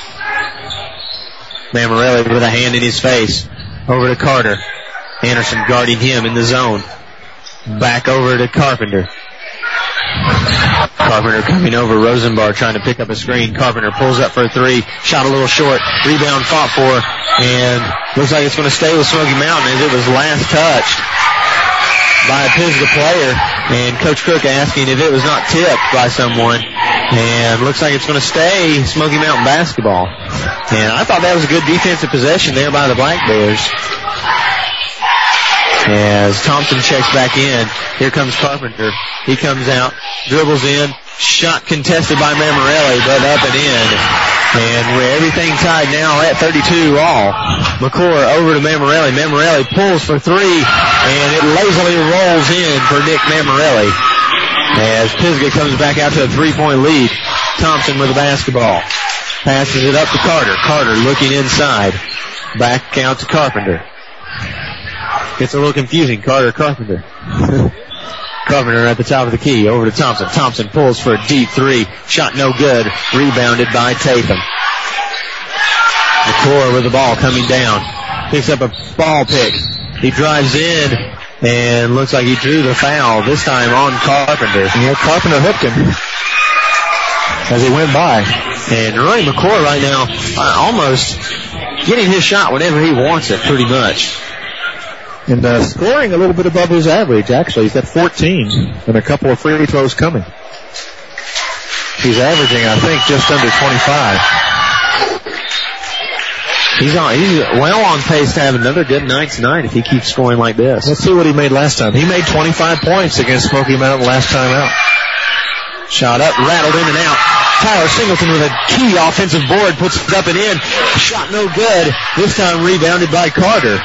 Mammarelli with a hand in his face. Over to Carter. Anderson guarding him in the zone. Back over to Carpenter. Carpenter coming over. Rosenbar trying to pick up a screen. Carpenter pulls up for a three. Shot a little short. Rebound fought for. And looks like it's going to stay with Smoky Mountain as it was last touched by a Pisgah player. And Coach Cook asking if it was not tipped by someone. And looks like it's going to stay Smoky Mountain basketball. And I thought that was a good defensive possession there by the Black Bears. As Thompson checks back in. Here comes Carpenter. He comes out, dribbles in, shot contested by Mammarelli, but up and in. And with everything tied now at 32 all. McCord over to Mammarelli. Mammarelli pulls for three, and it lazily rolls in for Nick Mammarelli. As Pisgah comes back out to a 3-point lead. Thompson with the basketball. Passes it up to Carter. Carter looking inside. Back out to Carpenter. It's a little confusing. Carpenter. Carpenter at the top of the key. Over to Thompson. Thompson pulls for a deep three. Shot no good. Rebounded by Tatham. McCord with the ball coming down. Picks up a ball pick. He drives in and looks like he drew the foul. This time on Carpenter. Yeah, Carpenter hooked him as he went by. And Ronnie McCord right now almost getting his shot whenever he wants it pretty much. And scoring a little bit above his average, actually. He's at 14 and a couple of free throws coming. He's averaging, I think, just under 25. He's well on pace to have another good night tonight if he keeps scoring like this. Let's see what he made last time. He made 25 points against Smoky Mountain last time out. Shot up, rattled in and out. Tyler Singleton with a key offensive board, puts it up and in. Shot no good. This time rebounded by Carter.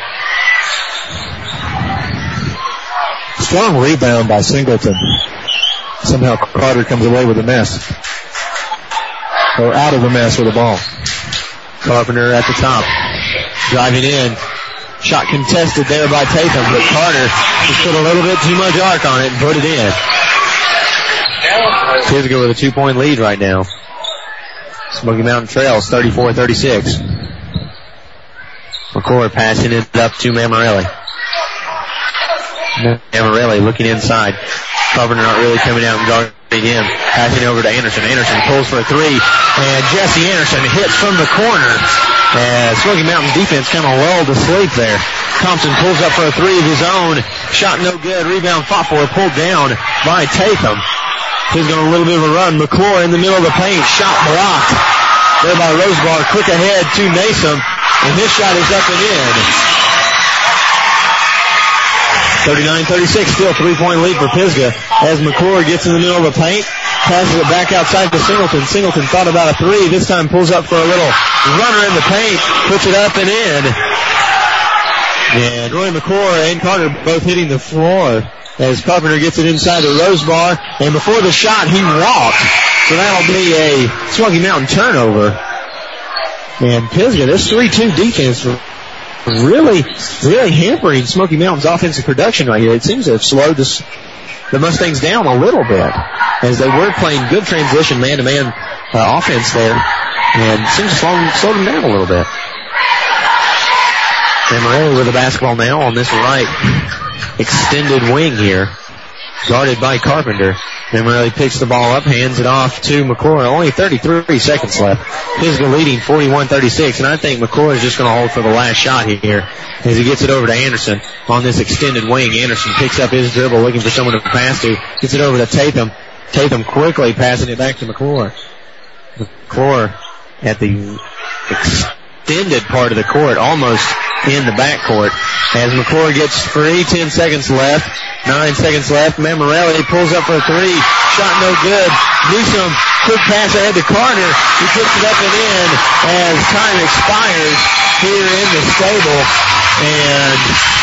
Strong rebound by Singleton. Somehow Carter comes away with the mess. Or out of the mess with the ball. Carpenter at the top. Driving in. Shot contested there by Tatham, but Carter just put a little bit too much arc on it and put it in. Pisgah with a 2-point lead right now. Smoky Mountain trails 34-36. McCord passing it up to Mammarelli. Mammarelli looking inside. Carpenter not really coming out and guarding him. Passing over to Anderson. Anderson pulls for a three. And Jesse Anderson hits from the corner. As Smoky Mountain defense kind of lulled to sleep there. Thompson pulls up for a three of his own. Shot no good. Rebound fought for. Pulled down by Tatham. He's going a little bit of a run. McClure in the middle of the paint. Shot blocked there by Rosebar. Quick ahead to Nasom. And his shot is up and in. 39-36, still 3-point lead for Pisgah as McClure gets in the middle of the paint, passes it back outside to Singleton. Singleton thought about a three, this time pulls up for a little runner in the paint, puts it up and in. And Roy McClure and Carter both hitting the floor as Carpenter gets it inside the Rosebar, and before the shot he walked, so that'll be a Smoky Mountain turnover. And Pisgah, this 3-2 defense really hampering Smoky Mountain's offensive production right here. It seems to have slowed the Mustangs down a little bit as they were playing good transition man-to-man offense there, and seems to slow them down a little bit. Mammarelli with the basketball now on this right extended wing here. guarded by Carpenter. Memorelli picks the ball up, hands it off to McClure. Only 33 seconds left. Pisgah leading 41-36, and I think McClure is just going to hold for the last shot here as he gets it over to Anderson on this extended wing. Anderson picks up his dribble, looking for someone to pass to. Gets it over to Tatham. Tatham quickly passing it back to McClure. McClure at the extended part of the court, almost in the backcourt. As McClure gets free, 10 seconds left, 9 seconds left. Memorelli pulls up for a three. Shot no good. Newsom, quick pass ahead to Carter. He puts it up and in as time expires here in the stable. And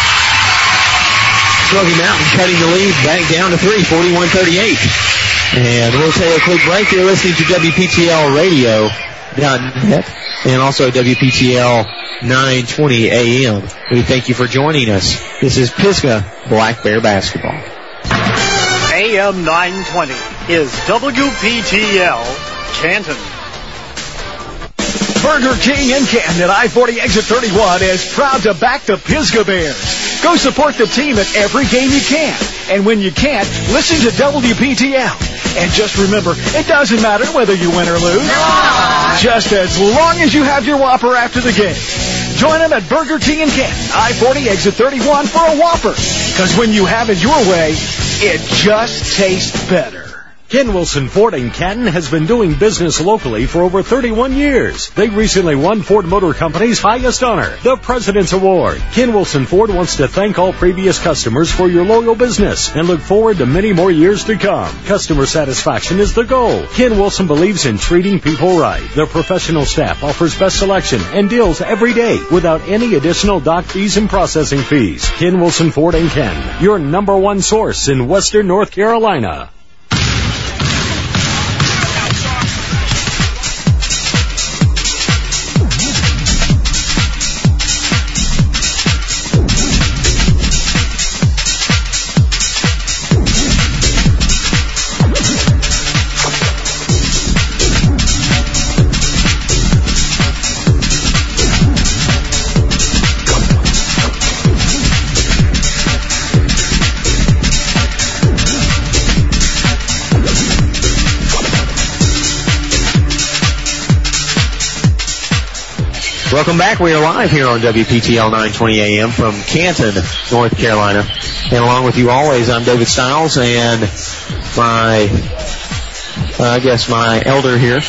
Smoky Mountain cutting the lead back down to 3, 41-38. And we'll take a quick break. You're listening to WPTL Radio.net and also WPTL 920 AM. We thank you for joining us. This is Pisgah Black Bear Basketball. AM 920 is WPTL Canton. Burger King in Canton at I-40 exit 31 is proud to back the Pisgah Bears. Go support the team at every game you can. And when you can't, listen to WPTL. And just remember, it doesn't matter whether you win or lose. Just as long as you have your Whopper after the game. Join them at Burger King in Canton, I-40 exit 31 for a Whopper. Because when you have it your way, it just tastes better. Ken Wilson Ford in Canton has been doing business locally for over 31 years. They recently won Ford Motor Company's highest honor, the President's Award. Ken Wilson Ford wants to thank all previous customers for your loyal business and look forward to many more years to come. Customer satisfaction is the goal. Ken Wilson believes in treating people right. Their professional staff offers best selection and deals every day without any additional dock fees and processing fees. Ken Wilson Ford in Canton, your number one source in Western North Carolina. Welcome back. We are live here on WPTL 920 AM from Canton, North Carolina. And along with you always, I'm David Stiles and my elder here.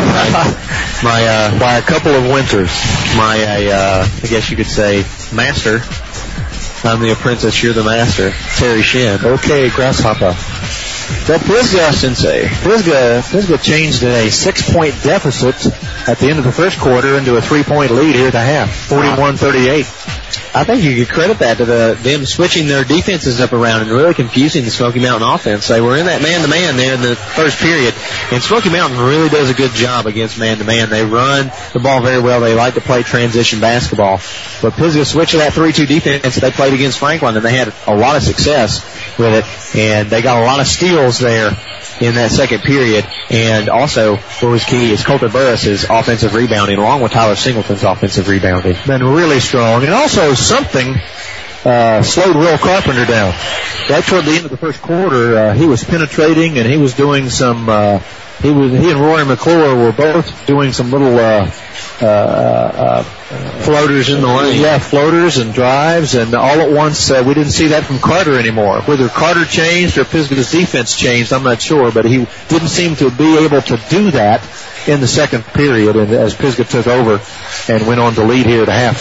By a couple of winters. I guess you could say, master. I'm the apprentice, you're the master. Terry Shin. Okay, Grasshopper. Well, Pisgah, Sensei. Pisgah changed a 6-point deficit at the end of the first quarter into a 3-point lead here at the half, 41-38. I think you could credit that to them switching their defenses up around and really confusing the Smoky Mountain offense. They were in that man-to-man there in the first period, and Smoky Mountain really does a good job against man-to-man. They run the ball very well. They like to play transition basketball. But Pisgah switched to that 3-2 defense that they played against Franklin, and they had a lot of success with it, and they got a lot of steals there in that second period. And also, what was key is Colter Burris' offensive rebounding, along with Tyler Singleton's offensive rebounding. Been really strong. And also something slowed Will Carpenter down. Right toward the end of the first quarter, he was penetrating and he was doing some, he and Rory McClure were both doing some little, floaters in the lane. Yeah, floaters and drives, and all at once, we didn't see that from Carter anymore. Whether Carter changed or Pisgah's defense changed, I'm not sure, but he didn't seem to be able to do that in the second period, and as Pisgah took over and went on to lead here at a half,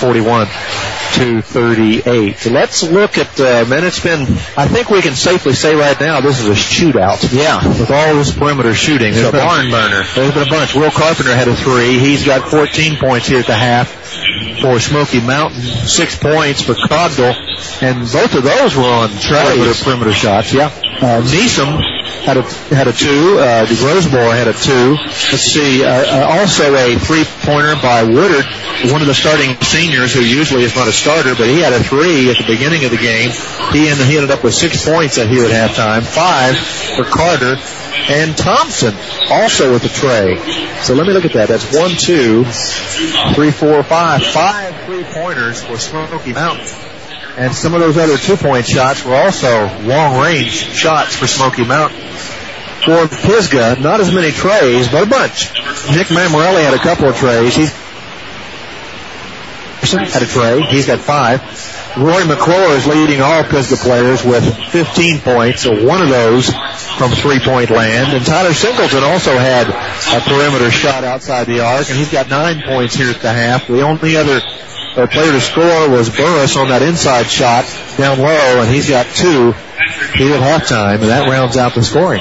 41-38. So let's look at, it's been, I think we can safely say right now this is a shootout. Yeah. With all this perimeter shooting. It's a barn burner. There's been a bunch. Will Carpenter had a 3. He's got 14 points here at the half for Smoky Mountain, 6 points for Cogdell, and both of those were on perimeter shots. Yeah. Neeson had a 2. Grosbohr had a 2. Let's see. Also a 3-pointer by Woodard, one of the starting seniors who usually is not a starter, but he had a 3 at the beginning of the game. He ended up with 6 points here at halftime. 5 for Carter. And Thompson also with a tray. So let me look at that. That's 1, 2, 3, 4, 5. 5 3-pointers for Smoky Mountain. And some of those other 2-point shots were also long-range shots for Smoky Mountain. For Pisgah, not as many trays, but a bunch. Nick Mamorelli had a couple of trays. He had a tray. He's got 5. Roy McClure is leading all Pisgah players with 15 points, so one of those from 3-point land. And Tyler Singleton also had a perimeter shot outside the arc, and he's got 9 points here at the half. The only other player to score was Burris on that inside shot down low, and he's got 2 here at halftime, and that rounds out the scoring.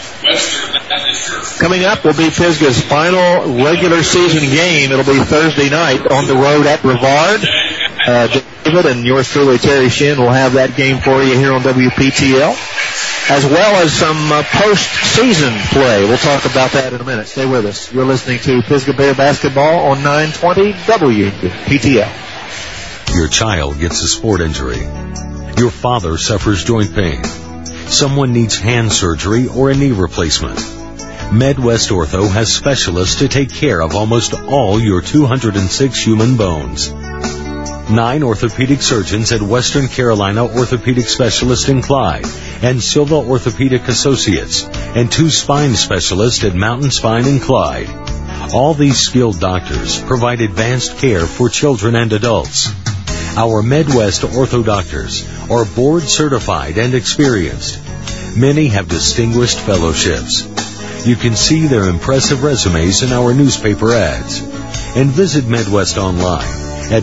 Coming up will be Pisgah's final regular season game. It'll be Thursday night on the road at Brevard. David and yours truly, Terry Shin, will have that game for you here on WPTL, as well as some post-season play. We'll talk about that in a minute. Stay with us. You're listening to Pisgah Bear Basketball on 920 WPTL. Your child gets a sport injury. Your father suffers joint pain. Someone needs hand surgery or a knee replacement. MedWest Ortho has specialists to take care of almost all your 206 human bones. 9 orthopedic surgeons at Western Carolina Orthopedic Specialist in Clyde and Silva Orthopedic Associates, and 2 spine specialists at Mountain Spine in Clyde. All these skilled doctors provide advanced care for children and adults. Our Midwest Ortho doctors are board certified and experienced. Many have distinguished fellowships. You can see their impressive resumes in our newspaper ads. And visit Midwest online at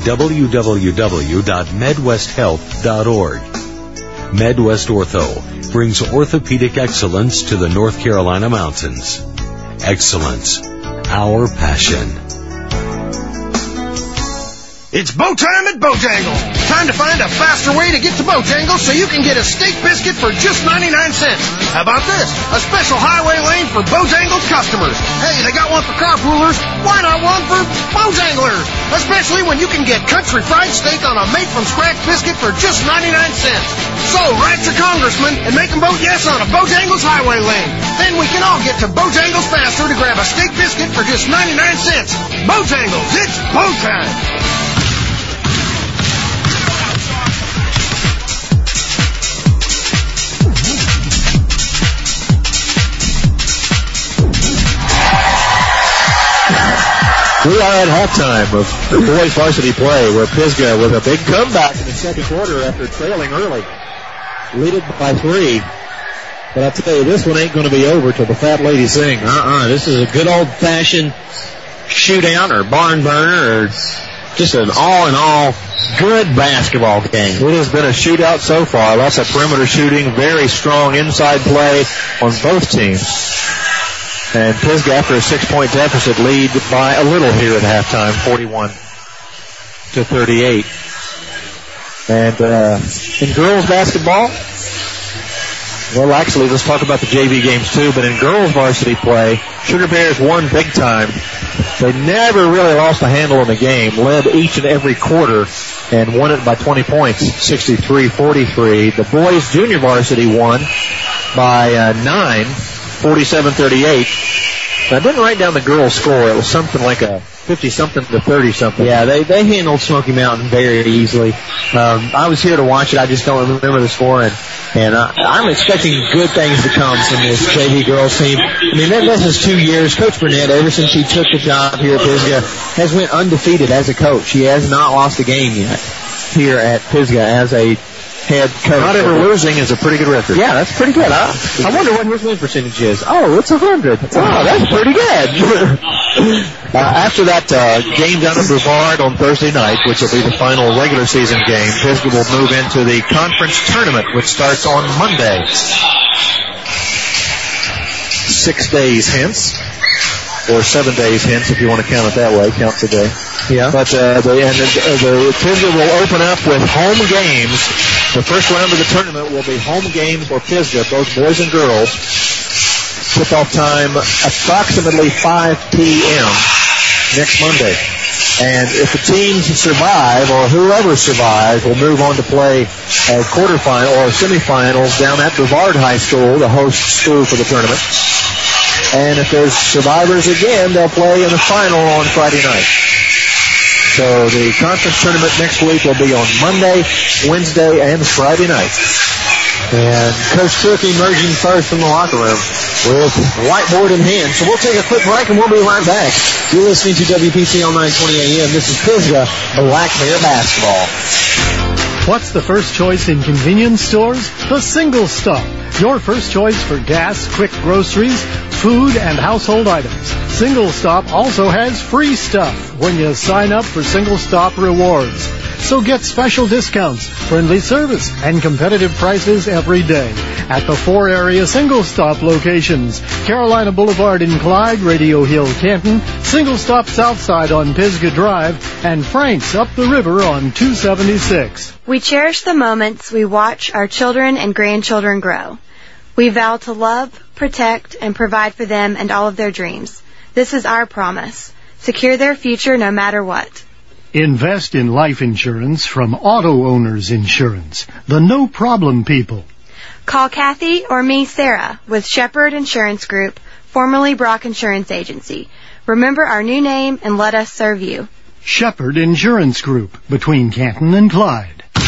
www.medwesthealth.org. Midwest Ortho brings orthopedic excellence to the North Carolina mountains. Excellence, our passion. It's bow time at Bojangles. Time to find a faster way to get to Bojangles so you can get a steak biscuit for just 99 cents. How about this? A special highway lane for Bojangles customers. Hey, they got one for carpoolers. Why not one for Bojanglers? Especially when you can get country fried steak on a made-from-scratch biscuit for just 99 cents. So, write your congressman and make him vote yes on a Bojangles highway lane. Then we can all get to Bojangles faster to grab a steak biscuit for just 99 cents. Bojangles, it's bow time. We are at halftime of boys varsity play, where Pisgah with a big comeback in the second quarter after trailing early. Lead it by 3. But I tell you, this one ain't going to be over till the fat lady sings. This is a good old-fashioned shootout or barn burner or just an all-in-all good basketball game. It has been a shootout so far. Lots of perimeter shooting, very strong inside play on both teams. And Pisgah, after a 6-point deficit, lead by a little here at halftime, 41-38. And in girls basketball, well, actually, let's talk about the JV games too. But in girls varsity play, Sugar Bears won big time. They never really lost a handle in the game, led each and every quarter, and won it by 20 points, 63-43. The boys junior varsity won by 9. 47-38. I didn't write down the girls' score. It was something like a 50-something to 30-something. Yeah, they handled Smoky Mountain very easily. I was here to watch it. I just don't remember the score, and I'm expecting good things to come from this JV girls team. I mean, this is 2 years. Coach Burnett, ever since he took the job here at Pisgah, has went undefeated as a coach. He has not lost a game yet here at Pisgah as a head coach. Not ever losing is a pretty good record. Yeah, that's pretty good. I wonder what his win percentage is. Oh, it's 100. Oh, that's pretty good. After that game down in Brevard on Thursday night, which will be the final regular season game, Pisgah will move into the conference tournament, which starts on Monday. 6 days hence. Or 7 days hence, if you want to count it that way. Count the day. Yeah. But the Pisgah will open up with home games. The first round of the tournament will be home games for Pisgah, both boys and girls. Tip-off time approximately 5 p.m. next Monday. And if the teams survive, or whoever survives, will move on to play a quarterfinal or semifinals down at Brevard High School, the host school for the tournament. And if there's survivors again, they'll play in the final on Friday night. So the conference tournament next week will be on Monday, Wednesday, and Friday night. And Coach Cook emerging first from the locker room with whiteboard in hand. So we'll take a quick break and we'll be right back. You're listening to WPTL 920 AM. This is Pisgah Black Bear Basketball. What's the first choice in convenience stores? The Single Stop. Your first choice for gas, quick groceries, food, and household items. Single Stop also has free stuff when you sign up for Single Stop Rewards. So get special discounts, friendly service, and competitive prices every day at the 4 area Single Stop locations: Carolina Boulevard in Clyde, Radio Hill, Canton, Single Stop Southside on Pisgah Drive, and Frank's up the river on 276. We cherish the moments we watch our children and grandchildren grow. We vow to love, protect, and provide for them and all of their dreams. This is our promise. Secure their future no matter what. Invest in life insurance from Auto Owners Insurance, the no-problem people. Call Kathy or me, Sarah, with Shepherd Insurance Group, formerly Brock Insurance Agency. Remember our new name and let us serve you. Shepherd Insurance Group, between Canton and Clyde.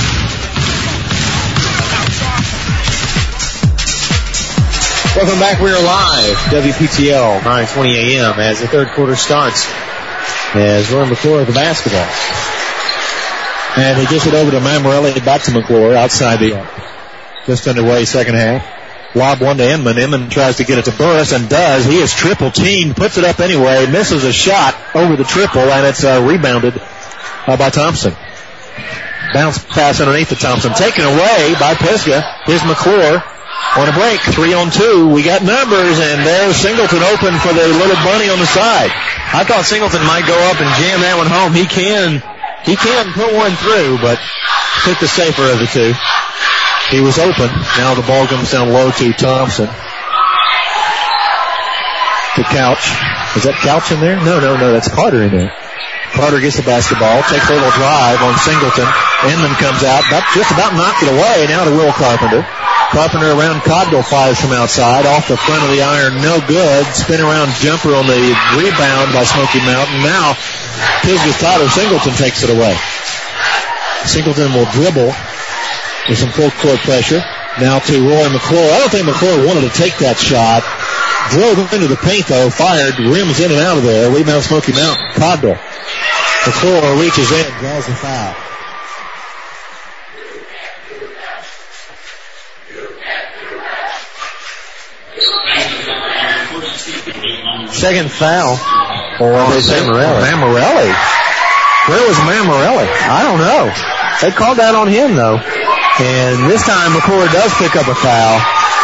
Welcome back. We are live, WPTL 920 AM, as the third quarter starts. As Roy McClure with the basketball. And he gets it over to Mammarelli, back to McClure, outside the arc. Just underway, second half. Lob one to Inman. Inman tries to get it to Burris and does. He is triple teamed, puts it up anyway, misses a shot over the triple, and it's rebounded by Thompson. Bounce pass underneath to Thompson. Taken away by Pisgah. Here's McClure on a break. 3-on-2. We got numbers, and there's Singleton open for the little bunny on the side. I thought Singleton might go up and jam that one home. He can put one through, but took the safer of the two. He was open. Now the ball comes down low to Thompson. To Couch. Is that Couch in there? No, that's Carter in there. Carter gets the basketball, takes a little drive on Singleton. Inman comes out, just about knocked it away. Now to Will Carpenter. Carpenter around Cogdell fires from outside, off the front of the iron, no good. Spin around jumper on the rebound by Smoky Mountain. Now, Pisgah's Tyler Singleton takes it away. Singleton will dribble with some full court pressure. Now to Roy McClure. I don't think McClure wanted to take that shot. Drove into the paint though, fired, rims in and out of there. Rebound Smoky Mountain. Cogdell. McClure reaches in, draws the foul. Second foul for Mammarelli. Where was Mammarelli? I don't know. They called that on him though. And this time McClure does pick up a foul.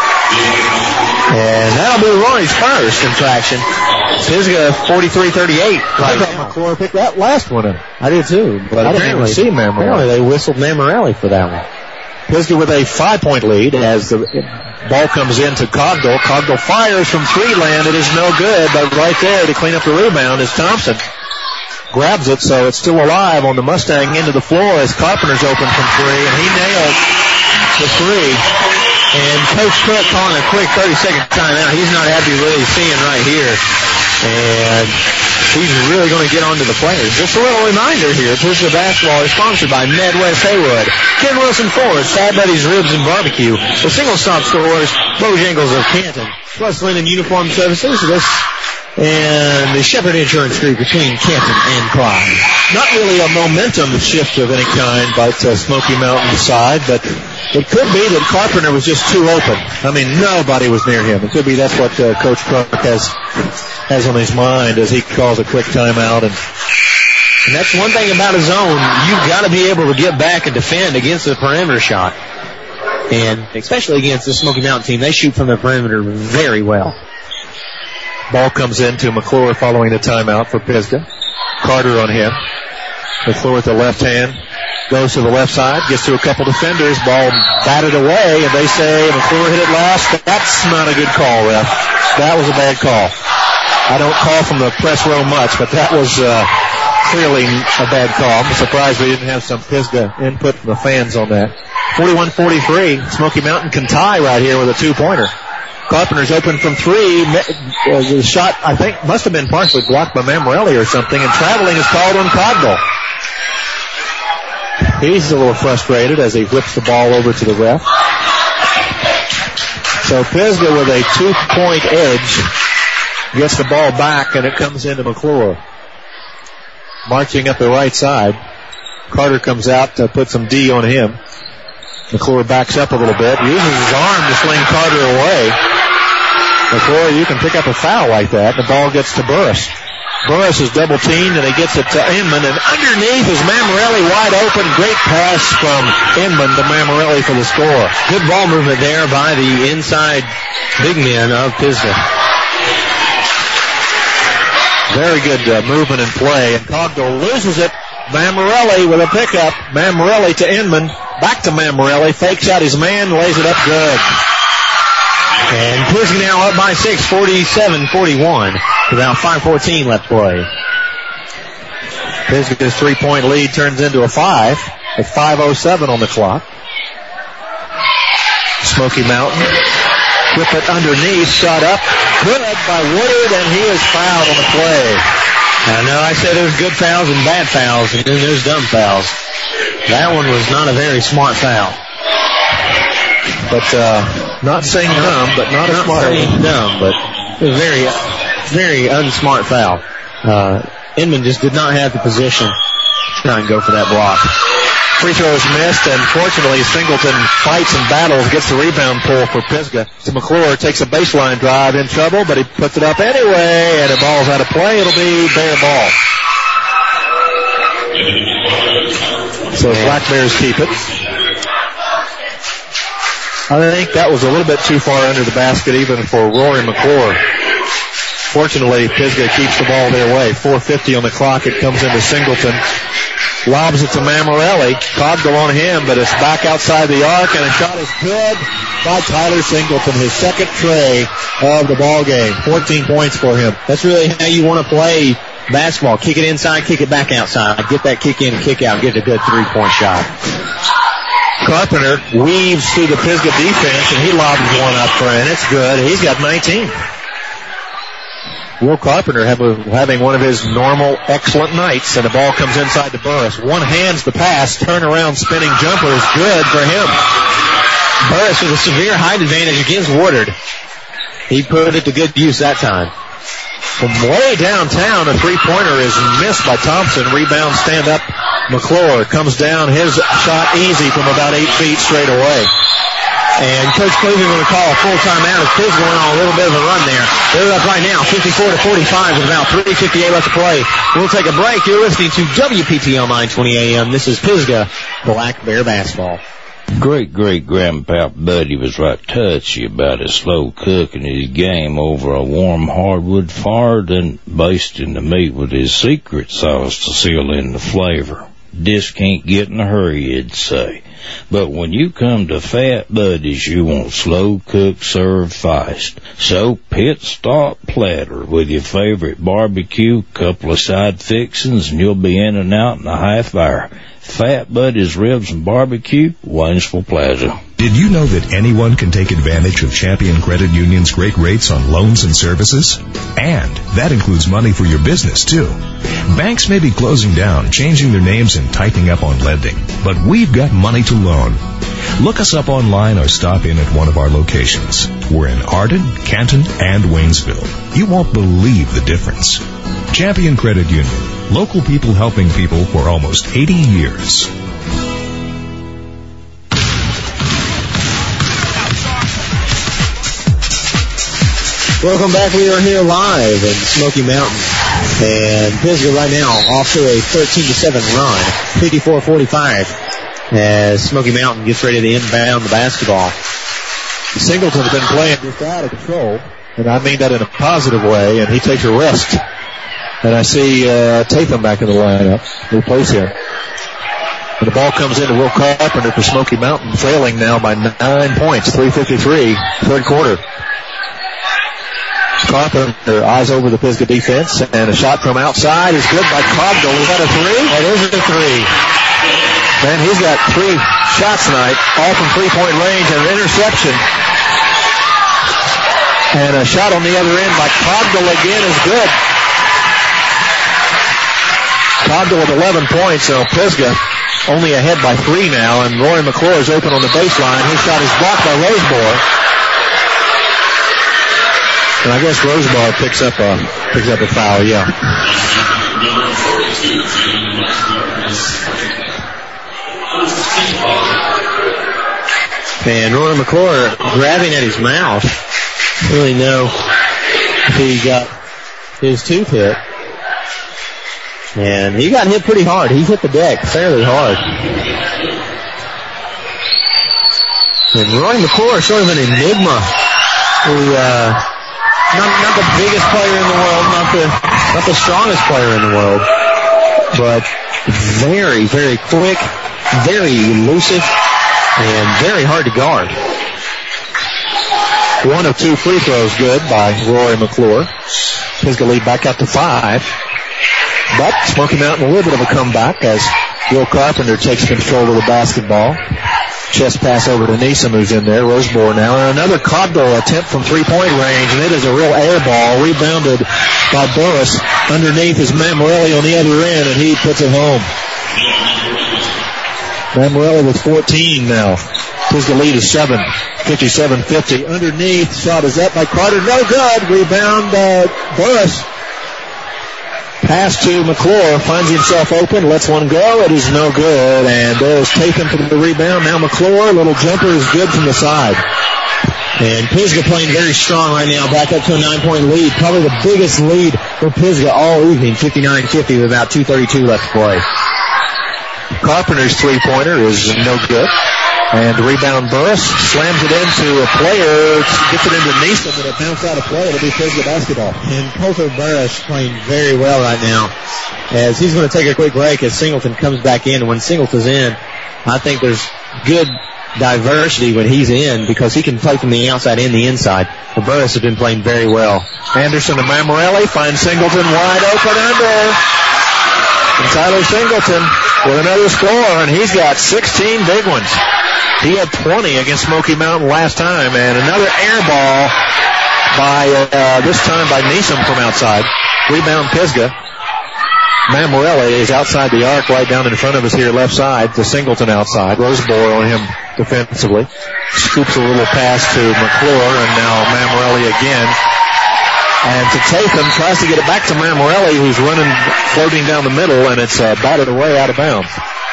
And that'll be Roy's first infraction. Pisgah 43-38. I thought McClure picked that last one up. I did too, but I didn't even see Mammarelli. Apparently they whistled Mammarelli for that one. Pisgah with a 5-point lead as the ball comes into Cogdell. Cogdell fires from three land. It is no good, but right there to clean up the rebound is Thompson. Grabs it, so it's still alive on the Mustang into the floor as Carpenter's open from three, and he nails the three. And Coach Cook calling a quick 30-second timeout. He's not happy with what he's seeing right here. And he's really going to get onto the players. Just a little reminder here, Pisgah Basketball is sponsored by Midwest Haywood, Ken Wilson Ford, Fat Buddies Ribs and Barbecue, the Single Stop Stores, Bojangles of Canton, plus Linen Uniform Services, and the Shepherd Insurance Group between Canton and Clyde. Not really a momentum shift of any kind by Smoky Mountain side, but it could be that Carpenter was just too open. I mean, nobody was near him. It could be that's what Coach Cook has on his mind as he calls a quick timeout. And that's one thing about a zone. You've got to be able to get back and defend against the perimeter shot. And especially against the Smoky Mountain team, they shoot from the perimeter very well. Ball comes into McClure following the timeout for Pisgah. Carter on him. McClure with the left hand. Goes to the left side, gets to a couple defenders, ball batted away, and they say McClure hit it last. That's not a good call, ref. That was a bad call. I don't call from the press row much, but that was clearly a bad call. I'm surprised we didn't have some Pisgah input from the fans on that. 41-43. Smoky Mountain can tie right here with a two-pointer. Carpenter's open from three. The shot, I think, must have been partially blocked by Mammarelli or something, and traveling is called on Cogdell. He's a little frustrated as he whips the ball over to the ref. So Pisgah with a 2-point edge gets the ball back, and it comes into McClure. Marching up the right side. Carter comes out to put some D on him. McClure backs up a little bit, uses his arm to sling Carter away. McClure, you can pick up a foul like that. The ball gets to Burris. Burris is double teamed, and he gets it to Inman, and underneath is Mammarelli wide open. Great pass from Inman to Mammarelli for the score. Good ball movement there by the inside big men of Pisgah. Very good movement and play, and Cogdell loses it. Mammarelli with a pickup. Mammarelli to Inman. Back to Mammarelli. Fakes out his man, lays it up good. And Pisgah now up by 6, 47-41. About 5:14 left play. Pisgah's 3-point lead turns into a 5 with 5:07 on the clock. Smoky Mountain. Whip it underneath. Shot up. Good by Woodard, and he is fouled on the play. I know I said there's good fouls and bad fouls, and then there's dumb fouls. That one was not a very smart foul. But not saying dumb, but not a smart one. Not saying dumb, but a very, very unsmart foul. Inman just did not have the position to try and go for that block. Free throws missed, and fortunately Singleton fights and battles, gets the rebound pull for Pisgah. So McClure takes a baseline drive, in trouble, but he puts it up anyway, and the ball's out of play. It'll be Bear ball. So Black Bears keep it. I think that was a little bit too far under the basket even for Rory McClure. Fortunately, Pisgah keeps the ball their way. 4:50 on the clock. It comes into Singleton. Lobs it to Mammarelli. Cogdell on him, but it's back outside the arc, and a shot is good by Tyler Singleton, his second tray of the ball game. 14 points for him. That's really how you want to play basketball. Kick it inside, kick it back outside. Get that kick in and kick out. Get a good 3-point shot. Carpenter weaves through the Pisgah defense, and he lobs one up for it. It's good. He's got 19. Will Carpenter having one of his normal excellent nights, and the ball comes inside to Burris. One hands the pass, turnaround spinning jumper is good for him. Burris with a severe height advantage against Woodard. He put it to good use that time. From way downtown, a three-pointer is missed by Thompson. Rebound, stand up. McClure comes down, his shot easy from about 8 feet straight away. And Coach Cleveland going to call a full timeout as Pisgah going on a little bit of a run there. They're up right now, 54-45 with about 3:58 left to play. We'll take a break. You're listening to WPTL 920 AM. This is Pisgah Black Bear basketball. Great-great-grandpa Buddy was right touchy about his slow cooking his game over a warm hardwood fire, then basting the meat with his secret sauce to seal in the flavor. This can't get in a hurry, he'd say. But when you come to Fat Buddies, you want slow cooked, served fast. So pit stop platter with your favorite barbecue, couple of side fixings, and you'll be in and out in a half hour. Fat Buddies Ribs and Barbecue, Waynesville Plaza. Did you know that anyone can take advantage of Champion Credit Union's great rates on loans and services? And that includes money for your business, too. Banks may be closing down, changing their names, and tightening up on lending, but we've got money to loan. Look us up online or stop in at one of our locations. We're in Arden, Canton, and Waynesville. You won't believe the difference. Champion Credit Union. Local people helping people for almost 80 years. Welcome back. We are here live in Smoky Mountain. And Pisgah right now off to a 13-7 run. 54-45 as Smoky Mountain gets ready to inbound the basketball. Singleton's been playing just out of control, and I mean that in a positive way, and he takes a rest. And I see Tatham back in the lineup, replace him. And the ball comes into Will Carpenter for Smoky Mountain, trailing now by 9 points, 3:53, third quarter. Carpenter eyes over the Pisgah defense, and a shot from outside is good by Cogdell. Is that a three? That is a three. Man, he's got 3 shots tonight, all from 3-point range, and an interception. And a shot on the other end by Cogdell again is good. Cogdell with 11 points, so Pisgah only ahead by 3 now, and Rory McClure is open on the baseline. His shot is blocked by Roseboro. And I guess Roseboro picks up a foul, yeah. And Rory McClure grabbing at his mouth. Really know if he got his tooth hit. And he got hit pretty hard. He hit the deck fairly hard. And Roy McClure is sort of an enigma. Who, not the biggest player in the world, not the strongest player in the world, but very, very quick, very elusive, and very hard to guard. 1 of 2 free throws good by Roy McClure. Pisgah lead back up to 5. But Smoky Mountain a little bit of a comeback as Will Carpenter takes control of the basketball. Chest pass over to Neeson, who's in there. Roseboro now. And another Cogdell attempt from three-point range, and it is a real air ball. Rebounded by Burris. Underneath is Mammarelli on the other end, and he puts it home. Mammarelli with 14 now. Pisgah lead is 7. 57-50. Underneath, shot is up by Carter. No good. Rebound, Burris. Pass to McClure, finds himself open, lets one go, it is no good, and there's Tatham for the rebound. Now McClure, little jumper is good from the side. And Pisgah playing very strong right now, back up to a 9-point lead, probably the biggest lead for Pisgah all evening, 59-50 with about 2:32 left to play. Carpenter's three-pointer is no good. And rebound Burris slams it into a player, gets it into Neeson, but it bounced out of play. It'll be Pisgah basketball. And Coulter Burris playing very well right now, as he's going to take a quick break as Singleton comes back in. And when Singleton's in, I think there's good diversity when he's in, because he can play from the outside and the inside. But Burris has been playing very well. Anderson to Mammarelli, finds Singleton wide open under. And Tyler Singleton with another score, and he's got 16 big ones. He had 20 against Smoky Mountain last time, and another air ball by, this time by Neeson from outside. Rebound Pisgah. Mammarelli is outside the arc right down in front of us here, left side, to Singleton outside. Roseboro on him defensively. Scoops a little pass to McClure, and now Mammarelli again. And to Tatham, tries to get it back to Mammarelli, who's running, floating down the middle, and it's batted away out of bounds.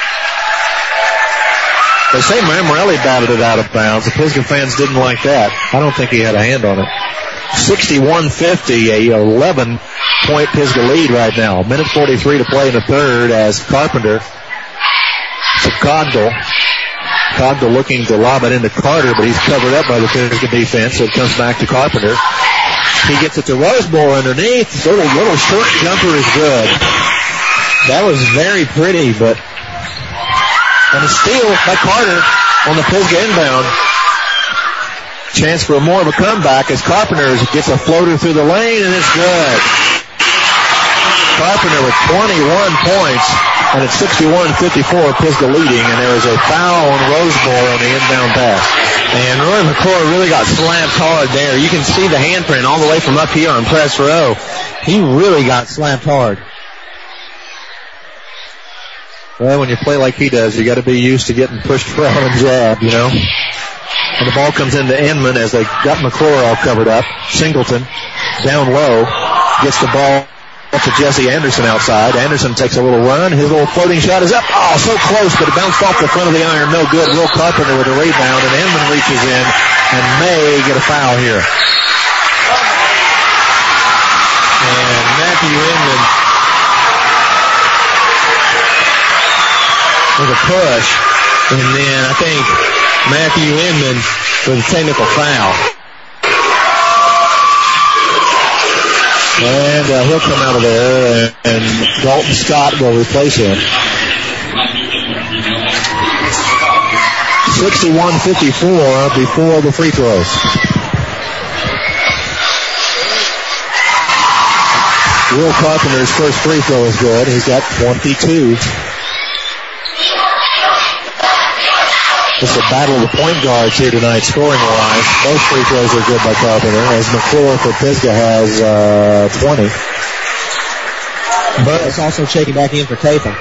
They say Mammarelli batted it out of bounds. The Pisgah fans didn't like that. I don't think he had a hand on it. 61-50, a 11-point Pisgah lead right now. 1:43 to play in the third as Carpenter to Cogdell. Cogdell looking to lob it into Carter, but he's covered up by the Pisgah defense, so it comes back to Carpenter. He gets it to Roseboro underneath. Little short jumper is good. That was very pretty, but... And a steal by Carter on the Pisgah inbound. Chance for more of a comeback as Carpenter gets a floater through the lane, and it's good. Carpenter with 21 points, and it's 61-54, Pisgah leading, and there is a foul on Roseboro on the inbound pass. And Roy McClure really got slapped hard there. You can see the handprint all the way from up here on press row. He really got slapped hard. Well, when you play like he does, you got to be used to getting pushed around and jabbed, you know. And the ball comes into Inman as they got McClure all covered up. Singleton down low gets the ball up to Jesse Anderson outside. Anderson takes a little run. His little floating shot is up. Oh, so close, but it bounced off the front of the iron. No good. Will Carpenter with a rebound, and Inman reaches in and may get a foul here. And Matthew Inman with a push, and then I think Matthew Inman with a technical foul. And he'll come out of there, and Dalton Scott will replace him. 61-54 before the free throws. Will Carpenter's first free throw is good. He's got 22. It's a battle of the point guards here tonight, scoring-wise. Both free throws are good by Carpenter, as McClure for Pisgah has 20. Burris also checking back in for Tatham.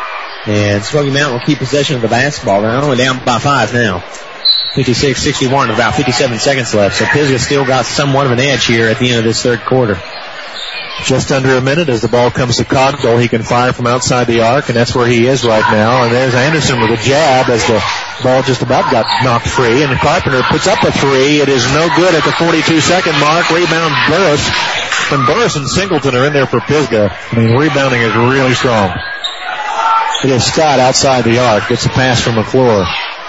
And Smoky Mountain will keep possession of the basketball. They're only down by 5 now. 56-61 with about 57 seconds left. So Pisgah still got somewhat of an edge here at the end of this third quarter. Just under a minute as the ball comes to Cogdell. He can fire from outside the arc, and that's where he is right now. And there's Anderson with a jab as the ball just about got knocked free. And Carpenter puts up a three. It is no good at the 42-second mark. Rebound Burris. And Burris and Singleton are in there for Pisgah. I mean, rebounding is really strong. It is Scott outside the arc. Gets a pass from McClure.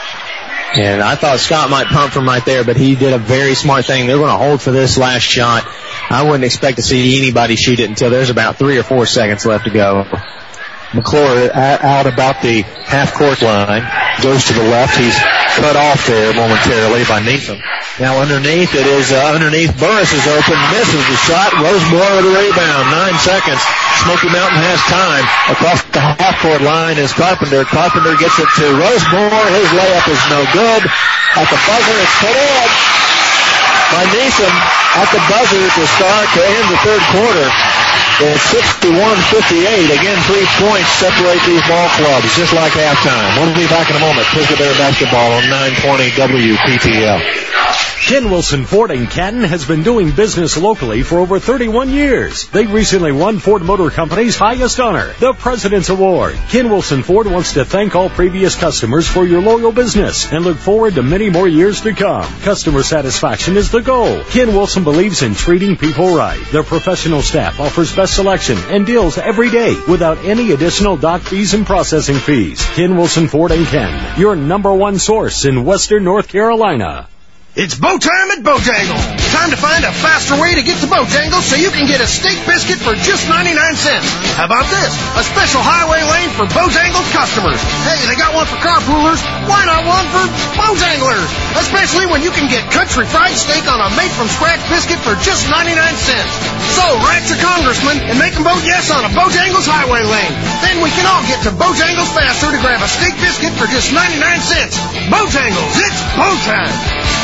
And I thought Scott might pump from right there, but he did a very smart thing. They're going to hold for this last shot. I wouldn't expect to see anybody shoot it until there's about 3 or 4 seconds left to go. McClure out about the half-court line. Goes to the left. He's cut off there momentarily by Neeson. Now underneath, it is underneath. Burris is open. Misses the shot. Rosemore with a rebound. 9 seconds. Smoky Mountain has time. Across the half-court line is Carpenter. Carpenter gets it to Rosemore. His layup is no good. At the buzzer, it's put in by Neeson at the buzzer to start to end the third quarter. It's 61-58. Again, 3 points separate these ball clubs, just like halftime. We'll be back in a moment. Pisgah Bear basketball on 920 WPTL. Ken Wilson Ford in Canton has been doing business locally for over 31 years. They recently won Ford Motor Company's highest honor, the President's Award. Ken Wilson Ford wants to thank all previous customers for your loyal business and look forward to many more years to come. Customer satisfaction is the goal. Ken Wilson believes in treating people right. Their professional staff offers best selection and deals every day without any additional dock fees and processing fees. Ken Wilson Ford and Ken, your #1 source in Western North Carolina. It's bow time at Bojangles. Time to find a faster way to get to Bojangles so you can get a steak biscuit for just 99 cents. How about this? A special highway lane for Bojangles customers. Hey, they got one for carpoolers. Why not one for Bojanglers? Especially when you can get country fried steak on a made-from-scratch biscuit for just 99 cents. So, write your congressman and make them vote yes on a Bojangles highway lane. Then we can all get to Bojangles faster to grab a steak biscuit for just 99 cents. Bojangles, it's bow time.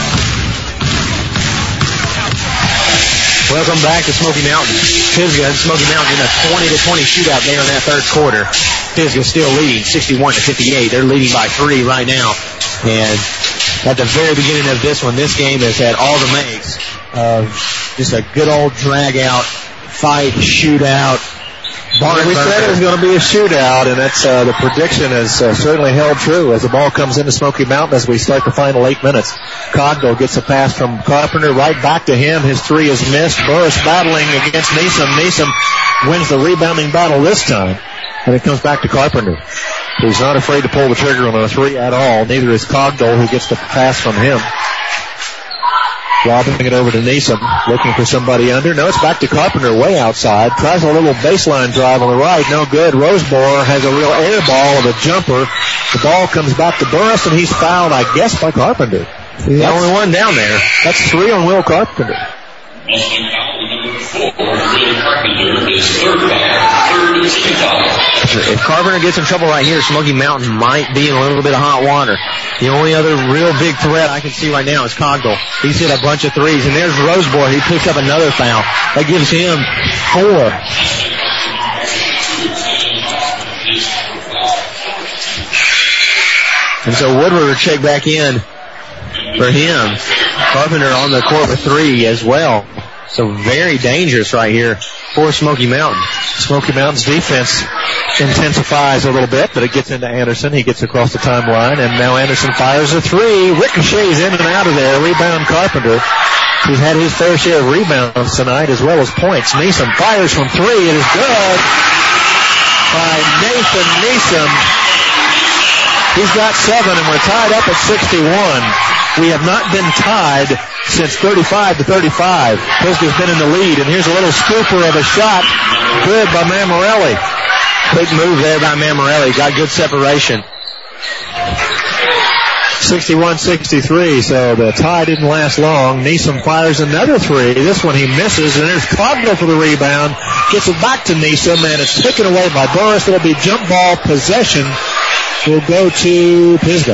Welcome back to Smoky Mountain. Pisgah and Smoky Mountain in a 20-20 shootout there in that third quarter. Pisgah still leading 61-58. They're leading by 3 right now. And at the very beginning of this one, this game has had all the makes of just a good old drag-out, fight, shootout. We said it was going to be a shootout, and that's the prediction has certainly held true as the ball comes into Smoky Mountain as we start the final 8 minutes. Cogdell gets a pass from Carpenter right back to him. His three is missed. Burris battling against Neeson. Neeson wins the rebounding battle this time, and it comes back to Carpenter, who's not afraid to pull the trigger on a three at all. Neither is Cogdell, who gets the pass from him. Lobbing it over to Neeson, looking for somebody under. No, it's back to Carpenter way outside. Tries a little baseline drive on the right. No good. Roseboro has a real air ball of a jumper. The ball comes back to Burris, and he's fouled, I guess, by Carpenter. He's the only one down there. That's 3 on Will Carpenter. If Carpenter gets in trouble right here, Smoky Mountain might be in a little bit of hot water. The only other real big threat I can see right now is Cogdell. He's hit a bunch of threes, and there's Roseboro. He picks up another foul. That gives him 4. And so Woodward will check back in for him. Carpenter on the court with 3 as well. So very dangerous right here for Smoky Mountain. Smoky Mountain's defense intensifies a little bit, but it gets into Anderson. He gets across the timeline, and now Anderson fires a 3. Ricochets in and out of there. Rebound Carpenter. He's had his fair share of rebounds tonight as well as points. Neeson fires from 3. It is good by Nathan Neeson. He's got 7, and we're tied up at 61. We have not been tied since 35-35. Pisgah's been in the lead, and here's a little scooper of a shot. Good by Mammarelli. Quick move there by Mammarelli. Got good separation. 61-63, so the tie didn't last long. Neeson fires another 3. This one he misses, and there's Cogdell for the rebound. Gets it back to Neeson, and it's taken away by Burris. It'll be jump ball possession. Will go to Pisgah.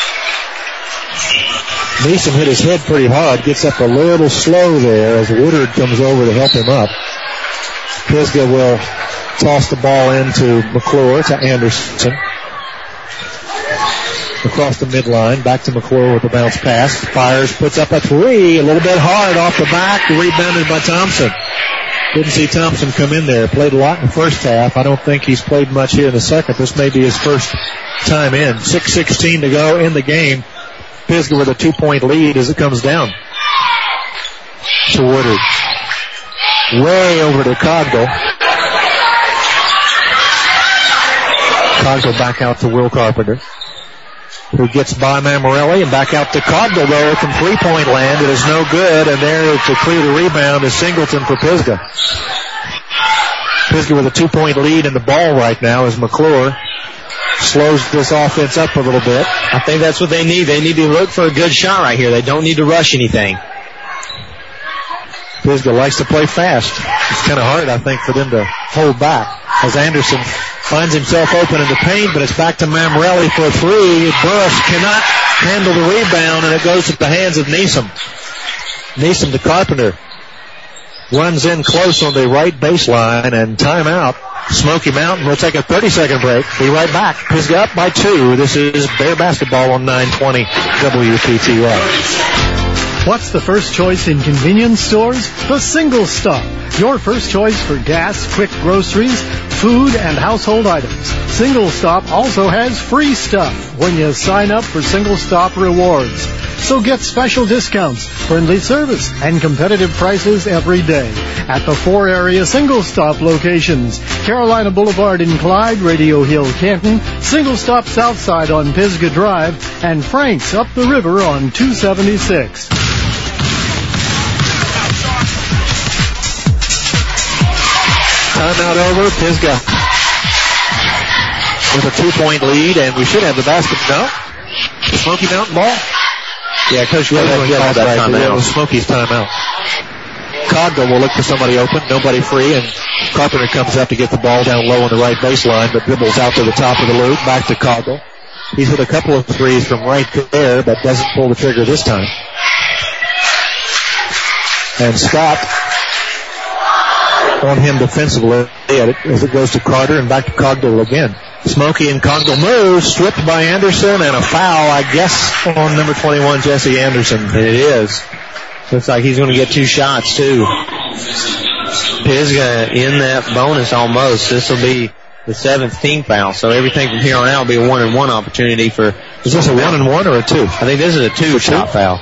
Neeson hit his head pretty hard, gets up a little slow there as Woodard comes over to help him up. Pisgah will Toss the ball into McClure to Anderson. Across the midline, back to McClure with a bounce pass. Fires, puts up a three, a little bit hard off the back, rebounded by Thompson. Didn't see Thompson come in there. Played a lot in the first half. I don't think he's played much here in the second. This may be his first time in. 6:16 to go in the game. Pisgah with a 2-point lead as it comes down to Woodard. Way over to Cogdill. Cogdill back out to Will Carpenter, who gets by Mammarelli, and back out to Cogdill, though, from three-point land. It is no good, and there to clear the rebound is Singleton for Pisgah. Pisgah with a 2-point lead in the ball right now as McClure slows this offense up a little bit. I think that's what they need. They need to look for a good shot right here. They don't need to rush anything. Pisgah likes to play fast. It's kind of hard, I think, for them to hold back as Anderson finds himself open in the paint, but it's back to Mammarelli for a three. Burris cannot handle the rebound, and it goes to the hands of Neeson. Neeson to Carpenter. Runs in close on the right baseline, and timeout. Smoky Mountain will take a 30-second break. Be right back. Pisgah up by 2. This is Bear Basketball on 920 WPTL. What's the first choice in convenience stores? The Single Stop. Your first choice for gas, quick groceries, food, and household items. Single Stop also has free stuff when you sign up for Single Stop Rewards. So get special discounts, friendly service, and competitive prices every day at the 4 area Single Stop locations: Carolina Boulevard in Clyde, Radio Hill, Canton, Single Stop Southside on Pisgah Drive, and Frank's up the river on 276. Timeout over. Pisgah with a 2-point lead, and we should have the basket. No? The Smoky Mountain ball? Yeah, Coach Williams called that timeout. It was Smoky's timeout. Cogdill will look for somebody open. Nobody free, and Carpenter comes up to get the ball down low on the right baseline, but dribbles out to the top of the loop. Back to Cogdill. He's hit a couple of threes from right there, but doesn't pull the trigger this time. And Scott on him defensively as it goes to Carter and back to Cogdill again. Smoky and Cogdill move, stripped by Anderson, and a foul, I guess, on number 21, Jesse Anderson. And it is. Looks like he's going to get 2 shots, too. Pisgah in that bonus almost. This will be the 7th team foul, so everything from here on out will be a 1-and-1 opportunity for... Is this a 1-and-1 or a 2? I think this is a 2-shot foul.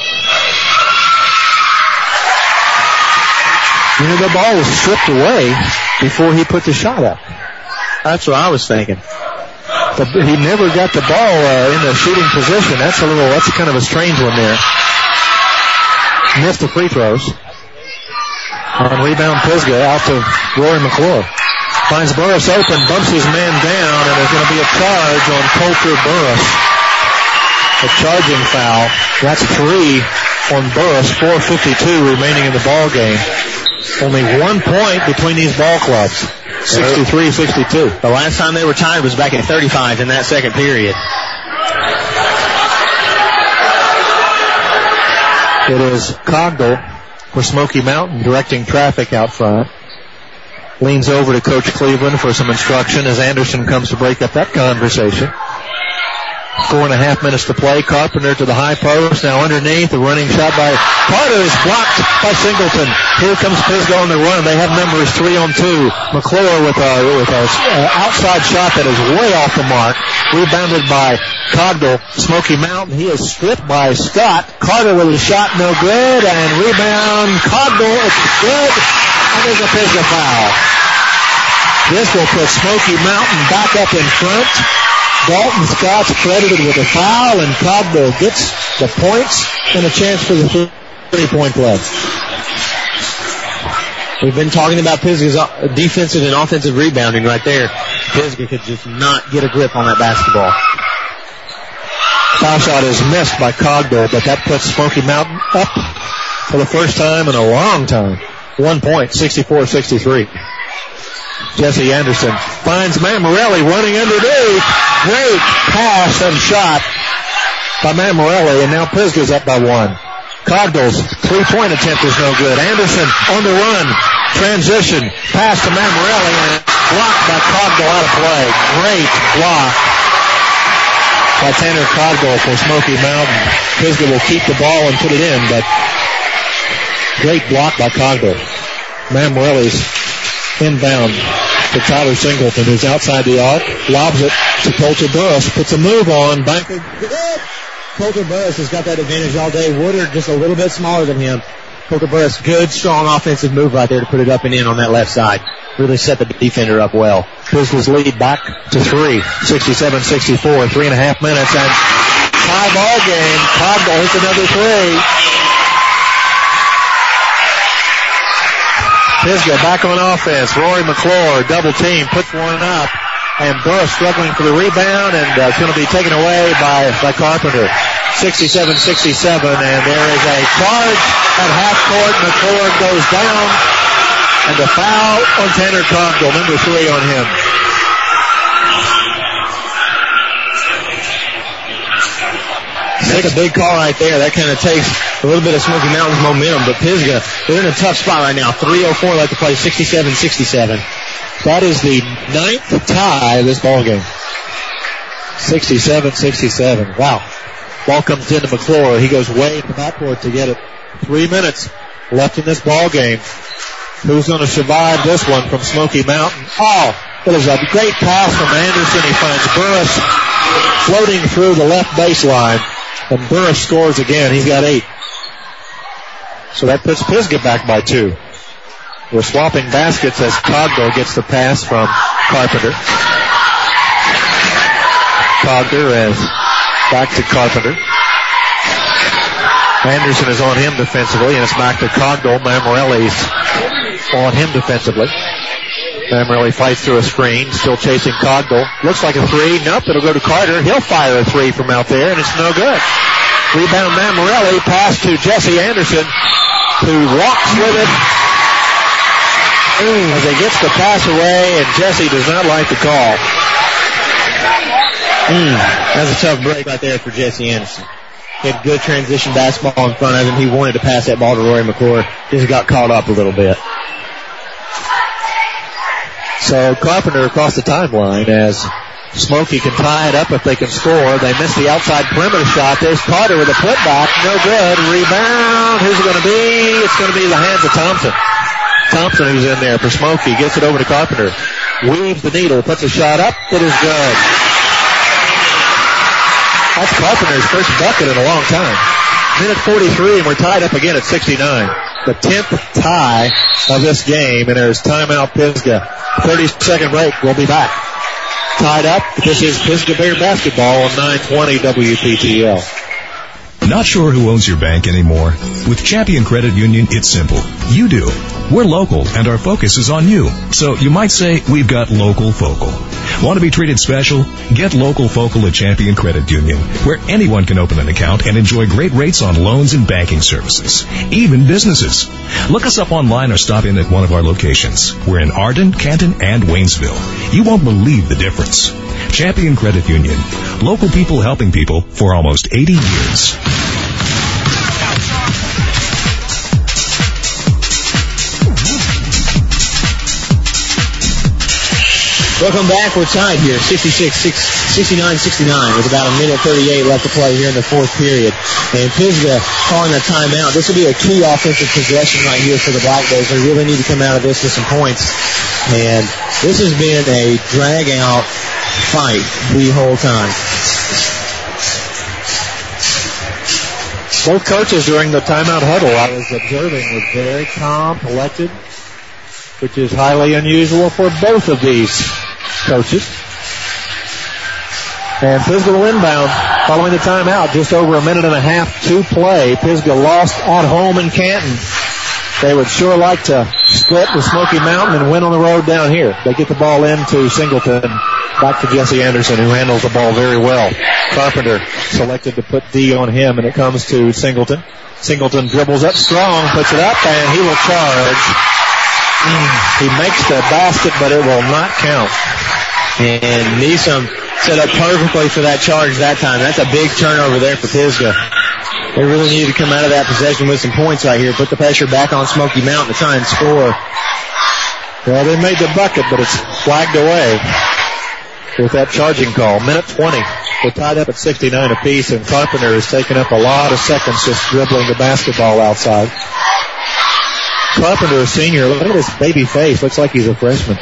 You know, the ball was stripped away before he put the shot up. That's what I was thinking. He never got the ball in the shooting position. That's kind of a strange one there. Missed the free throws. On rebound, Pisgah out to Rory McClure. Finds Burris open, bumps his man down, and there's going to be a charge on Coulter Burris. A charging foul. That's 3 on Burris. 4:52 remaining in the ball game. Only 1 point between these ball clubs. 63-62. The last time they were tied was back at 35 in that second period. It is Cogdill for Smoky Mountain directing traffic out front. Leans over to Coach Cleveland for some instruction as Anderson comes to break up that conversation. 4.5 minutes to play. Carpenter to the high post. Now underneath. The running shot by Carter is blocked by Singleton. Here comes Pisgah on the run. They have numbers 3 on 2. McClure with a outside shot that is way off the mark. Rebounded by Cogdill. Smoky Mountain. He is stripped by Scott. Carter with a shot, no good. And rebound. Cogdill. It's good. And there's a Pisgah foul. This will put Smoky Mountain back up in front. Dalton Scott's credited with a foul, and Cogdill gets the points and a chance for the 3-point play. We've been talking about Pisgah's defensive and offensive rebounding right there. Pisgah could just not get a grip on that basketball. Foul shot is missed by Cogdill, but that puts Smoky Mountain up for the first time in a long time. 1 point, 64-63. Jesse Anderson finds Mammarelli running underneath. Great pass and shot by Mammarelli, and now Pisgah's up by 1. Cogdill's 3-point attempt is no good. Anderson on the run. Transition. Pass to Mammarelli, and blocked by Cogdell out of play. Great block by Tanner Cogdell for Smoky Mountain. Pisgah will keep the ball and put it in, but great block by Cogdell. Mamorelli's inbound to Tyler Singleton, who's outside the arc, lobs it to Colter Burris, puts a move on, banker. Colter Burris has got that advantage all day. Woodard just a little bit smaller than him. Colter Burris, good, strong offensive move right there to put it up and in on that left side. Really set the defender up well. Pisgah's lead back to 3, 67-64, 3.5 minutes, and tie ball game. Cogdell hits another 3. Pisgah back on offense. Rory McClure, double team, puts one up. And Burris struggling for the rebound, and it's going to be taken away by Carpenter. 67-67, and there is a charge at half court. McClure goes down, and the foul on Tanner Cogdell, number 3 on him. That's a big call right there. That kind of takes a little bit of Smoky Mountain's momentum, but Pisgah, they're in a tough spot right now. 3:04 left to play, 67-67. That is the 9th tie of this ball game. 67-67. Wow. Ball comes into McClure. He goes way to the backcourt to get it. 3 minutes left in this ball game. Who's going to survive this one from Smoky Mountain? Oh, it is a great pass from Anderson. He finds Burris floating through the left baseline. And Burris scores again. He's got 8. So that puts Pisgah back by 2. We're swapping baskets as Cogdell gets the pass from Carpenter. Cogdell is back to Carpenter. Anderson is on him defensively, and it's back to Cogdell. Mamorelli's on him defensively. Mamorelli fights through a screen, still chasing Cogdell. Looks like a 3. Nope, it'll go to Carter. He'll fire a 3 from out there, and it's no good. Rebound Mamorelli, pass to Jesse Anderson, who walks with it. As he gets the pass away, and Jesse does not like the call. That's a tough break right there for Jesse Anderson. He had good transition basketball in front of him. He wanted to pass that ball to Rory McClure. Just got caught up a little bit. So Carpenter across the timeline as Smoky can tie it up if they can score. They miss the outside perimeter shot. There's Carter with a putback. No good. Rebound. Who's it going to be? It's going to be the hands of Thompson. Thompson, who's in there for Smoky, gets it over to Carpenter. Weaves the needle, puts a shot up. It is good. That's Carpenter's first bucket in a long time. Minute 43, and we're tied up again at 69. The 10th tie of this game, and there's timeout Pisgah. 30-second break. We'll be back. Tied up. This is Pisgah Bear basketball on 920 WPTL. Not sure who owns your bank anymore? With Champion Credit Union, it's simple. You do. We're local, and our focus is on you. So you might say we've got local focal. Want to be treated special? Get local focal at Champion Credit Union, where anyone can open an account and enjoy great rates on loans and banking services, even businesses. Look us up online or stop in at one of our locations. We're in Arden, Canton, and Waynesville. You won't believe the difference. Champion Credit Union. Local people helping people for almost 80 years. Welcome back. We're tied here, 69-69, with about a minute 38 left to play here in the fourth period. And Pisgah calling a timeout. This will be a key offensive possession right here for the Black Bears. They really need to come out of this with some points. And this has been a drag-out fight the whole time. Both coaches during the timeout huddle I was observing were very calm, collected, which is highly unusual for both of these coaches. And Pisgah will inbound following the timeout. Just over a minute and a half to play. Pisgah lost at home in Canton. They would sure like to split with Smoky Mountain and win on the road down here. They get the ball into Singleton. Back to Jesse Anderson, who handles the ball very well. Carpenter selected to put D on him, and it comes to Singleton. Singleton dribbles up strong, puts it up, and he will charge. He makes the basket, but it will not count. And Neeson set up perfectly for that charge that time. That's a big turnover there for Pisgah. They really need to come out of that possession with some points right here. Put the pressure back on Smoky Mountain to try and score. Well, they made the bucket, but it's flagged away with that charging call. Minute 20. We're tied up at 69 apiece, and Carpenter has taken up a lot of seconds just dribbling the basketball outside. Carpenter, a senior, look at his baby face. Looks like he's a freshman.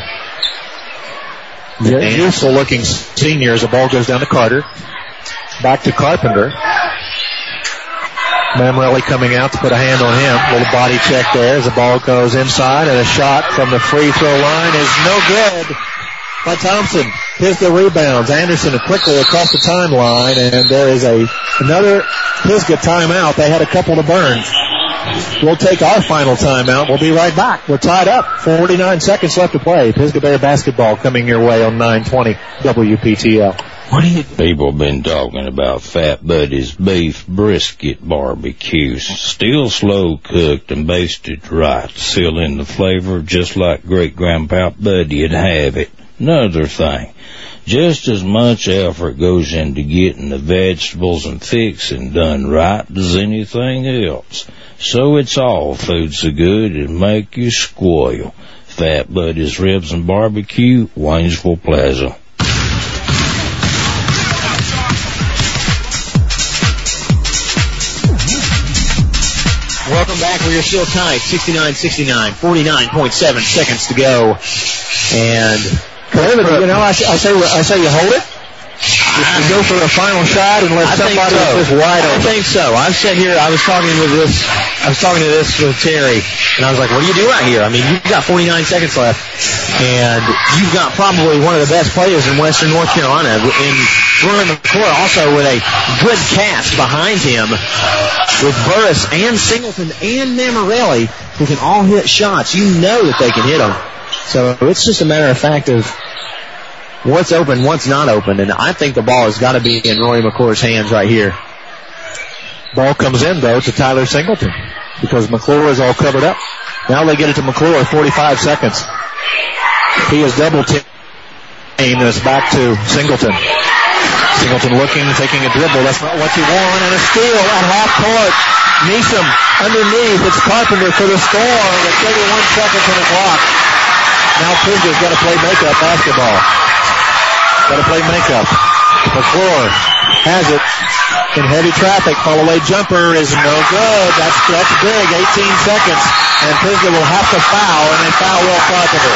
Youthful looking senior as the ball goes down to Carter. Back to Carpenter. Mamrelli coming out to put a hand on him. Little body check there as the ball goes inside, and a shot from the free throw line is no good by Thompson. Pisgah rebounds. Anderson quickly across the timeline, and there is another Pisgah timeout. They had a couple to burn. We'll take our final timeout. We'll be right back. We're tied up. 49 seconds left to play. Pisgah Bear basketball coming your way on 920 WPTL. People been talking about Fat Buddy's beef brisket barbecue. Still slow cooked and basted right, sealing the flavor just like Great Grandpa Buddy'd have it. Another thing, just as much effort goes into getting the vegetables and fixing done right as anything else. So it's all food so good it'll make you squeal. Fat Buddy's Ribs and Barbecue, Waynesville Plaza. Welcome back. We are still tied. 69-69. 49.7 seconds to go. And I say you hold it. You go for the final shot and let somebody just wide open. I think so. I've sat here. I was talking to this with Terry, and I was like, "What do you do out here? I mean, you've got 49 seconds left, and you've got probably one of the best players in Western North Carolina in Roy McClure, also with a good cast behind him, with Burris and Singleton and Mamrelli, who can all hit shots. You know that they can hit them. So it's just a matter of fact of what's open, what's not open, and I think the ball has got to be in Roy McClure's hands right here. Ball comes in, though, to Tyler Singleton because McClure is all covered up. Now they get it to McClure, 45 seconds. He is double teamed, and it's back to Singleton. Singleton looking, taking a dribble. That's not what you want, and a steal at half court. Neeson underneath. It's Carpenter for the score with 31 seconds on the clock. Now Pisgah's got to play makeup basketball. Got to play makeup. McClure has it in heavy traffic. Fall-away jumper is no good. That's big. 18 seconds. And Pisgah will have to foul, and they foul Will Carpenter.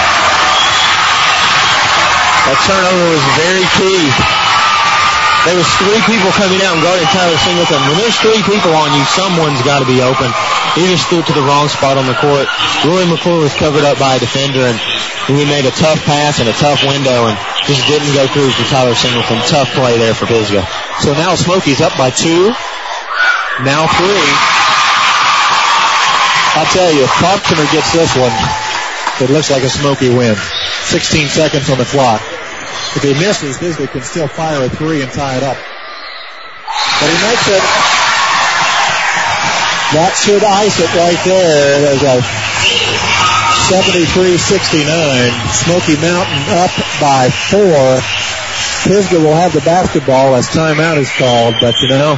That turnover was very key. There was three people coming out and guarding Tyler Singleton. When there's three people on you, someone's got to be open. He just threw it to the wrong spot on the court. Roy McClure was covered up by a defender, and he made a tough pass and a tough window and just didn't go through for Tyler Singleton. Tough play there for Pisgah. So now Smokey's up by 2. Now 3. I'll tell you, if Carpenter gets this one, it looks like a Smokey win. 16 seconds on the clock. If he misses, Pisgah can still fire a 3 and tie it up. But he makes it. That should ice it right there. There's a 73-69. Smoky Mountain up by 4. Pisgah will have the basketball as timeout is called, but you know,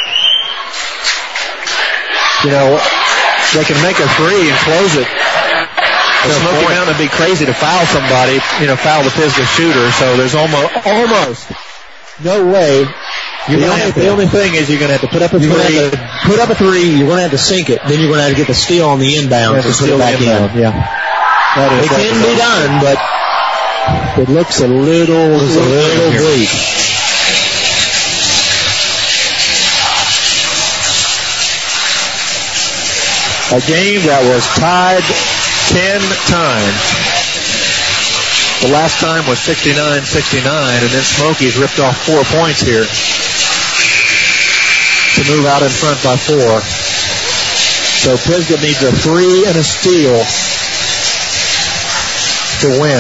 they can make a 3 and close it. Smoky Mountain would be crazy to foul somebody, foul the Pisgah shooter, so there's almost no way. The only thing is you're going to have to put up a 3. Put up a 3, you're going to have to sink it, then you're going to have to get the steal on the inbound to put it back in. Yeah. It can be done, but it looks a little weak. A game that was tied 10 times. The last time was 69-69, and then Smokies ripped off 4 points here to move out in front by 4. So Pisgah needs a 3 and a steal to win.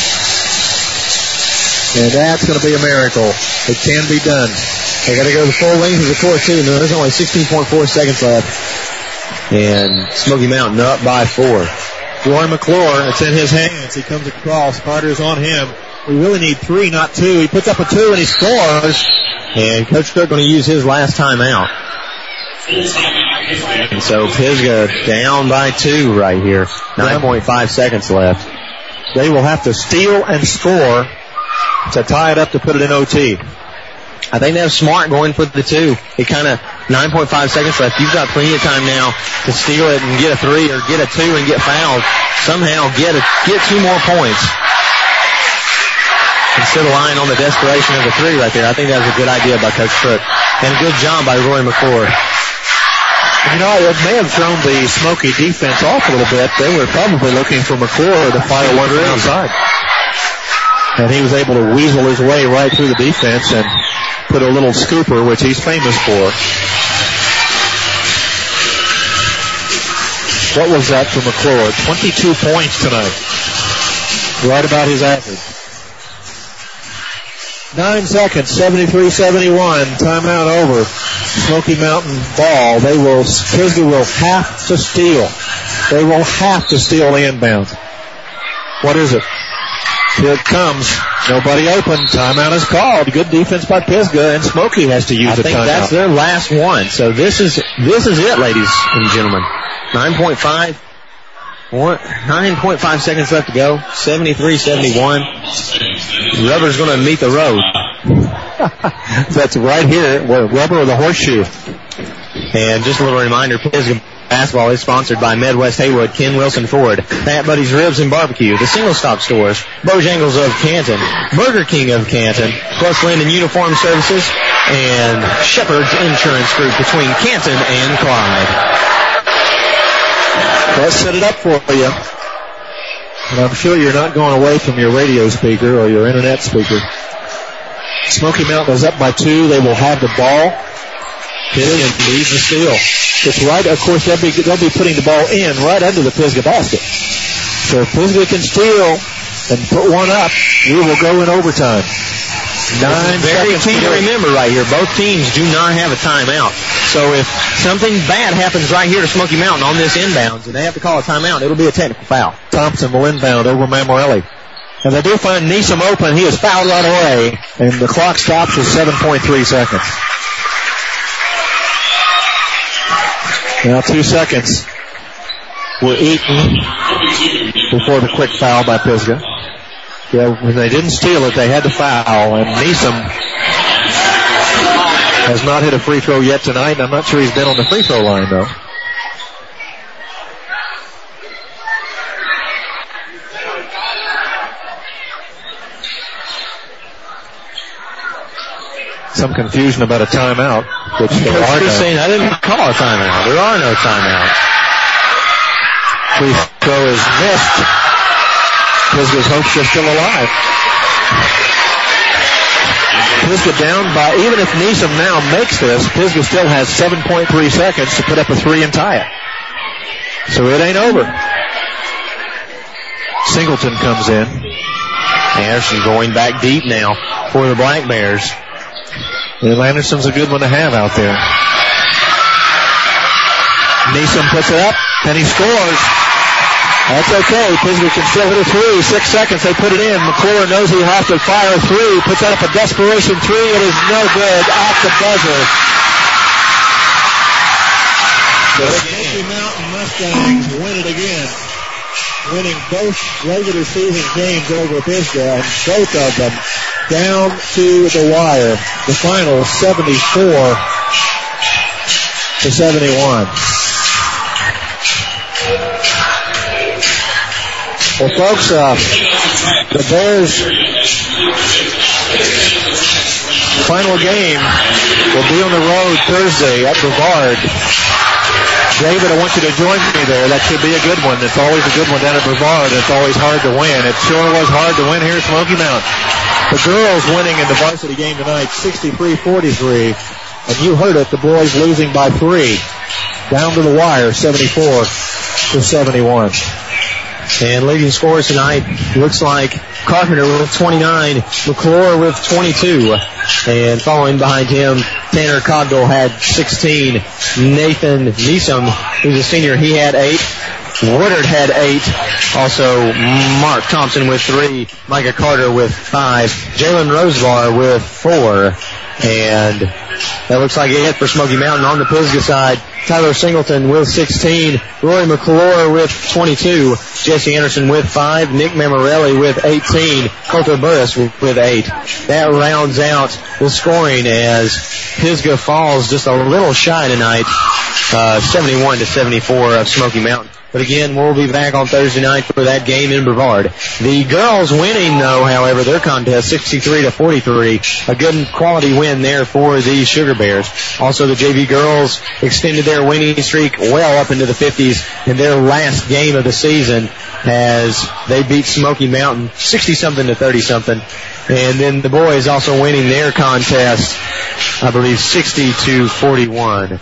And that's going to be a miracle. It can be done. They got to go the full length of the court, too. No, there's only 16.4 seconds left. And Smoky Mountain up by 4. Roy McClure, it's in his hands. He comes across. Carter's on him. We really need 3, not 2. He puts up a 2 and he scores. And Coach Cook going to use his last timeout. And so Pisgah down by 2 right here. 9.5 seconds left. They will have to steal and score to tie it up to put it in OT. I think they have Smart going for the 2. It kind of 9.5 seconds left. You've got plenty of time now to steal it and get a 3 or get a 2 and get fouled. Somehow get 2 more points. Instead of lying on the desperation of the 3 right there. I think that was a good idea by Coach Crook. And a good job by Roy McClure. You know, it may have thrown the Smoky defense off a little bit. They were probably looking for McClure to fire one from outside. And he was able to weasel his way right through the defense and put a little scooper, which he's famous for. What was that for McClure? 22 points tonight. Right about his average. 9 seconds, 73-71. Timeout over. Smoky Mountain ball. Pisgah will have to steal. They will have to steal the inbound. What is it? Here it comes. Nobody open. Timeout is called. Good defense by Pisgah, and Smoky has to use the timeout. I think that's their last one. So this is it, ladies and gentlemen. 9.5 seconds left to go. 73-71. Rubber's going to meet the road. That's right here. Rubber or the horseshoe. And just a little reminder, Pisgah basketball is sponsored by Midwest Haywood, Ken Wilson Ford, Fat Buddies Ribs and Barbecue, the Single Stop Stores, Bojangles of Canton, Burger King of Canton, plus Linden Uniform Services, and Shepherd's Insurance Group between Canton and Clyde. Let's set it up for you. And I'm sure you're not going away from your radio speaker or your internet speaker. Smoky Mountain is up by 2. They will have the ball. Pisgah needs a steal. It's right, of course, they'll be putting the ball in right under the Pisgah basket. So if Pisgah can steal and put one up, we will go in overtime. 9 Very seconds key to remember right here. Both teams do not have a timeout. So if something bad happens right here to Smoky Mountain on this inbounds and they have to call a timeout, it'll be a technical foul. Thompson will inbound over Mamorelli. And they do find Neeson open. He is fouled right away. And the clock stops with 7.3 seconds. Now 2 seconds were eaten before the quick foul by Pisgah. Yeah, when they didn't steal it, they had to foul. And Neeson has not hit a free throw yet tonight. I'm not sure he's been on the free throw line, though. Some confusion about a timeout, which there are no. Saying I didn't call a timeout. There are no timeouts. Free throw is missed. Pisgah's hopes are still alive. Pisgah down by, even if Neeson now makes this, Pisgah still has 7.3 seconds to put up a 3 and tie it. So it ain't over. Singleton comes in. Anderson going back deep now for the Black Bears. And Anderson's a good one to have out there. Neeson puts it up, and he scores. That's okay. Pisgah can still hit a 3. 6 seconds, they put it in. McClure knows he has to fire a 3. Puts out a desperation 3. It is no good. Off the buzzer. The Smoky Mountain Mustangs win it again. Winning both regular season games over Pisgah, and both of them down to the wire. The final 74-71. Well, folks, the Bears' final game will be on the road Thursday at Brevard. David, I want you to join me there. That should be a good one. It's always a good one down at Brevard. It's always hard to win. It sure was hard to win here at Smoky Mountain. The girls winning in the varsity game tonight, 63-43. And you heard it, the boys losing by 3. Down to the wire, 74-71. And leading scorers tonight looks like Carpenter with 29, McClure with 22. And following behind him, Tanner Cogdell had 16. Nathan Neeson, who's a senior, he had 8. Woodard had 8. Also, Mark Thompson with 3. Micah Carter with 5. Jalen Rosebar with 4. And That looks like it for Smoky Mountain. On the Pisgah side, Tyler Singleton with 16, Rory McClure with 22, Jesse Anderson with 5, Nick Mammarelli with 18, Coulter Burris with 8. That rounds out the scoring as Pisgah falls just a little shy tonight, 71-74 of Smoky Mountain. But again, we'll be back on Thursday night for that game in Brevard. The girls winning, though, however, their contest 63-43. A good quality win there for the Sugar Bears. Also, the JV girls extended their winning streak well up into the 50s in their last game of the season as they beat Smoky Mountain 60-something to 30-something. And then the boys also winning their contest, I believe, 60-41.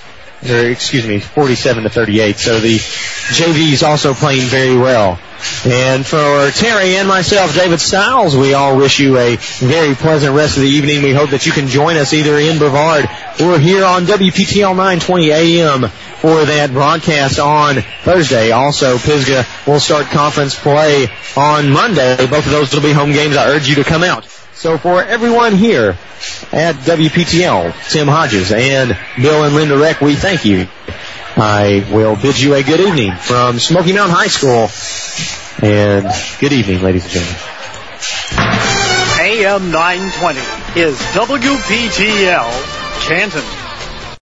47-38. So the JV's also playing very well. And for Terry and myself, David Stiles, we all wish you a very pleasant rest of the evening. We hope that you can join us either in Brevard or here on WPTL 920 AM for that broadcast on Thursday. Also, Pisgah will start conference play on Monday. Both of those will be home games. I urge you to come out. So for everyone here at WPTL, Tim Hodges and Bill and Linda Reck, we thank you. I will bid you a good evening from Smoky Mountain High School. And good evening, ladies and gentlemen. AM 920 is WPTL Canton.